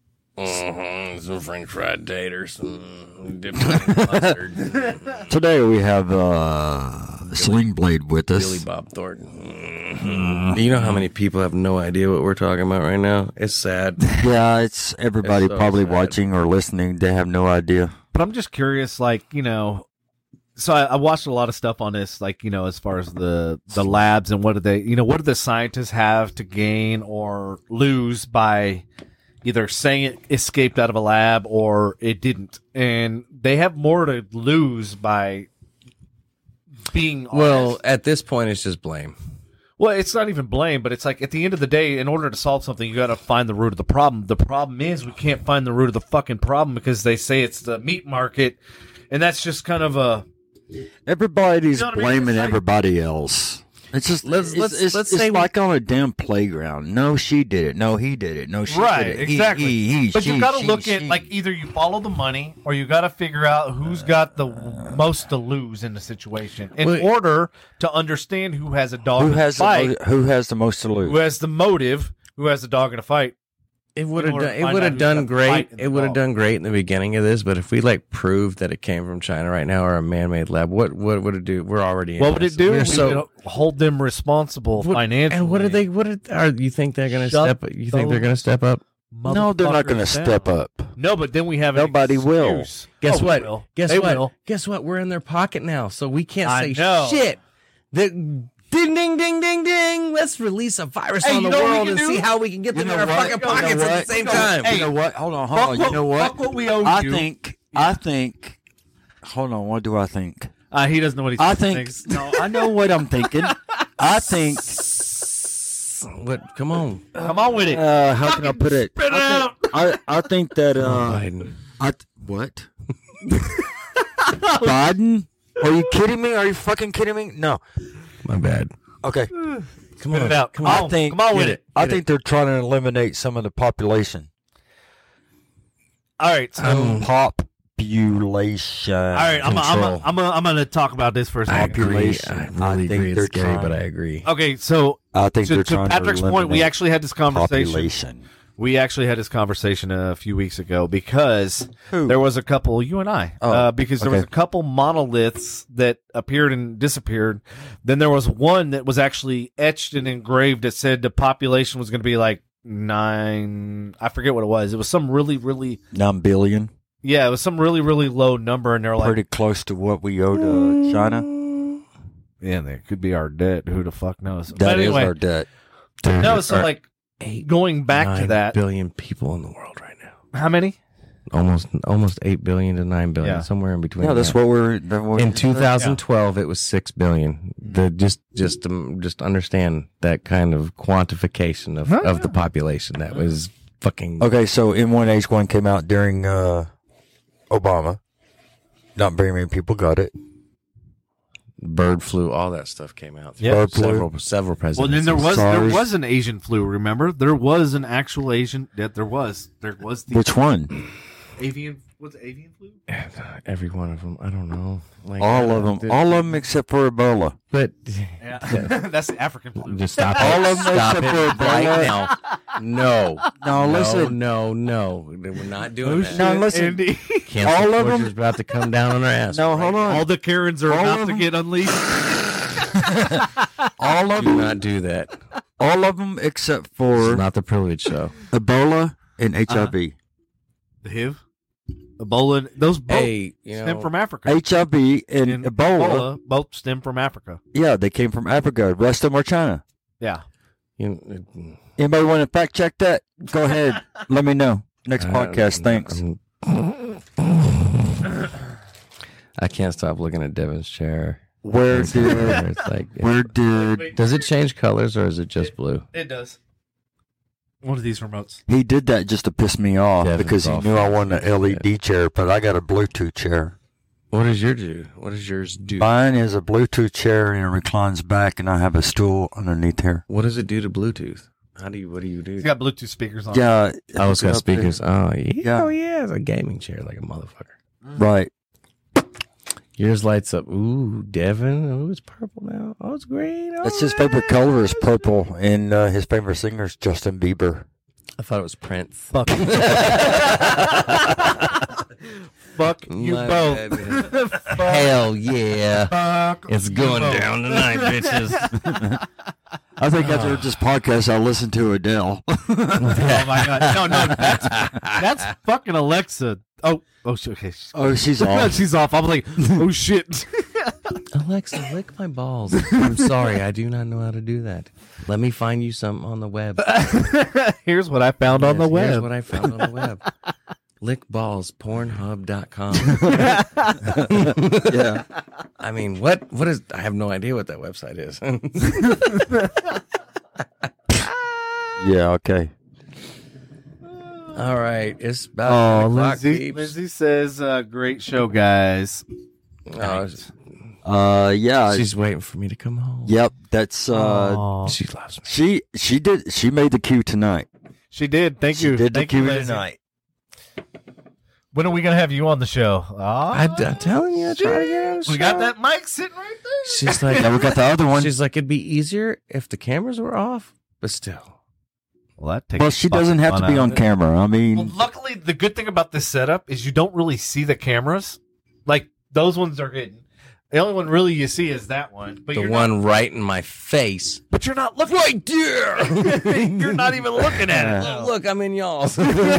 Some French fried taters, some dipped in mustard. Today we have Sling Blade with us. Billy Bob Thornton. You know how many people have no idea what we're talking about right now? It's sad. Yeah, it's everybody It's so probably sad. watching or listening. They have no idea. But I'm just curious, like, you know, so I watched a lot of stuff on this, like, you know, as far as the labs and what do the scientists have to gain or lose by either saying it escaped out of a lab or it didn't. And they have more to lose by being Well, honest. at this point, it's just blame. Well, it's not even blame, but it's like at the end of the day, in order to solve something, you got to find the root of the problem. The problem is we can't find the root of the fucking problem because they say it's the meat market, and that's just kind of a. Everybody's You know what I mean? blaming It's like- everybody else. It's just Let's it's say we- like on a damn playground. No, she did it. No, he did it. No, she Right, did it. exactly. He, But you got to she, look she. at like either you follow the money or you got to figure out who's got the most to lose in the situation in Well, order to understand who has a dog who in has the fight, who has the most to lose. who has the motive, who has the dog in a fight. It would in have order done. to It find would out have who's done got the great. fight in the It would have dog. done great in the beginning of this. But if we like proved that it came from China right now or a man-made lab, what would it do? We're already. What in would this. it do? We're We so. would hold them responsible financially. And what are they? You think they're going to Shut step? You think they're going to step up? No, they're not going to Motherfuckers step down. up. No, but then we have an Nobody will. excuse. Guess Oh, what? we will. Guess They what? will. Guess what? We're in their pocket now, so we can't I say know. shit. Ding, ding, ding, ding, ding. Let's release a virus Hey, on you the know what we world can and do? see how we can get them in our what? fucking You know pockets what? at the same time. You know what? Hold on. Fuck You know what? Fuck what we owe I you. think. Hold on. What do I think? He doesn't know what he's I thinking. think. No, I know what I'm thinking. I think. What? Come on, Come on with it. How can I put it? Spit it out. I think that. Biden. What? Biden? Are you kidding me? Are you fucking kidding me? No. My bad. Okay. Come Spit on. it out. Come on. I think. Come on with Get it. I think they're trying to eliminate some of the population. All right. So, Population. all right. I'm gonna talk about this for a I second. agree. population. I I really think agree. they're It's scary, trying- but I agree. Okay. So I think to they're trying Patrick's to point, we eliminate actually had this conversation. population. We actually had this conversation a few weeks ago because Who? there was a couple, you and I, Oh, because there was okay. a couple monoliths that appeared and disappeared. Then there was one that was actually etched and engraved that said the population was going to be like 9. I forget what it was. It was some really, really, 9 billion. yeah, it was some really, really low number. And they're like, Pretty close to what we owe to China. yeah, that could be our debt. Who the fuck knows? That But is anyway, our debt. no, so like going back to 9 that, billion people in the world right now. how many? almost 8 billion to 9 billion, Yeah. somewhere in between. Yeah, that's that. what we're. In 2012, it was 6 billion. Just understand that kind of quantification of the population. That was fucking. Okay, so M1H1 came out during Obama. Not very many people got it. Bird flu, all that stuff came out. Yeah. Bird flu. Several presidents. Well, then there SARS. was an Asian flu. Remember, there was an actual Asian. Yeah, there was the Which one? avian. What's avian flu? Every one of them. I don't know. Like, All of them. All of them except for Ebola. But Yeah, that's the African flu. just stop All it. of them Stop except it for right Ebola. now. No. No, listen. No. We're not doing that. No, listen. Andy. Cancel all of culture's them- about to come down on our ass. No, hold on. All the Karens are All about of to them- get unleashed. All of Do them. not do that. All of them except This for is not the privilege show. Ebola and HIV. The HIV, Ebola, those both Hey, you stem know, from Africa. HIV and And Ebola. both stem from Africa. Yeah, they came from Africa. The rest of them are China. Yeah. Anybody want to fact check that? Go ahead. Let me know. Next podcast. Thanks. I can't stop looking at Devin's chair. Where It's did like, where did does it change colors or is it just blue? It does. One of these remotes. he did that just to piss me off Devin's because he off. knew I wanted an LED chair, but I got a Bluetooth chair. What does yours do? What does yours do? Mine is a Bluetooth chair and it reclines back, and I have a stool underneath here. What does it do to Bluetooth? What do you do? It's got Bluetooth speakers on. Yeah, Oh, it's got up there. speakers. Oh, yeah. Yeah. Oh, yeah. It's a gaming chair like a motherfucker. Right. Yours lights up. Ooh, Devin. Ooh, it's purple now. Oh, it's green. That's his favorite color is purple, and his favorite singer is Justin Bieber. I thought it was Prince. Fuck. Fuck you My both. bad. Hell yeah. Fuck It's you going both. down tonight, bitches. I think after this podcast, I'll listen to Adele. Oh my god. No, that's fucking Alexa. Oh, shit. Okay. Oh, she's off. She's off. I'm like, oh shit. Alexa, lick my balls. I'm sorry. I do not know how to do that. Let me find you something on the web. Here's what I found on the Yes, Here's web. what I found on the web. Lickballspornhub.com. Yeah. I mean, what is, I have no idea what that website is. Yeah, okay. All right. It's about Oh, 9 o'clock, Lindsay. peeps. Lindsay says, great show, guys. Oh, Yeah. she's waiting for me to come home. Yep, that's Aw. She loves me. she made the queue tonight. She did. Thank She you. did the Thank you, queue Lindsay. tonight. When are we gonna have you on the show? I'm telling you, I try to get on the We got show. that mic sitting right there. She's like, Yeah, we got the other one. she's like, it'd be easier if the cameras were off, but still. Well, that takes Well, she doesn't have to be on camera. I mean, Well, luckily, the good thing about this setup is you don't really see the cameras. Like those ones are hidden. The only one really you see is that one. But The you're one right in my face. but you're not looking right there. You're not even looking at it. Oh, look, I'm in y'all's.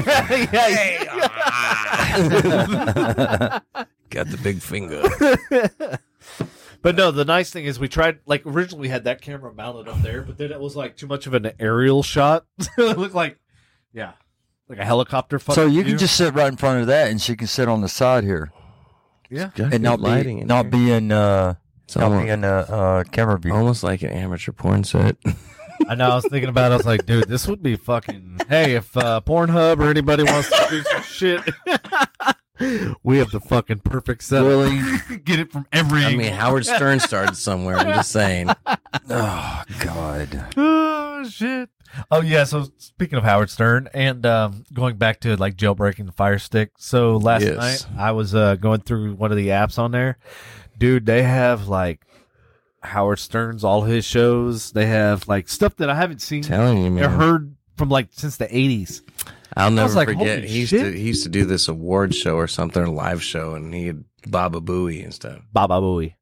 Got the big finger. But no, the nice thing is we tried, like, originally we had that camera mounted up there, but then it was like too much of an aerial shot. It looked like, yeah, like a helicopter. so fucking you can view. just sit right in front of that, and she can sit on the side here yeah. and not lighting be in not here. be in It's not be in camera view. almost like an amateur porn set. I know. I was thinking about it. I was like, dude, this would be fucking. Hey, if Pornhub or anybody wants to do some shit, we have the fucking perfect setup. Really? Get it from every. I mean, Howard Stern started somewhere. I'm just saying. Oh God. Oh shit. Oh yeah. So speaking of Howard Stern and going back to like jailbreaking the Fire Stick. So last Yes. night I was going through one of the apps on there. Dude, they have like Howard Stern's all his shows. They have like stuff that I haven't seen Telling you, or man. heard from like since the 80s. I'll never was like, forget. holy He used shit. to do this award show or something, a live show, and he had Baba Booey and stuff. Baba Booey.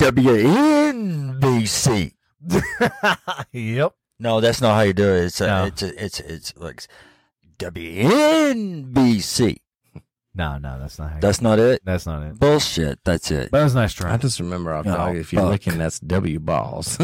WNBC. Yep. No, that's not how you do it. No. It's like WNBC. No, that's not how. That's not it. That's not it. Bullshit. That's it. But it was a nice try. I just remember off Oh, dog. If you're fuck. looking, that's W balls.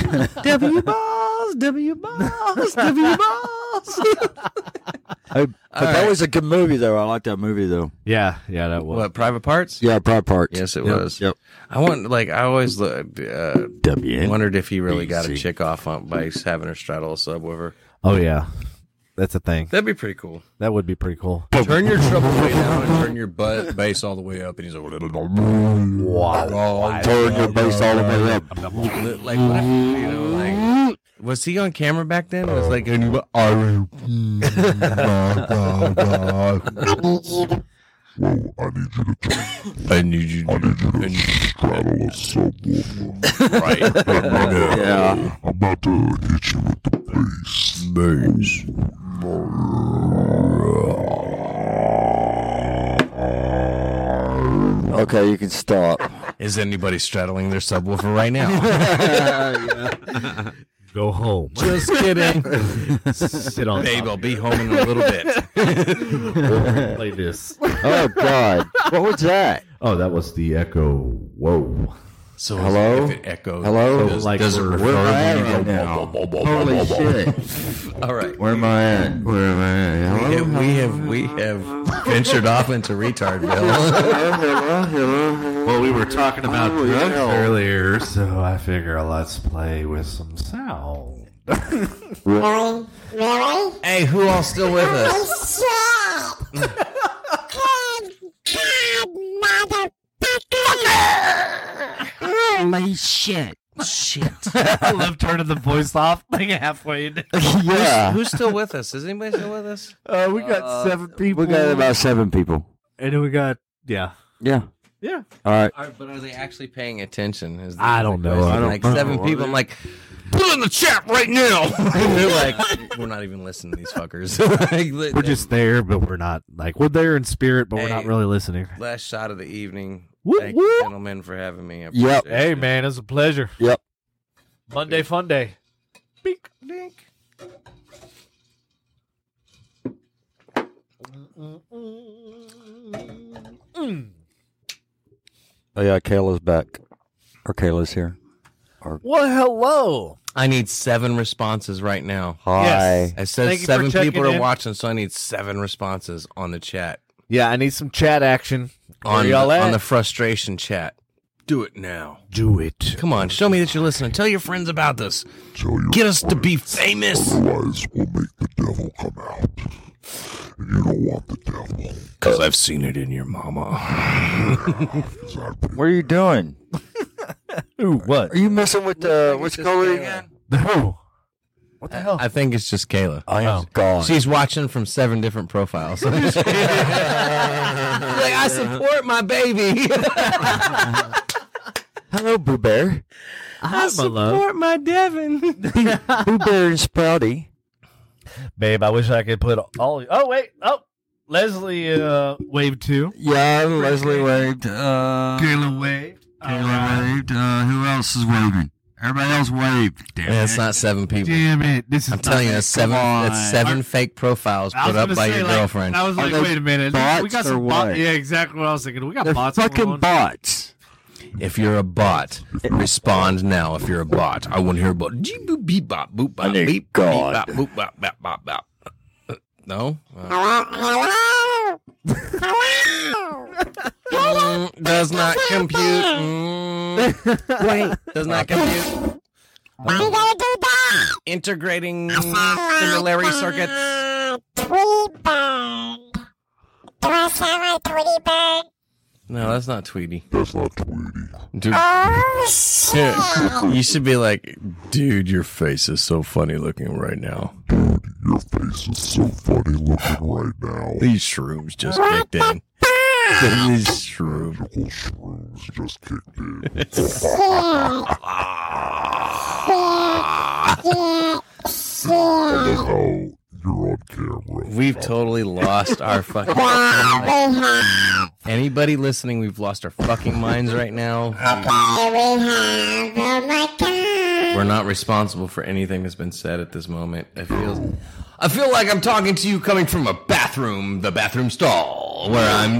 W balls. W balls. W balls. But that was a good movie, though. I like that movie, though. Yeah, that was. What, Private Parts? Yeah, Private Parts. Yes, it Yep, was. Yep. I always wondered if he really got a WNBC. chick off by having her straddle a subwoofer. Oh yeah, that's a thing. That'd be pretty cool. That would be pretty cool. Turn your treble way down and turn your bass all the way up, and he's like, Wow. Turn your bass all the way up. Like, what if, like, was he on camera back then? It was like, I need you to straddle a subwoofer. right. Yeah. I'm about to hit you with the bass. Okay, you can stop. Is anybody straddling their subwoofer right now? Go home. Just kidding. Sit on. Babe, I'll be home in a little bit. Play this. Oh, God. What was that? Oh, that was the echo. Whoa. So Hello? if it echoes, Hello? does, Like, does it where refer Where am I when you at go, right now? Holy shit. all right. Where am I at? Where am I at? Hello? We have ventured off into Retardville. Hello? Well, we were talking about Oh, drugs yeah. earlier, so I figure let's play with some sound. Hey, who all still with us? Holy shit. Shit. I love turning the voice off like halfway. Yeah. Who's still with us? Is anybody still with us? We got 7 people. We got about 7 people. And then we got, yeah. Yeah. Yeah. All right. But are they actually paying attention? Is the I don't know. question. I don't like know. 7 people. I'm like, put it in the chat right now. And they're like, we're not even listening to these fuckers. Like, We're just there, but we're not. Like, we're there in spirit, but we're not Hey. really listening. last shot of the evening. Whoop, Thank whoop. you, gentlemen, for having me. I Yep. appreciate Hey, it. man, it's a pleasure. Yep. Monday fun day. Bink, dink. Oh, yeah, Kayla's back. Or Kayla's here. Well, hello. I need 7 responses right now. Hi. Yes. I said Thank you for 7 people checking are in. watching, so I need 7 responses on the chat. Yeah, I need some chat action. On Where y'all at? on the frustration chat. Do it now. Do it. Come on, show me that you're listening. Tell your friends about this. Tell your Get us to be famous. Otherwise, we'll make the devil come out. And you don't want the devil. Because I've seen it in your mama. What are you doing? Ooh, what? Are you messing with what's it called again? No. What the hell? I think it's just Kayla. I am gone. She's watching from 7 different profiles. She's like, I support my baby. Hello, Boo Bear. I support my Devin. Boo Bear and Sprouty. Babe, I wish I could put all. Oh, wait. Oh, Leslie waved too. Yeah, Leslie waved. Kayla waved. Kayla waved. Who else is waving? Everybody else waved. Damn Yeah, it. it's not 7 people. Damn it. This is I'm telling you, it's 7. It's 7 fake profiles I was put up gonna by say, your like, girlfriend. I was like, they wait a minute. bots We got or some what? bots. Yeah, exactly what I was thinking. We got They're bots. fucking going on. bots. If you're a bot, respond now. If you're a bot, I want to hear about beep boop beep bop boop bop I need beep God. beep bop boop bop bop bop bop. No. Does not compute. Wait, does not compute. Why you gotta do that? Integrating similarity circuits. Tweety bird. Do I sound like Tweety bird? No, that's not Tweety. That's not Tweety. Dude, Oh, shit. you should be like, dude, your face is so funny looking right now. Dude, your face is so funny looking right now. These shrooms just kicked in. These shrooms. Magical shrooms just kicked in. I love how you're on camera. We've totally lost our fucking. Anybody listening, we've lost our fucking minds right now. Oh my God. We're not responsible for anything that's been said at this moment. I feel like I'm talking to you coming from a bathroom, the bathroom stall, where I'm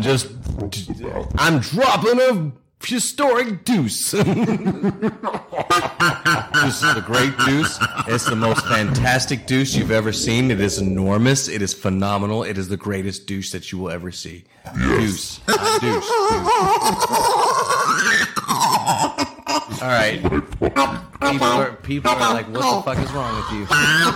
dropping a historic deuce. This is the great deuce. It's the most fantastic deuce you've ever seen. It is enormous. It is phenomenal. It is the greatest deuce that you will ever see. Deuce. Not deuce. All right. People are like, what the fuck is wrong with you?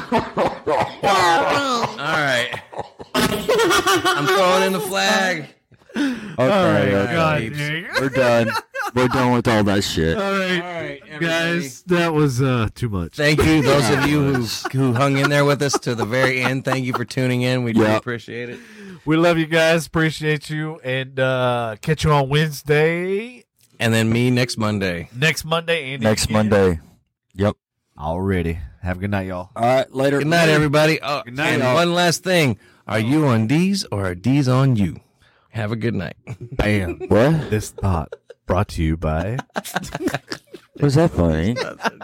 All right. I'm throwing in the flag. Okay, God, we're done. We're done with all that shit. All right, guys, that was too much. Thank you, those of you who hung in there with us to the very end. Thank you for tuning in. We do appreciate it. We love you guys. Appreciate you. And catch you on Wednesday. And then me next Monday. Next Monday. Andy Next again. Monday. Yep. Already. Have a good night, y'all. All right, later. Good night, everybody. Oh, Good night, and y'all. one last thing. Are you on D's or are D's on you? Have a good night. Bam. What? This thought brought to you by... Was that funny?